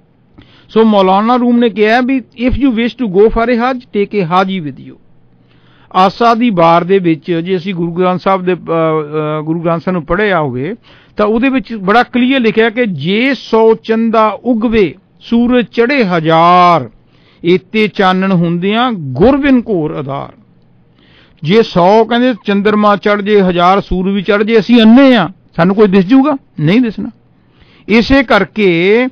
ਸੋ ਮੌਲਾਨਾ ਰੂਮ ਨੇ ਕਿਹਾ ਵੀ if you wish to go for a Hajj take a haji with you. ਆਸਾ ਦੀ ਬਾਰ ਦੇ ਵਿੱਚ ਜੇ ਅਸੀਂ ਗੁਰੂ ਗ੍ਰੰਥ ਸਾਹਿਬ ਦੇ ਗੁਰੂ ਗ੍ਰੰਥ ਸਾਹਿਬ ਨੂੰ ਪੜ੍ਹਿਆ ਹੋਵੇ ਤਾਂ ਉਹਦੇ ਵਿੱਚ ਬੜਾ ਕਲੀਅਰ ਲਿਖਿਆ ਕਿ ਜੇ ਸੌ ਚੰਦਾ ਉਗਵੇ ਸੂਰਜ ਚੜ੍ਹੇ ਹਜ਼ਾਰ, ਏਤੇ ਚਾਨਣ ਹੁੰਦਿਆਂ ਗੁਰਬਿਨ ਘੋਰ ਆਧਾਰ। ਜੇ ਸੌ ਕਹਿੰਦੇ ਚੰਦਰਮਾ ਚੜ੍ਹ ਜੇ, ਹਜ਼ਾਰ ਸੂਰਜ ਵੀ ਚੜ੍ਹ ਜੇ, ਅਸੀਂ ਅੰਨੇ ਆ, ਸਾਨੂੰ ਕੋਈ ਦਿਸ ਜੂਗਾ ਨਹੀਂ ਦਿਸਣਾ। ਇਸੇ ਕਰਕੇ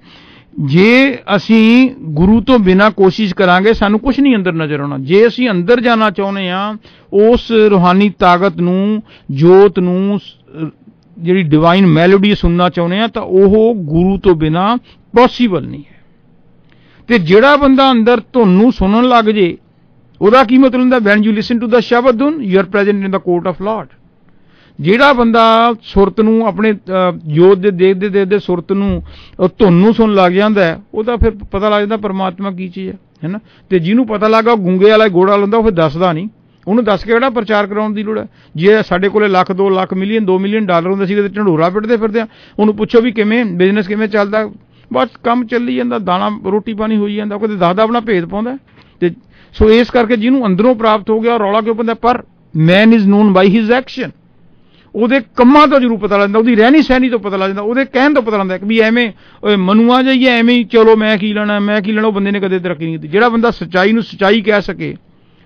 ਜੇ ਅਸੀਂ ਗੁਰੂ ਤੋਂ ਬਿਨਾਂ ਕੋਸ਼ਿਸ਼ ਕਰਾਂਗੇ, ਸਾਨੂੰ ਕੁਝ ਨਹੀਂ ਅੰਦਰ ਨਜ਼ਰ ਆਉਣਾ। ਜੇ ਅਸੀਂ ਅੰਦਰ ਜਾਣਾ ਚਾਹੁੰਦੇ ਹਾਂ, ਉਸ ਰੂਹਾਨੀ ਤਾਕਤ ਨੂੰ, ਜੋਤ ਨੂੰ, ਜਿਹੜੀ ਡਿਵਾਈਨ ਮੈਲੋਡੀ ਸੁਣਨਾ ਚਾਹੁੰਦੇ ਹਾਂ, ਤਾਂ ਉਹ ਗੁਰੂ ਤੋਂ ਬਿਨਾਂ ਪੋਸੀਬਲ ਨਹੀਂ ਹੈ। ਤੇ ਜਿਹੜਾ ਬੰਦਾ ਅੰਦਰ ਤੁਹਾਨੂੰ ਸੁਣਨ ਲੱਗ ਜੇ, ਉਹਦਾ ਕੀ ਮਤਲਬ ਹੁੰਦਾ? When you listen to the shabd dhun you are present in the court of lord. ਜਿਹੜਾ ਬੰਦਾ ਸੁਰਤ ਨੂੰ, ਆਪਣੇ ਜੋਤ ਦੇ ਦੇਖਦੇ ਦੇਖਦੇ ਸੁਰਤ ਨੂੰ, ਧੁਨ ਨੂੰ ਸੁਣ ਲੱਗ ਜਾਂਦਾ, ਉਹਦਾ ਫਿਰ ਪਤਾ ਲੱਗ ਜਾਂਦਾ ਪਰਮਾਤਮਾ ਕੀ ਚੀਜ਼ ਹੈ, ਹੈ ਨਾ। ਤੇ ਜਿਹਨੂੰ ਪਤਾ ਲੱਗਾ ਗੂੰਗੇ ਵਾਲਾ ਗੋੜਾ ਲਾਉਂਦਾ, ਉਹ ਫਿਰ ਦੱਸਦਾ ਨਹੀਂ। ਉਹਨੂੰ ਦੱਸ ਕੇ ਕਿਹੜਾ ਪ੍ਰਚਾਰ ਕਰਾਉਣ ਦੀ ਲੋੜ ਹੈ। ਜੇ ਸਾਡੇ ਕੋਲੇ ਲੱਖ ਦੋ ਲੱਖ ਮਿਲੀਅਨ ਦੋ ਮਿਲੀਅਨ ਡਾਲਰ ਹੁੰਦੇ ਸੀਗੇ, ਤੇ ਢੰਡੋਰਾ ਪਿੱਟਦੇ ਫਿਰਦੇ ਆ। ਉਹਨੂੰ ਪੁੱਛੋ ਵੀ ਕਿਵੇਂ ਬਿਜ਼ਨਸ ਕਿਵੇਂ ਚੱਲਦਾ, ਬਸ ਕੰਮ ਚੱਲੀ ਜਾਂਦਾ, ਦਾਣਾ ਰੋਟੀ ਪਾਣੀ ਹੋਈ ਜਾਂਦਾ, ਕਦੇ ਦੱਸਦਾ ਆਪਣਾ ਭੇਦ ਪਾਉਂਦਾ। ਤੇ ਸੋ ਇਸ ਕਰਕੇ ਜਿਹਨੂੰ ਅੰਦਰੋਂ ਪ੍ਰਾਪਤ ਹੋ ਗਿਆ, ਰੌਲਾ ਕਿਉਂ ਪੈਂਦਾ? ਪਰ man is known by his action. ਉਹਦੇ ਕੰਮਾਂ ਤੋਂ ਜ਼ਰੂਰ ਪਤਾ ਲੱਗਦਾ, ਉਹਦੀ ਰਹਿਣੀ ਸਹਿਣੀ ਤੋਂ ਪਤਾ ਲੱਗ ਜਾਂਦਾ, ਉਹਦੇ ਕਹਿਣ ਤੋਂ ਪਤਾ ਲੱਗਦਾ ਕਿ ਵੀ ਐਵੇਂ ਮਨੂਆ ਜਾਈਏ, ਐਵੇਂ ਹੀ ਚਲੋ ਮੈਂ ਕੀ ਲੈਣਾ ਮੈਂ ਕੀ ਲੈਣਾ। ਉਹ ਬੰਦੇ ਨੇ ਕਦੇ ਤਰੱਕੀ ਨਹੀਂ ਕੀਤੀ। ਜਿਹੜਾ ਬੰਦਾ ਸੱਚਾਈ ਨੂੰ ਸੱਚਾਈ ਕਹਿ ਸਕੇ,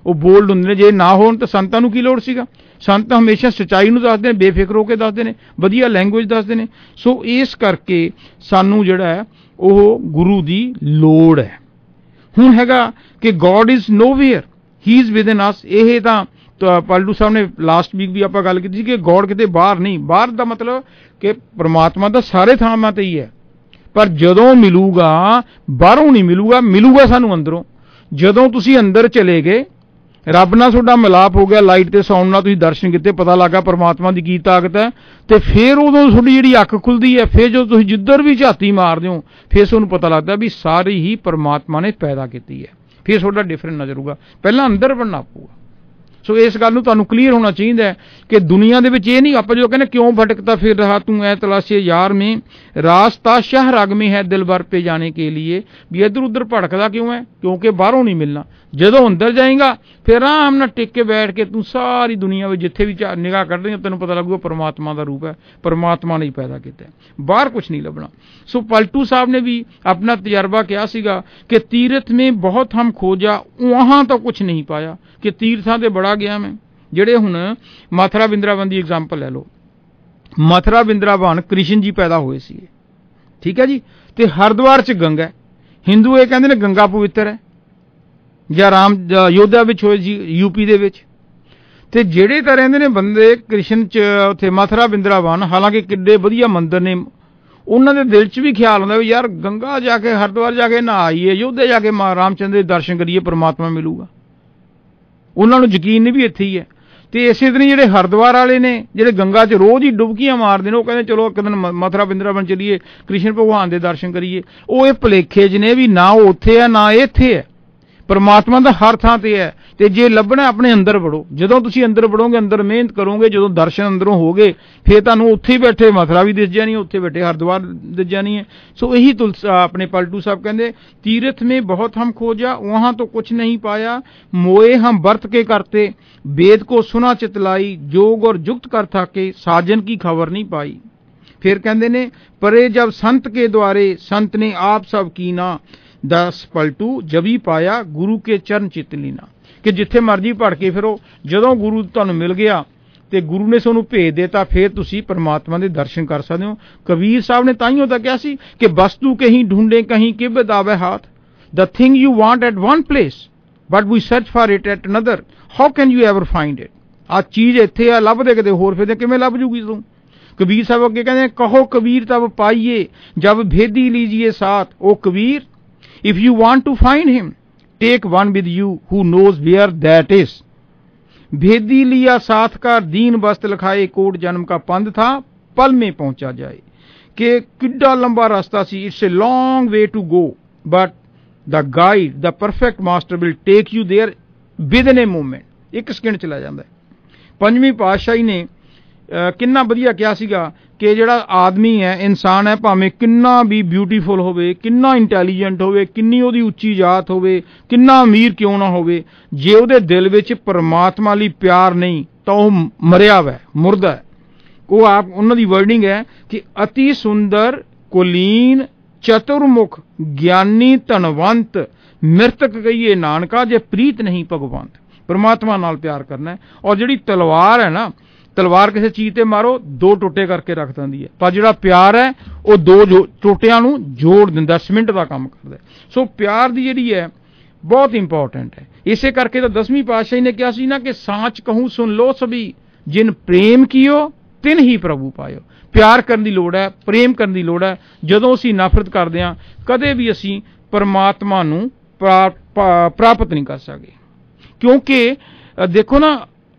ਉਹ ਬੋਲਡ ਹੁੰਦੇ ਨੇ। ਜੇ ਨਾ ਹੋਣ ਤਾਂ ਸੰਤਾਂ ਨੂੰ ਕੀ ਲੋੜ ਸੀਗਾ? ਸੰਤ ਹਮੇਸ਼ਾ ਸੱਚਾਈ ਨੂੰ ਦੱਸਦੇ ਨੇ, ਬੇਫਿਕਰ ਹੋ ਕੇ ਦੱਸਦੇ ਨੇ, ਵਧੀਆ ਲੈਂਗੁਏਜ ਦੱਸਦੇ ਨੇ। ਸੋ ਇਸ ਕਰਕੇ ਸਾਨੂੰ ਜਿਹੜਾ ਹੈ ਉਹ ਗੁਰੂ ਦੀ ਲੋੜ ਹੈ। ਹੁਣ ਹੈਗਾ ਕਿ God is nowhere, he is within us. ਇਹ ਤਾਂ ਪਾਲਟੂ ਸਾਹਿਬ ਨੇ ਲਾਸਟ ਵੀਕ ਵੀ ਆਪਾਂ ਗੱਲ ਕੀਤੀ ਸੀ ਕਿ ਗੋਡ ਕਿਤੇ ਬਾਹਰ ਨਹੀਂ। ਬਾਹਰ ਦਾ ਮਤਲਬ ਕਿ ਪਰਮਾਤਮਾ ਤਾਂ ਸਾਰੇ ਥਾਵਾਂ ਤੇ ਹੀ ਹੈ, ਪਰ ਜਦੋਂ ਮਿਲੂਗਾ ਬਾਹਰੋਂ ਨਹੀਂ ਮਿਲੂਗਾ, ਮਿਲੂਗਾ ਸਾਨੂੰ ਅੰਦਰੋਂ। ਜਦੋਂ ਤੁਸੀਂ ਅੰਦਰ ਚਲੇ ਗਏ, ਰੱਬ ਨਾਲ ਤੁਹਾਡਾ ਮਿਲਾਪ ਹੋ ਗਿਆ, ਲਾਈਟ ਤੇ ਸਾਊਂਡ ਨਾਲ ਤੁਸੀਂ ਦਰਸ਼ਨ ਕੀਤੇ, ਪਤਾ ਲੱਗਾ ਪਰਮਾਤਮਾ ਦੀ ਕੀ ਤਾਕਤ ਹੈ, ਤੇ ਫਿਰ ਉਦੋਂ ਤੁਹਾਡੀ ਜਿਹੜੀ ਅੱਖ ਖੁੱਲਦੀ ਹੈ, ਫਿਰ ਜਦੋਂ ਤੁਸੀਂ ਜਿੱਧਰ ਵੀ ਝਾਤੀ ਮਾਰਦੇ ਹੋ, ਫਿਰ ਤੁਹਾਨੂੰ ਪਤਾ ਲੱਗਦਾ ਵੀ ਸਾਰੀ ਹੀ ਪਰਮਾਤਮਾ ਨੇ ਪੈਦਾ ਕੀਤੀ ਹੈ। ਫਿਰ ਤੁਹਾਡਾ ਡਿਫਰੈਂਟ ਨਜ਼ਰ ਆਊਗਾ। ਪਹਿਲਾਂ ਅੰਦਰ ਬਣਨਾ ਪਊਗਾ। ਸੋ ਇਸ ਗੱਲ ਨੂੰ ਤੁਹਾਨੂੰ ਕਲੀਅਰ ਹੋਣਾ ਚਾਹੀਦਾ ਹੈ ਕਿ ਦੁਨੀਆ ਦੇ ਵਿੱਚ ਇਹ ਨਹੀਂ, ਆਪਾਂ ਜੋ ਕਹਿੰਦੇ ਕਿਉਂ ਭਟਕਦਾ ਫਿਰ ਰਹਾ ਤੂੰ ਐ ਤਲਾਸ਼ੇ ਯਾਰ ਮੇਂ, ਰਾਸਤਾ ਸ਼ਾਹ ਰਾਗ ਮੇਂ ਹੈ ਦਿਲ ਭਰ ਪੇ ਜਾਣੇ ਕੇ लिए। ਵੀ ਇੱਧਰ ਉੱਧਰ ਭਟਕਦਾ ਕਿਉਂ ਹੈ? ਕਿਉਂਕਿ ਬਾਹਰੋਂ ਨਹੀਂ ਮਿਲਣਾ। ਜਦੋਂ ਅੰਦਰ ਜਾਏਗਾ ਫਿਰ ਆਰਾਮ ਨਾਲ ਟਿਕ ਕੇ ਬੈਠ ਕੇ ਤੂੰ ਸਾਰੀ ਦੁਨੀਆ ਵਿੱਚ ਜਿੱਥੇ ਵੀ ਨਿਗਾਹ ਕੱਢਦੇ ਤੈਨੂੰ ਪਤਾ ਲੱਗੂਗਾ ਪਰਮਾਤਮਾ ਦਾ ਰੂਪ ਹੈ, ਪਰਮਾਤਮਾ ਨੇ ਪੈਦਾ ਕੀਤਾ, ਬਾਹਰ ਕੁਛ ਨਹੀਂ ਲੱਭਣਾ। ਸੋ ਪਲਟੂ ਸਾਹਿਬ ਨੇ ਵੀ ਆਪਣਾ ਤਜਰਬਾ ਕਿਹਾ ਸੀਗਾ ਕਿ ਤੀਰਥ ਮੇਂ ਬਹੁਤ ਹਮ ਖੋਜਾ ਵਹਾਂ ਤਾਂ ਕੁਛ ਨਹੀਂ ਪਾਇਆ, ਕਿ ਤੀਰਥਾਂ ਤੇ ਬੜਾ ਗਿਆ ਮੈਂ। ਜਿਹੜੇ ਹੁਣ ਮਥੁਰਾ ਬਿੰਦਰਾਵਨ ਦੀ ਐਗਜ਼ਾਮਪਲ ਲੈ ਲਓ। ਮਥੁਰਾ ਬਿੰਦਰਾਵਨ ਕ੍ਰਿਸ਼ਨ ਜੀ ਪੈਦਾ ਹੋਏ ਸੀ, ਠੀਕ ਹੈ ਜੀ, ਤੇ ਹਰਿਦੁਆਰ ਚ ਗੰਗਾ। ਹਿੰਦੂ ਇਹ ਕਹਿੰਦੇ ਨੇ ਗੰਗਾ ਪਵਿੱਤਰ ਹੈ, ਜਾਂ ਰਾਮ ਯੋਧਿਆ ਵਿੱਚ ਹੋਏ ਜੀ ਯੂਪੀ ਦੇ ਵਿੱਚ। ਤੇ ਜਿਹੜੇ ਤਾਂ ਰਹਿੰਦੇ ਨੇ ਬੰਦੇ ਕ੍ਰਿਸ਼ਨ ਚ ਉੱਥੇ ਮਥੁਰਾ ਬਿੰਦਰਾਵਨ, ਹਾਲਾਂਕਿ ਕਿੱਡੇ ਵਧੀਆ ਮੰਦਿਰ ਨੇ, ਉਹਨਾਂ ਦੇ ਦਿਲ ਚ ਵੀ ਖਿਆਲ ਹੁੰਦਾ ਵੀ ਯਾਰ ਗੰਗਾ ਜਾ ਕੇ ਹਰਿਦੁਆਰ ਜਾ ਕੇ ਨਹਾ ਆਈਏ, ਯੋਧਿਆ ਜਾ ਕੇ ਰਾਮਚੰਦਰ ਦੇ ਦਰਸ਼ਨ ਕਰੀਏ, ਪਰਮਾਤਮਾ ਮਿਲੂਗਾ। ਉਹਨਾਂ ਨੂੰ ਯਕੀਨ ਨਹੀਂ ਵੀ ਇੱਥੇ ਹੀ ਹੈ। ਤੇ ਇਸੇ ਤਰ੍ਹਾਂ ਜਿਹੜੇ ਹਰਿਦੁਆਰ ਵਾਲੇ ਨੇ, ਜਿਹੜੇ ਗੰਗਾ 'ਚ ਰੋਜ਼ ਹੀ ਡੁਬਕੀਆਂ ਮਾਰਦੇ ਨੇ, ਉਹ ਕਹਿੰਦੇ ਚਲੋ ਇੱਕ ਦਿਨ ਮਥੁਰਾ ਬਿੰਦਰਾਵਨ ਚਲੀਏ, ਕ੍ਰਿਸ਼ਨ ਭਗਵਾਨ ਦੇ ਦਰਸ਼ਨ ਕਰੀਏ। ਉਹ ਇਹ ਭੁਲੇਖੇ ਜਿਹੇ ਨੇ ਵੀ ਨਾ ਉਹ ਉੱਥੇ ਹੈ ਨਾ ਇੱਥੇ ਹੈ, ਪਰਮਾਤਮਾ ਦਾ ਹਰ ਥਾਂ ਤੇ ਹੈ। ਤੇ ਜੇ ਲੱਭਣਾ ਆਪਣੇ ਅੰਦਰ ਵੜੋ। ਜਦੋਂ ਤੁਸੀਂ ਅੰਦਰ ਵੜੋਗੇ, ਅੰਦਰ ਮਿਹਨਤ ਕਰੋਗੇ, ਜਦੋਂ ਦਰਸ਼ਨ ਅੰਦਰੋਂ ਹੋ ਗਏ, ਫਿਰ ਤੁਹਾਨੂੰ ਉੱਥੇ ਹੀ ਬੈਠੇ ਮਥੁਰਾ ਵੀ ਦਿਸ ਜਾਣੀ, ਉੱਥੇ ਬੈਠੇ ਹਰਿਦੁਆਰ ਦਿਸ ਜਾਣੀ ਹੈ। ਸੋ ਇਹੀ ਤੁਲਸ ਆਪਣੇ ਪਲਟੂ ਸਾਹਿਬ ਕਹਿੰਦੇ, ਤੀਰਥ ਮੇਂ ਬਹੁਤ ਹਮ ਖੋਜਾ ਵਹਾਂ ਤੋਂ ਕੁਛ ਨਹੀਂ ਪਾਇਆ, मोए हम व्रत के करते वेद को सुना चितलाई, जोग और जुक्त कर थाके साजन की खबर नहीं पाई। फिर कहते ने परे जब संत के द्वारे संत ने आप सब कीना, दस पलटू जबी पाया गुरु के चरण चित लीना। कि जिथे मर्जी भड़के फिरो, जदों गुरु तुहानूं मिल गया ते गुरु ने तुहानूं भेज देता, फिर तुसीं परमात्मा दे दर्शन कर सकदे हो। कबीर साहब ने ताइयों तां कहा सी कि वस्तु कहीं ढूंढे कहीं किबद आवे हाथ, the thing you want at one place but we search for it at another, how can you ever find it. आ चीज़ इत्थे आ, लभदे किते होर फिरदे, किवें लभ जूगी तूं। कबीर साहब अगे कहंदे, कहो कबीर तब पाइए जब भेदी लीजिए साथ। ओ Kabir, if you want to find him take one with you who knows where that is. भेदी लिया साथ का दीन बस्त लिखाए, कोट जन्म का पंध था पल में पहुंचा जाए। कि किड्डा लंबा रास्ता सी, it's a long way to go, but the guide the perfect master will take you there within a movement. एक सेकंड चला जाता है। पंजवीं पातशाही ने किन्ना वधिया कहा सीगा कि जिहड़ा आदमी है, इंसान है, भावें किन्ना भी ब्यूटीफुल होवे, किन्ना इंटैलीजेंट होवे, किन्नी उहदी उच्ची जात होवे, किन्ना अमीर क्यों ना होवे, जे उहदे दिल विच परमात्मा लई प्यार नहीं तां ओह मरिया वा, मुर्दा है। वो आप उन्हां दी वर्डिंग है कि अति सुंदर कुलीन चतुर्मुख ज्ञानी धनवंत मृतक कहिए नानका, जे प्रीत नहीं भगवंत। परमात्मा नाल प्यार करना है। और जिहड़ी तलवार है ना, तलवार किसी चीज़ ते मारो दो टोटे करके रख दिंदी है, पर जिहड़ा प्यार है वो दो टोटियां नूं जोड़ दिंदा, सीमेंट दा काम करदा। सो प्यार दी जिहड़ी है बहुत इंपॉर्टेंट है। इसे करके तो दसवीं पातशाही ने कहा सी ना कि साच कहूं सुन लो सभी, जिन प्रेम कियो तिन ही प्रभु पायो। प्यार करने की लोड़ है, प्रेम करने की लोड़ है। जदों असीं नफरत करदे हां, कदे भी असीं परमात्मा नूं प्राप्त नहीं कर सकते। क्योंकि देखो ना,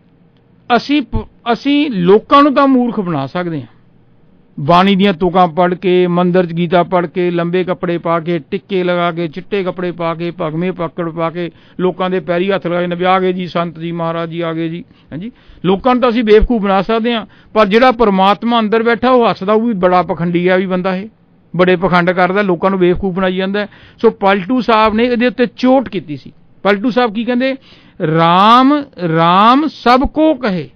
असी असी लोकां नूं तां मूर्ख बना सकते हैं, बाणी दियां तुकां पढ़ के, मंदिर च गीता पढ़ के, लंबे कपड़े पा के, टिक्के लगा के, चिट्टे कपड़े पा के, भगवे पकड़ पा के, लोकां दे पैरी हत्थ लगा के आ गए जी संत जी महाराज जी आ गए जी। हां जी, लोकां नूं तां असीं बेवकूफ बना सकते हैं, पर जिहड़ा परमात्मा अंदर बैठा वो हੱਸਦਾ, वो भी बड़ा पखंडी है भी बंदा, है बड़े पखंड करदा, लोकां नूं बेवकूफ बनाई जांदा है। सो पलटू साहब ने इहदे उत्ते चोट कीती सी। पलटू साहब की कहंदे, राम राम सबको कहे,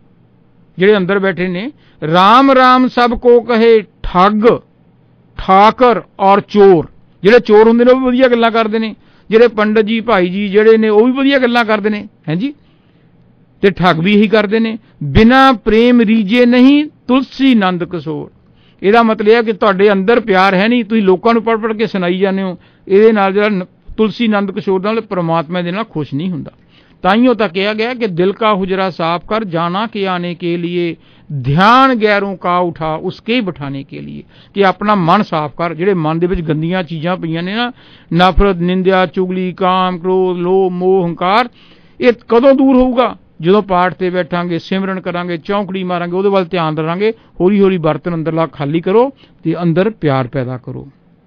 ਜਿਹੜੇ अंदर बैठे ने, राम राम सब को कहे ठग ठाकर और चोर। ਜਿਹੜੇ चोर ਹੁੰਦੇ ਨੇ ਉਹ ਵੀ ਵਧੀਆ ਗੱਲਾਂ ਕਰਦੇ ਨੇ, ਜਿਹੜੇ ਪੰਡਤ ਜੀ ਭਾਈ ਜੀ ਜਿਹੜੇ ਨੇ ਉਹ ਵੀ ਵਧੀਆ ਗੱਲਾਂ ਕਰਦੇ ਨੇ ਹੈ ਜੀ, ਤੇ ਠੱਗ ਵੀ ਇਹੀ ਕਰਦੇ ਨੇ। ਬਿਨਾਂ ਪ੍ਰੇਮ ਰੀਝੇ ਨਹੀਂ ਤੁਲਸੀ ਨੰਦ ਕਸੋਰ। ਇਹਦਾ ਮਤਲਬ ਇਹ ਹੈ ਕਿ ਤੁਹਾਡੇ ਅੰਦਰ ਪਿਆਰ ਹੈ ਨਹੀਂ, ਤੁਸੀਂ ਲੋਕਾਂ ਨੂੰ ਪੜ੍ਹ ਪੜ੍ਹ ਕੇ ਸੁਣਾਈ ਜਾਂਦੇ ਹੋ। ਇਹਦੇ ਨਾਲ ਜਿਹੜਾ ਤੁਲਸੀ ਨੰਦ ਕਸ਼ੋਰ ਨਾਲ ਪਰਮਾਤਮਾ ਦੇ ਨਾਲ ਖੁਸ਼ ਨਹੀਂ ਹੁੰਦਾ। ਤਾਈਓ ਤਾਂ ਕਿਹਾ ਗਿਆ ਕਿ ਦਿਲ ਕਾ ਹੁਜਰਾ ਸਾफ कर जाना के आने के लिए ध्यान गैरों का उठा उसके बिठाने के लिए, कि अपना मन साफ कर। ਜਿਹੜੇ ਮਨ ਦੇ ਵਿੱਚ ਗੰਦੀਆਂ ਚੀਜ਼ਾਂ ਪਈਆਂ ਨੇ ਨਾ, ਨਫ਼ਰਤ, ਨਿੰਦਿਆ, ਚੁਗਲੀ, ਕਾਮ, ਕ੍ਰੋਧ, ਲੋਭ, ਮੋਹ, ਹੰਕਾਰ, ਇਹ ਕਦੋਂ ਦੂਰ ਹੋਊਗਾ? ਜਦੋਂ ਪਾਠ ਤੇ ਬੈਠਾਂਗੇ, ਸਿਮਰਨ ਕਰਾਂਗੇ, ਚੌਂਕੜੀ ਮਾਰਾਂਗੇ, ਉਹਦੇ ਵੱਲ ਧਿਆਨ ਦੇਵਾਂਗੇ। ਹੌਲੀ ਹੌਲੀ ਬਰਤਨ ਅੰਦਰਲਾ ਖਾਲੀ ਕਰੋ ਤੇ ਅੰਦਰ ਪਿਆਰ ਪੈਦਾ ਕਰੋ।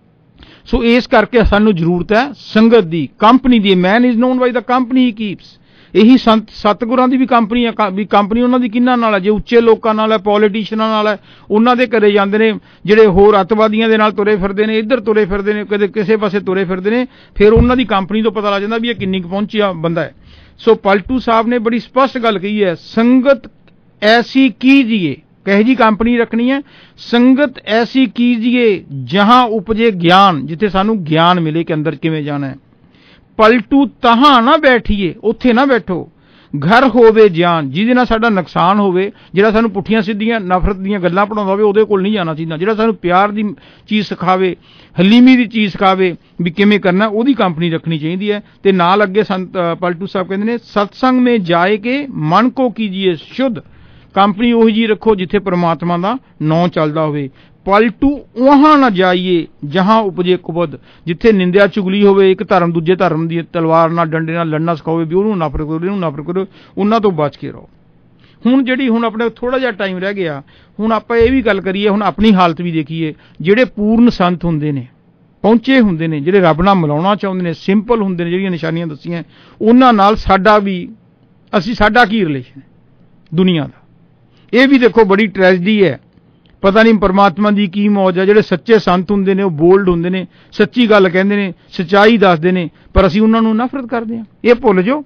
ਸੋ ਇਸ ਕਰਕੇ ਸਾਨੂੰ ਜ਼ਰੂਰਤ ਹੈ ਸੰਗਤ ਦੀ, ਕੰਪਨੀ ਦੀ। Man is known by the company he keeps. ਇਹੀ ਸੰਤ ਸਤਿਗੁਰਾਂ ਦੀ ਵੀ ਕੰਪਨੀ ਹੈ। ਵੀ ਕੰਪਨੀ ਉਹਨਾਂ ਦੀ ਕਿਹਨਾਂ ਨਾਲ ਹੈ? ਜੇ ਉੱਚੇ ਲੋਕਾਂ ਨਾਲ ਹੈ, ਪੋਲੀਟੀਸ਼ੀਅਨਾਂ ਨਾਲ ਹੈ, ਉਹਨਾਂ ਦੇ ਘਰੇ ਜਾਂਦੇ ਨੇ। ਜਿਹੜੇ ਹੋਰ ਅੱਤਵਾਦੀਆਂ ਦੇ ਨਾਲ ਤੁਰੇ ਫਿਰਦੇ ਨੇ, ਇੱਧਰ ਤੁਰੇ ਫਿਰਦੇ ਨੇ, ਕਦੇ ਕਿਸੇ ਪਾਸੇ ਤੁਰੇ ਫਿਰਦੇ ਨੇ, ਫਿਰ ਉਹਨਾਂ ਦੀ ਕੰਪਨੀ ਤੋਂ ਪਤਾ ਲੱਗ ਜਾਂਦਾ ਵੀ ਇਹ ਕਿੰਨੀ ਕੁ ਪਹੁੰਚਿਆ ਬੰਦਾ ਹੈ। ਸੋ ਪਲਟੂ ਸਾਹਿਬ ਨੇ ਬੜੀ ਸਪਸ਼ਟ ਗੱਲ ਕਹੀ ਹੈ, ਸੰਗਤ ਐਸੀ कीजिए। कहे जी कंपनी रखनी है? संगत ऐसी कीजिए जहां उपजे ज्ञान, जिथे सानू ज्ञान मिले कि अंदर किवें जाना है। पलटू तहां ना बैठिए, उत्थे ना बैठो। घर होवे ज्ञान, जिहदे नाल साडा नुकसान होवे, जिहड़ा सानू पुठियां सिद्धियां नफरत दीयां गल्लां पढ़ाउंदा होवे, ओहदे कोल नहीं जाना चाहीदा। जिहड़ा सानू प्यार दी चीज़ सिखावे, हलीमी दी चीज़ सिखावे भी किवें करना, ओहदी कंपनी रखनी चाहिदी है। ते नाल अगे संत पलटू साहब कहंदे ने, सत्संग में जाए के मन को कीजिए शुद्ध। कंपनी ਉਹੀ जी रखो जिथे परमात्मा का नौ चलता होवे। पलटू वहां ना जाइए जहां उपजे कुबद, जिथे निंदिया चुगली होवे, एक धर्म दूजे धर्म की तलवार नाल डंडे नाल लड़ना सिखाओ भी ਉਹਨੂੰ नफरत करो, ਇਹਨੂੰ नफरत करो, ਉਹਨਾਂ ਤੋਂ बच के रहो। ਹੁਣ ਜਿਹੜੀ ਹੁਣ ਆਪਣੇ ਥੋੜਾ ਜਿਹਾ ਟਾਈਮ ਰਹਿ ਗਿਆ, ਹੁਣ ਆਪਾਂ ਇਹ ਵੀ ਗੱਲ ਕਰੀਏ, ਹੁਣ ਆਪਣੀ ਹਾਲਤ ਵੀ ਦੇਖੀਏ। ਜਿਹੜੇ ਪੂਰਨ ਸੰਤ ਹੁੰਦੇ ਨੇ, ਪਹੁੰਚੇ ਹੁੰਦੇ ਨੇ, ਜਿਹੜੇ ਰੱਬ ਨਾਲ ਮਿਲਾਉਣਾ ਚਾਹੁੰਦੇ ਨੇ, ਸਿੰਪਲ ਹੁੰਦੇ ਨੇ, ਜਿਹੜੀਆਂ ਨਿਸ਼ਾਨੀਆਂ ਦੱਸੀਆਂ, ਉਹਨਾਂ ਨਾਲ ਸਾਡਾ ਵੀ ਅਸੀਂ ਸਾਡਾ ਕੀ ਰਿਲੇਸ਼ਨ ਹੈ ਦੁਨੀਆ ਦਾ। ਇਹ ਵੀ ਦੇਖੋ ਬੜੀ ਟ੍ਰੈਜਡੀ ਹੈ। ਪਤਾ ਨਹੀਂ ਪਰਮਾਤਮਾ ਦੀ ਕੀ ਮੌਜ ਹੈ। ਜਿਹੜੇ ਸੱਚੇ ਸੰਤ ਹੁੰਦੇ ਨੇ ਉਹ ਬੋਲਡ ਹੁੰਦੇ ਨੇ, ਸੱਚੀ ਗੱਲ ਕਹਿੰਦੇ ਨੇ, ਸੱਚਾਈ ਦੱਸਦੇ ਨੇ, ਪਰ ਅਸੀਂ ਉਹਨਾਂ ਨੂੰ ਨਫ਼ਰਤ ਕਰਦੇ ਹਾਂ। ਇਹ ਭੁੱਲ ਜਾਓ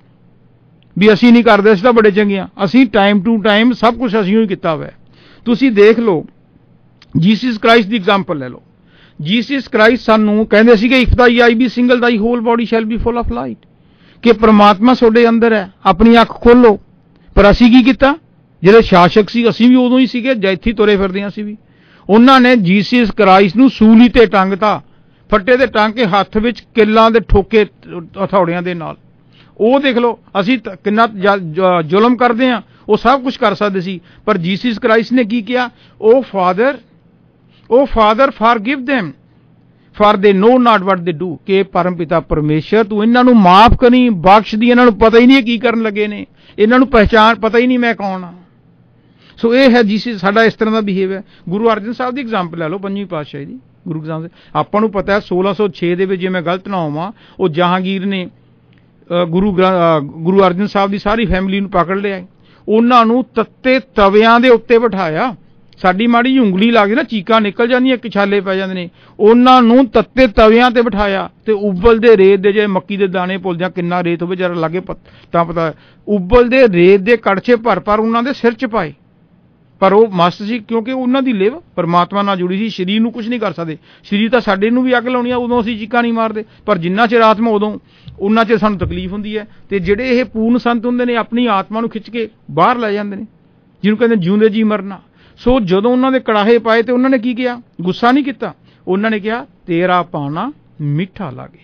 ਵੀ ਅਸੀਂ ਨਹੀਂ ਕਰਦੇ, ਅਸੀਂ ਤਾਂ ਬੜੇ ਚੰਗੇ ਹਾਂ। ਅਸੀਂ ਟਾਈਮ ਟੂ ਟਾਈਮ ਸਭ ਕੁਝ ਅਸੀਂ ਹੀ ਕੀਤਾ ਹੋਇਆ। ਤੁਸੀਂ ਦੇਖ ਲਓ, ਜੀਸਸ ਕ੍ਰਾਈਸਟ ਦੀ ਐਗਜ਼ਾਮਪਲ ਲੈ ਲਓ। ਜੀਸਸ ਕ੍ਰਾਈਸਟ ਸਾਨੂੰ ਕਹਿੰਦੇ ਸੀਗੇ, if thine eye be single thy whole body shall be full of light, कि परमात्मा ਤੁਹਾਡੇ ਅੰਦਰ ਹੈ, ਆਪਣੀ ਅੱਖ ਖੋਲੋ। ਪਰ ਅਸੀਂ ਕੀ ਕੀਤਾ? ਜਿਹੜੇ ਸ਼ਾਸਕ ਸੀ, ਅਸੀਂ ਵੀ ਉਦੋਂ ਹੀ ਸੀਗੇ, ਜੈਥੀ ਤੁਰੇ ਫਿਰਦੇ ਹਾਂ ਅਸੀਂ ਵੀ। ਉਹਨਾਂ ਨੇ ਜੀਸਸ ਕ੍ਰਾਈਸਟ ਨੂੰ ਸੂਲੀ ਤੇ ਟੰਗਤਾ, ਫੱਟੇ ਤੇ ਟੰਗ ਕੇ ਹੱਥ ਵਿੱਚ ਕਿੱਲਾਂ ਦੇ ਠੋਕੇ ਹਥੌੜਿਆਂ ਦੇ ਨਾਲ। ਉਹ ਦੇਖ ਲਓ ਅਸੀਂ ਕਿੰਨਾ ਜ਼ੁਲਮ ਕਰਦੇ ਹਾਂ। ਉਹ ਸਭ ਕੁਝ ਕਰ ਸਕਦੇ ਸੀ, ਪਰ ਜੀਸਸ ਕ੍ਰਾਈਸਟ ਨੇ ਕੀ ਕਿਹਾ? ਉਹ ਫਾਦਰ ਉਹ father forgive them for they know not what they do, कि परम पिता परमेश्वर तू इन्हां नूं माफ करी, बख्श दी। इन्हां नूं पता ही नहीं की करन लगे ने, इन्हां नूं पहचान पता ही नहीं मैं कौन हाँ। सो ये है जीसस साडा इस तरह का बिहेव है। गुरु अर्जन साहब की एग्जाम्पल लै लो, पंजवीं पातशाही दी गुरु ग्रंथ ਸਾਹਿਬ। ਆਪਾਂ ਨੂੰ ਪਤਾ है सोलह सौ छे ਦੇ ਵਿੱਚ, ਜੇ ਮੈਂ ਗਲਤ ਨਾ ਹੋਵਾਂ, ਉਹ ਜਹਾਂਗੀਰ ਨੇ ਗੁਰੂ ਗੁਰੂ ਅਰਜਨ ਸਾਹਿਬ ਦੀ ਸਾਰੀ ਫੈਮਿਲੀ ਨੂੰ ਪਕੜ ਲਿਆ। ਉਹਨਾਂ ਨੂੰ ਤੱਤੇ ਤਵਿਆਂ ਦੇ ਉੱਤੇ ਬਿਠਾਇਆ। ਸਾਡੀ ਮਾੜੀ ਜਿਹੀ ਉਂਗਲੀ ਲੱਗ ਗਈ ਨਾ, ਚੀਕਾਂ ਨਿਕਲ ਜਾਂਦੀਆਂ, ਕਿਛਾਲੇ ਪੈ ਜਾਂਦੇ ਨੇ। ਉਹਨਾਂ ਨੂੰ ਤੱਤੇ ਤਵਿਆਂ ਤੇ ਬਿਠਾਇਆ ਤੇ ਉਬਲਦੇ ਰੇਤ ਦੇ, ਜੇ ਮੱਕੀ ਦੇ ਦਾਣੇ ਭੁੱਲਦਿਆਂ ਕਿੰਨਾ ਰੇਤ ਹੋਵੇ ਜਰਾ ਲਾਗੇ ਤਾਂ ਪਤਾ, ਉਬਲਦੇ ਰੇਤ ਦੇ ਕੜਛੇ ਭਰ ਭਰ ਉਹਨਾਂ ਦੇ ਸਿਰ 'ਚ ਪਾਏ। ਪਰ ਉਹ ਮਸਤ ਸੀ, ਕਿਉਂਕਿ ਉਹਨਾਂ ਦੀ ਲਿਵ ਪਰਮਾਤਮਾ ਨਾਲ ਜੁੜੀ ਸੀ। ਸਰੀਰ ਨੂੰ ਕੁਝ ਨਹੀਂ ਕਰ ਸਕਦੇ। ਸਰੀਰ ਤਾਂ ਸਾਡੇ ਨੂੰ ਵੀ ਅੱਗ ਲਾਉਣੀ ਆ, ਉਦੋਂ ਅਸੀਂ ਚੀਕਾਂ ਨਹੀਂ ਮਾਰਦੇ, ਪਰ ਜਿੰਨਾ ਚਿਰ ਆਤਮਾ ਉਦੋਂ, ਉਹਨਾਂ ਚਿਰ ਸਾਨੂੰ ਤਕਲੀਫ ਹੁੰਦੀ ਹੈ। ਤੇ ਜਿਹੜੇ ਇਹ ਪੂਰਨ ਸੰਤ ਹੁੰਦੇ ਨੇ, ਆਪਣੀ ਆਤਮਾ ਨੂੰ ਖਿੱਚ ਕੇ ਬਾਹਰ ਲੈ ਜਾਂਦੇ ਨੇ, ਜਿਹਨੂੰ ਕਹਿੰਦੇ ਜਿਉਂਦੇ ਜੀ ਮਰਨਾ। ਸੋ ਜਦੋਂ ਉਹਨਾਂ ਦੇ ਕੜਾਹੇ ਪਾਏ ਤੇ ਉਹਨਾਂ ਨੇ ਕੀ ਕਿਹਾ? ਗੁੱਸਾ ਨਹੀਂ ਕੀਤਾ। ਉਹਨਾਂ ਨੇ ਕਿਹਾ, ਤੇਰਾ ਪਾਣਾ ਮਿੱਠਾ ਲਾਗੇ।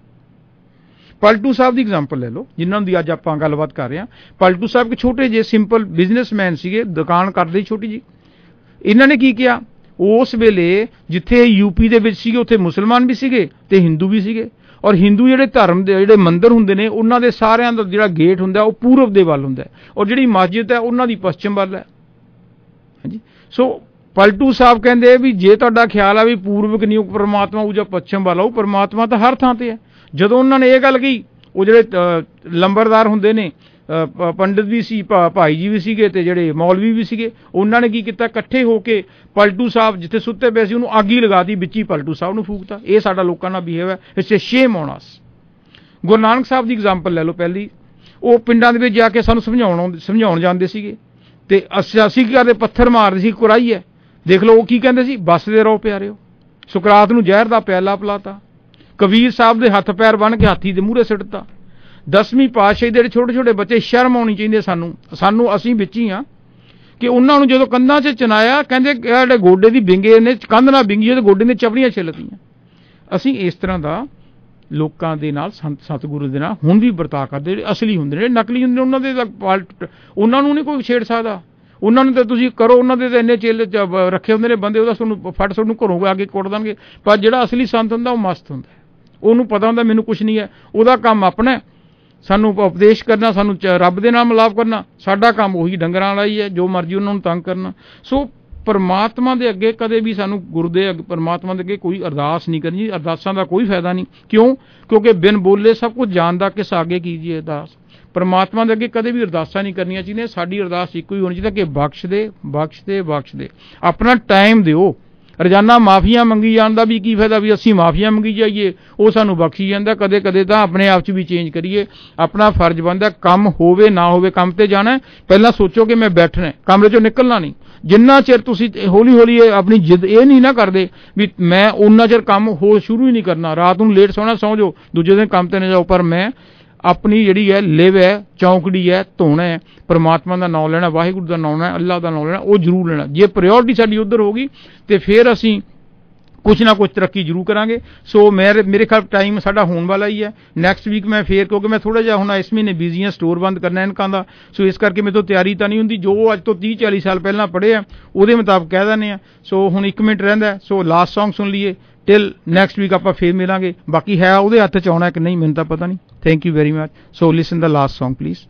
ਪਲਟੂ ਸਾਹਿਬ ਦੀ ਐਗਜ਼ਾਮਪਲ ਲੈ ਲਓ, ਜਿਨ੍ਹਾਂ ਦੀ ਅੱਜ ਆਪਾਂ ਗੱਲਬਾਤ ਕਰ ਰਹੇ ਹਾਂ। ਪਲਟੂ ਸਾਹਿਬ ਇੱਕ ਛੋਟੇ ਜਿਹੇ ਸਿੰਪਲ ਬਿਜ਼ਨਸਮੈਨ ਸੀਗੇ, ਦੁਕਾਨ ਕਰਦੇ ਛੋਟੀ ਜੀ। ਇਹਨਾਂ ਨੇ ਕੀ ਕਿਹਾ? ਉਸ ਵੇਲੇ ਜਿੱਥੇ ਯੂਪੀ ਦੇ ਵਿੱਚ ਸੀਗੇ, ਉੱਥੇ ਮੁਸਲਮਾਨ ਵੀ ਸੀਗੇ ਤੇ ਹਿੰਦੂ ਵੀ ਸੀਗੇ। ਔਰ ਹਿੰਦੂ ਜਿਹੜੇ ਧਰਮ ਦੇ ਜਿਹੜੇ ਮੰਦਿਰ ਹੁੰਦੇ ਨੇ, ਉਹਨਾਂ ਦੇ ਸਾਰਿਆਂ ਦਾ ਜਿਹੜਾ ਗੇਟ ਹੁੰਦਾ ਉਹ ਪੂਰਬ ਦੇ ਵੱਲ ਹੁੰਦਾ, ਔਰ ਜਿਹੜੀ ਮਸਜਿਦ ਹੈ ਉਹਨਾਂ ਦੀ ਪੱਛਮ ਵੱਲ ਹੈ। ਹਾਂਜੀ। ਸੋ ਪਲਟੂ ਸਾਹਿਬ ਕਹਿੰਦੇ ਵੀ ਜੇ ਤੁਹਾਡਾ ਖਿਆਲ ਆ ਵੀ ਪੂਰਬ ਨਹੀਂ ਪਰਮਾਤਮਾ ਉਹ ਜਾਂ ਪੱਛਮ ਵੱਲ ਆਊ, ਪਰਮਾਤਮਾ ਤਾਂ ਹਰ ਥਾਂ ਤੇ ਹੈ। ਜਦੋਂ ਉਹਨਾਂ ਨੇ ਇਹ ਗੱਲ ਕਹੀ, ਉਹ ਜਿਹੜੇ ਲੰਬਰਦਾਰ ਹੁੰਦੇ ਨੇ, ਪੰਡਿਤ ਵੀ ਸੀ, ਭਾਈ ਜੀ ਵੀ ਸੀਗੇ ਤੇ ਜਿਹੜੇ ਮੌਲਵੀ ਵੀ ਸੀਗੇ, ਉਹਨਾਂ ਨੇ ਕੀ ਕੀਤਾ? ਇਕੱਠੇ ਹੋ ਕੇ ਪਲਟੂ ਸਾਹਿਬ ਜਿੱਥੇ ਸੁੱਤੇ ਪਏ ਸੀ ਉਹਨੂੰ ਅੱਗ ਹੀ ਲਗਾਤੀ, ਵਿੱਚ ਹੀ ਪਲਟੂ ਸਾਹਿਬ ਨੂੰ ਫੂਕਤਾ। ਇਹ ਸਾਡਾ ਲੋਕਾਂ ਨਾਲ ਬਿਹੇਵ ਹੈ। It's a shame on us. Guru Nanak Sahib ਦੀ ਐਗਜ਼ਾਮਪਲ ਲੈ ਲਓ ਪਹਿਲੀ। ਉਹ ਪਿੰਡਾਂ ਦੇ ਵਿੱਚ ਜਾ ਕੇ ਸਾਨੂੰ ਸਮਝਾਉਣ ਸਮਝਾਉਣ ਜਾਂਦੇ ਸੀਗੇ ਤੇ ਅਸੀਂ ਅਸੀਂ ਕੀ ਕਰਦੇ? ਪੱਥਰ ਮਾਰਦੇ ਸੀ, ਕੁਰਾਈ ਹੈ। ਦੇਖ ਲਓ ਉਹ ਕੀ ਕਹਿੰਦੇ ਸੀ? ਬਸਦੇ ਰਹੋ ਪਿਆਰਿਓ। ਸੁਕਰਾਤ ਨੂੰ ਜ਼ਹਿਰ ਦਾ ਪਿਆਲਾ ਪਿਲਾਤਾ। ਕਬੀਰ ਸਾਹਿਬ ਦੇ ਹੱਥ ਪੈਰ ਬੰਨ੍ਹ ਕੇ ਹਾਥੀ ਦੇ ਮੂਹਰੇ ਸਿੱਟਤਾ। ਦਸਵੀਂ ਪਾਤਸ਼ਾਹੀ ਦੇ ਜਿਹੜੇ ਛੋਟੇ ਛੋਟੇ ਬੱਚੇ, ਸ਼ਰਮ ਆਉਣੀ ਚਾਹੀਦੀ ਸਾਨੂੰ ਸਾਨੂੰ ਅਸੀਂ ਵਿੱਚ ਹੀ ਹਾਂ ਕਿ ਉਹਨਾਂ ਨੂੰ ਜਦੋਂ ਕੰਧਾਂ 'ਚ ਚਨਾਇਆ, ਕਹਿੰਦੇ ਜਿਹੜੇ ਗੋਡੇ ਦੀ ਵਿੰਗੇ ਨੇ ਕੰਧ ਨਾਲ ਵਿੰਗੀ ਤੇ ਗੋਡੇ ਦੀਆਂ ਚਪੜੀਆਂ ਛਿੱਲਤੀਆਂ। ਅਸੀਂ ਇਸ ਤਰ੍ਹਾਂ ਦਾ ਲੋਕਾਂ ਦੇ ਨਾਲ ਸੰਤ ਸਤਿਗੁਰੂ ਦੇ ਨਾਲ ਹੁਣ ਵੀ ਵਰਤਾਅ ਕਰਦੇ। ਜਿਹੜੇ ਅਸਲੀ ਹੁੰਦੇ ਨੇ, ਜਿਹੜੇ ਨਕਲੀ ਹੁੰਦੇ ਨੇ, ਉਹਨਾਂ ਦੇ ਉਹਨਾਂ ਨੂੰ ਨਹੀਂ ਕੋਈ ਛੇੜ ਸਕਦਾ। ਉਹਨਾਂ ਨੂੰ ਤਾਂ ਤੁਸੀਂ ਕਰੋ, ਉਹਨਾਂ ਦੇ ਤਾਂ ਇੰਨੇ ਚੇਲੇ ਰੱਖੇ ਹੁੰਦੇ ਨੇ ਬੰਦੇ, ਉਹਦਾ ਤੁਹਾਨੂੰ ਫੜ ਤੁਹਾਨੂੰ ਘਰੋਂ ਆ ਕੇ ਕੁੱਟ ਦੇਣਗੇ। ਪਰ ਜਿਹੜਾ ਅਸਲੀ ਸੰਤ ਹੁੰਦਾ ਉਹ ਮਸਤ ਹੁੰਦਾ, ਉਹਨੂੰ ਪਤਾ ਹੁੰਦਾ ਮੈਨੂੰ ਕੁਛ ਨਹੀਂ ਹੈ, ਉਹਦਾ ਕੰਮ ਆਪਣਾ ਸਾਨੂੰ ਉਪਦੇਸ਼ ਕਰਨਾ, ਸਾਨੂੰ ਰੱਬ ਦੇ ਨਾਲ ਮਿਲਾਪ ਕਰਨਾ। ਸਾਡਾ ਕੰਮ ਉਹੀ ਡੰਗਰਾਂ ਵਾਲਾ ਹੀ ਹੈ, ਜੋ ਮਰਜ਼ੀ ਉਹਨਾਂ ਨੂੰ ਤੰਗ ਕਰਨਾ। ਸੋ ਪਰਮਾਤਮਾ ਦੇ ਅੱਗੇ ਕਦੇ ਵੀ ਸਾਨੂੰ ਗੁਰੂ ਦੇ ਅੱਗੇ ਪਰਮਾਤਮਾ ਦੇ ਅੱਗੇ ਕੋਈ ਅਰਦਾਸ ਨਹੀਂ ਕਰਨੀ। ਅਰਦਾਸਾਂ ਦਾ ਕੋਈ ਫਾਇਦਾ ਨਹੀਂ। ਕਿਉਂ? ਕਿਉਂਕਿ ਬਿਨ ਬੋਲੇ ਸਭ ਕੁਝ ਜਾਣਦਾ, ਕਿਸ ਅੱਗੇ ਕੀਜੀਏ ਅਰਦਾਸ। ਪਰਮਾਤਮਾ ਦੇ ਅੱਗੇ ਕਦੇ ਵੀ ਅਰਦਾਸਾਂ ਨਹੀਂ ਕਰਨੀਆਂ ਚਾਹੀਦੀਆਂ। ਸਾਡੀ ਅਰਦਾਸ ਇੱਕੋ ਹੀ ਹੋਣੀ ਚਾਹੀਦੀ ਕਿ ਬਖਸ਼ ਦੇ, ਬਖਸ਼ ਦੇ, ਬਖਸ਼ ਦੇ। ਆਪਣਾ ਟਾਈਮ ਦਿਓ। ਰੋਜ਼ਾਨਾ ਮਾਫੀਆਂ ਮੰਗੀ ਜਾਣ ਦਾ ਵੀ ਕੀ ਫਾਇਦਾ ਵੀ ਅਸੀਂ ਮਾਫੀਆਂ ਮੰਗੀ ਜਾਈਏ, ਉਹ ਸਾਨੂੰ ਬਖਸ਼ੀ ਜਾਂਦਾ। ਕਦੇ ਕਦੇ ਤਾਂ ਆਪਣੇ ਆਪ 'ਚ ਵੀ ਚੇਂਜ ਕਰੀਏ। ਆਪਣਾ ਫਰਜ਼ ਬਣਦਾ, ਕੰਮ ਹੋਵੇ ਨਾ ਹੋਵੇ, ਕੰਮ ਤੇ ਜਾਣਾ, ਪਹਿਲਾਂ ਸੋਚੋ ਕਿ ਮੈਂ ਬੈਠਣਾ, ਕਮਰੇ 'ਚੋਂ ਨਿਕਲਣਾ ਨਹੀਂ। ਜਿੰਨਾ ਚਿਰ ਤੁਸੀਂ ਹੌਲੀ ਹੌਲੀ ਆਪਣੀ ਜਿੱਦ ਇਹ ਨਹੀਂ ਨਾ ਕਰਦੇ ਵੀ ਮੈਂ ਉਨਾ ਚਿਰ ਕੰਮ ਹੋ ਸ਼ੁਰੂ ਹੀ ਨਹੀਂ ਕਰਨਾ। ਰਾਤ ਨੂੰ ਲੇਟ ਸੌਣਾ, ਸੌਂ ਜਾਓ, ਦੂਜੇ ਦਿਨ ਕੰਮ ਤੇ ਨਾ ਜਾਓ। ਪਰ ਮੈਂ ਆਪਣੀ ਜਿਹੜੀ ਹੈ ਲਿਵ ਹੈ, ਚੌਂਕੜੀ ਹੈ, ਧੋਣਾ ਹੈ, ਪਰਮਾਤਮਾ ਦਾ ਨਾਮ ਲੈਣਾ, ਵਾਹਿਗੁਰੂ ਦਾ ਨਾਮ ਲੈਣਾ, ਅੱਲਾਹ ਦਾ ਨਾਮ ਲੈਣਾ, ਉਹ ਜ਼ਰੂਰ ਲੈਣਾ। ਜੇ ਪ੍ਰਾਇਓਰਟੀ ਸਾਡੀ ਉੱਧਰ ਹੋਗੀ ਤੇ ਫਿਰ ਅਸੀਂ ਕੁਛ ਨਾ ਕੁਛ ਤਰੱਕੀ ਜ਼ਰੂਰ ਕਰਾਂਗੇ। ਸੋ ਮੇਰੇ ਮੇਰੇ ਖਿਆਲ ਟਾਈਮ ਸਾਡਾ ਹੋਣ ਵਾਲਾ ਹੀ ਹੈ। ਨੈਕਸਟ ਵੀਕ ਮੈਂ ਫੇਰ, ਕਿਉਂਕਿ ਮੈਂ ਥੋੜ੍ਹਾ ਜਿਹਾ ਹੁਣ ਇਸ ਮਹੀਨੇ ਬਿਜ਼ੀ ਹਾਂ, ਸਟੋਰ ਬੰਦ ਕਰਨਾ ਇਨਕਾਂ ਦਾ। ਸੋ ਇਸ ਕਰਕੇ ਮੇਰੇ ਤੋਂ ਤਿਆਰੀ ਤਾਂ ਨਹੀਂ ਹੁੰਦੀ। ਜੋ ਅੱਜ ਤੋਂ ਤੀਹ ਚਾਲੀ ਸਾਲ ਪਹਿਲਾਂ ਪੜ੍ਹੇ ਆ ਉਹਦੇ ਮੁਤਾਬਕ ਕਹਿ ਦਿੰਦੇ ਹਾਂ। ਸੋ ਹੁਣ ਇੱਕ ਮਿੰਟ ਰਹਿੰਦਾ, ਸੋ ਲਾਸਟ ਸੌਂਗ ਸੁਣ ਲਈਏ। ਟਿਲ ਨੈਕਸਟ ਵੀਕ ਆਪਾਂ ਫੇਰ ਮਿਲਾਂਗੇ। ਬਾਕੀ ਹੈ ਉਹਦੇ ਹੱਥ 'ਚ ਆਉਣਾ ਕਿ ਨਹੀਂ ਮੈਨੂੰ ਤਾਂ ਪਤਾ ਨਹੀਂ। Thank you very much. So listen the last song please.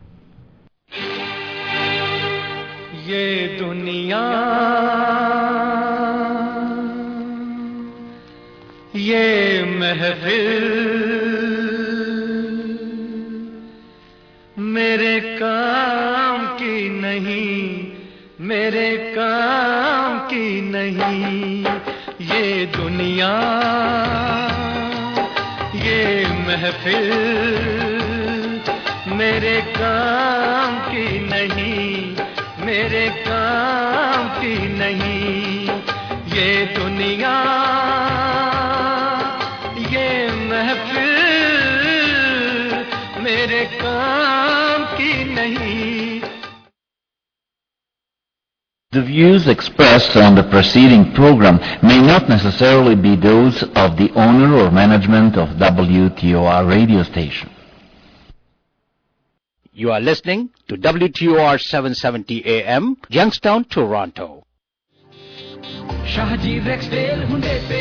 ये दुनिया ये महफिल मेरे काम की नहीं, मेरे काम की नहीं। ये दुनिया ये महफिल मेरे काम की नहीं, मेरे काम की नहीं। ये दुनिया ये महफिल मेरे काम की नहीं। The views expressed on the preceding program may not necessarily be those of the owner or management of W T O R radio station. You are listening to W T O R seven seventy A M, Youngstown, Toronto. Shahaji रेक्सडेल Hunde पे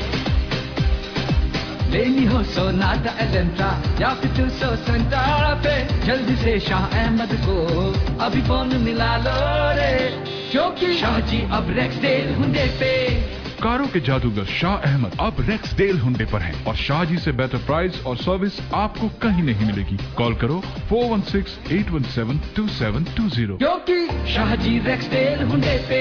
लेनी हो Sonata Elantra या फिर to सौ संतारा पे, जल्दी से शाह अहमद को अभी फोन मिला लो रे, क्योंकि शाहजी अब रेक्सडेल हुंडे पे। कारों के जादूगर शाह अहमद अब रेक्सडेल हुंडे पर हैं और शाह जी से बेहतर प्राइस और सर्विस आपको कहीं नहीं मिलेगी। कॉल करो four one six eight one seven two seven two zero, क्योंकि शाह जी रेक्सडेल हुंडे पे।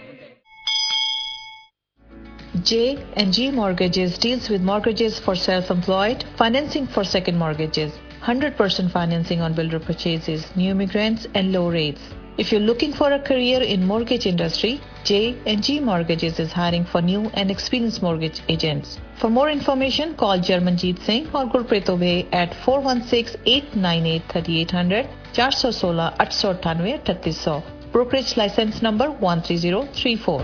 J and G Mortgages deals with mortgages for self-employed, financing for second mortgages, one hundred percent financing on builder purchases, new immigrants and low rates. If you're looking for a career in mortgage industry, J and G Mortgages is hiring for new and experienced mortgage agents. For more information, call Jarmanjeet Singh or Gurpreet Obey at four one six, eight nine eight, three eight zero zero, four one six, eight eight nine eight, three zero zero. Brokerage license number one three zero three four.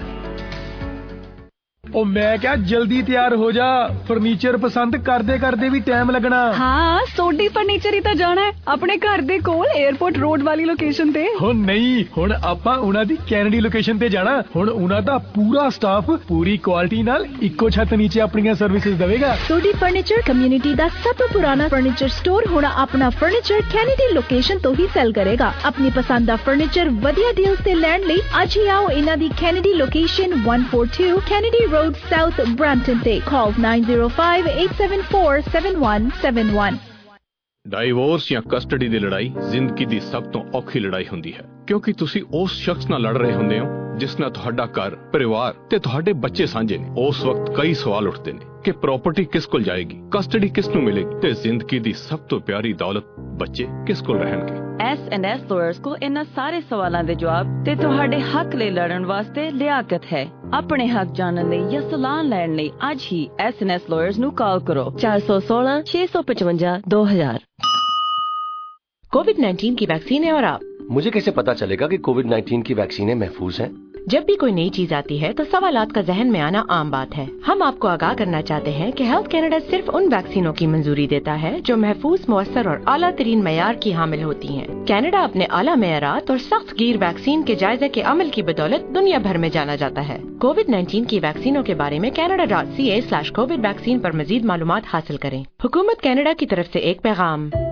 ਉਹ ਮੈਂ ਕਿਹਾ ਜਲਦੀ ਤਿਆਰ ਹੋ ਜਾ, furniture ਪਸੰਦ ਕਰਦੇ ਕਰਦੇ ਵੀ ਟਾਈਮ ਲੱਗਣਾ। ਹਾਂ, ਸੋਢੀ ਫਰਨੀਚਰ ਹੀ ਤਾਂ ਜਾਣਾ ਹੈ ਆਪਣੇ ਘਰ ਦੇ ਕੋਲ 에ਅਰਪੋਰਟ ਰੋਡ ਵਾਲੀ ਲੋਕੇਸ਼ਨ ਤੇ। ਹੋ ਨਹੀਂ, ਹੁਣ ਆਪਾਂ ਉਹਨਾਂ ਦੀ ਕੈਨੇਡੀ ਲੋਕੇਸ਼ਨ ਤੇ ਜਾਣਾ। ਹੁਣ ਉਹਨਾਂ ਦਾ ਪੂਰਾ ਸਟਾਫ ਪੂਰੀ ਕੁਆਲਿਟੀ ਨਾਲ ਇੱਕੋ ਛੱਤ ਨੀਚੇ ਆਪਣੀਆਂ ਸਰਵਿਸਿਜ਼ ਦੇਵੇਗਾ। ਸੋਢੀ ਫਰਨੀਚਰ ਕਮਿਊਨਿਟੀ ਦਾ ਸਭ ਤੋਂ ਪੁਰਾਣਾ ਫਰਨੀਚਰ ਸਟੋਰ ਹੁਣ ਆਪਣਾ ਫਰਨੀਚਰ ਕੈਨੇਡੀ ਲੋਕੇਸ਼ਨ ਤੋਂ ਹੀ ਸੈਲ ਕਰੇਗਾ। ਆਪਣੀ ਪਸੰਦ ਦਾ ਫਰਨੀਚਰ ਵਧੀਆ ਡੀਲਸ ਤੇ ਲੈਣ ਲਈ ਅੱਜ ਹੀ ਆਓ ਇਹਨਾਂ ਦੀ Kennedy location one forty-two Kennedy road South Brampton ਤੇ। Call nine zero five, eight seven four, seven one seven one। Divorce ਜਾਂ ਕਸਟਡੀ ਦੀ ਲੜਾਈ ਜ਼ਿੰਦਗੀ ਦੀ ਸਭ ਤੋਂ ਔਖੀ ਲੜਾਈ ਹੁੰਦੀ ਹੈ, ਕਿਉਂਕਿ ਤੁਸੀਂ ਉਸ ਸ਼ਖਸ ਨਾਲ ਲੜ ਰਹੇ ਹੁੰਦੇ ਹੋ ਜਿਸ ਨਾਲ ਤੁਹਾਡਾ ਘਰ, ਪਰਿਵਾਰ ਤੇ ਤੁਹਾਡੇ ਬੱਚੇ ਸਾਂਝੇ ਨੇ। ਉਸ ਵਕਤ ਕਈ ਸਵਾਲ ਉੱਠਦੇ ਨੇ ਕਿ ਪ੍ਰਾਪਰਟੀ ਕਿਸ ਕੋਲ ਜਾਏਗੀ, ਕਸਟਡੀ ਕਿਸ ਨੂੰ ਮਿਲੇਗੀ ਤੇ ਜ਼ਿੰਦਗੀ ਦੀ ਸਭ ਤੋਂ ਪਿਆਰੀ ਦੌਲਤ ਬੱਚੇ ਕਿਸ ਕੋਲ ਰਹਿਣਗੇ। ਐਸ ਐਂਡ ਐਸ ਲਾਇਰਸ ਕੋਲ ਇਹਨਾਂ ਸਾਰੇ ਸਵਾਲਾਂ ਦੇ ਜਵਾਬ ਤੇ ਤੁਹਾਡੇ ਹੱਕ ਲਈ ਲੜਨ ਵਾਸਤੇ ਲਿਆਕਤ ਹੈ। ਆਪਣੇ ਹੱਕ ਜਾਣਨ ਲਈ ਜਾਂ ਸਲਾਹ ਲੈਣ ਲਈ ਅੱਜ ਹੀ ਐਸ ਐਂਡ ਐਸ ਲਾਇਰਸ ਨੂੰ ਕਾਲ ਕਰੋ ਚਾਰ ਸੌ सोलह छह सौ पचवंजा दो हजार। कोविड नाइन्टीन की वैक्सीन है और आप? मुझे कैसे पता चलेगा कि कोविड नाइन्टीन की वैक्सीनें महफूज हैं? जब भी कोई नई चीज आती है तो सवालात का जहन में आना आम बात है। हम आपको आगाह करना चाहते हैं कि हेल्थ कैनेडा सिर्फ उन वैक्सीनों की मंजूरी देता है जो महफूज, मुअस्सर और आला तरीन मयार की हामिल होती हैं। कैनेडा अपने आला मयारात और सख्त गिर वैक्सीन के जायजे के अमल की बदौलत दुनिया भर में जाना जाता है। कोविड नाइन्टीन की वैक्सीनों के बारे में Canada dot C A slash Covid vaccine पर मजीद मालूमात हासिल करें। हुकूमत कैनेडा की तरफ से एक पैगाम।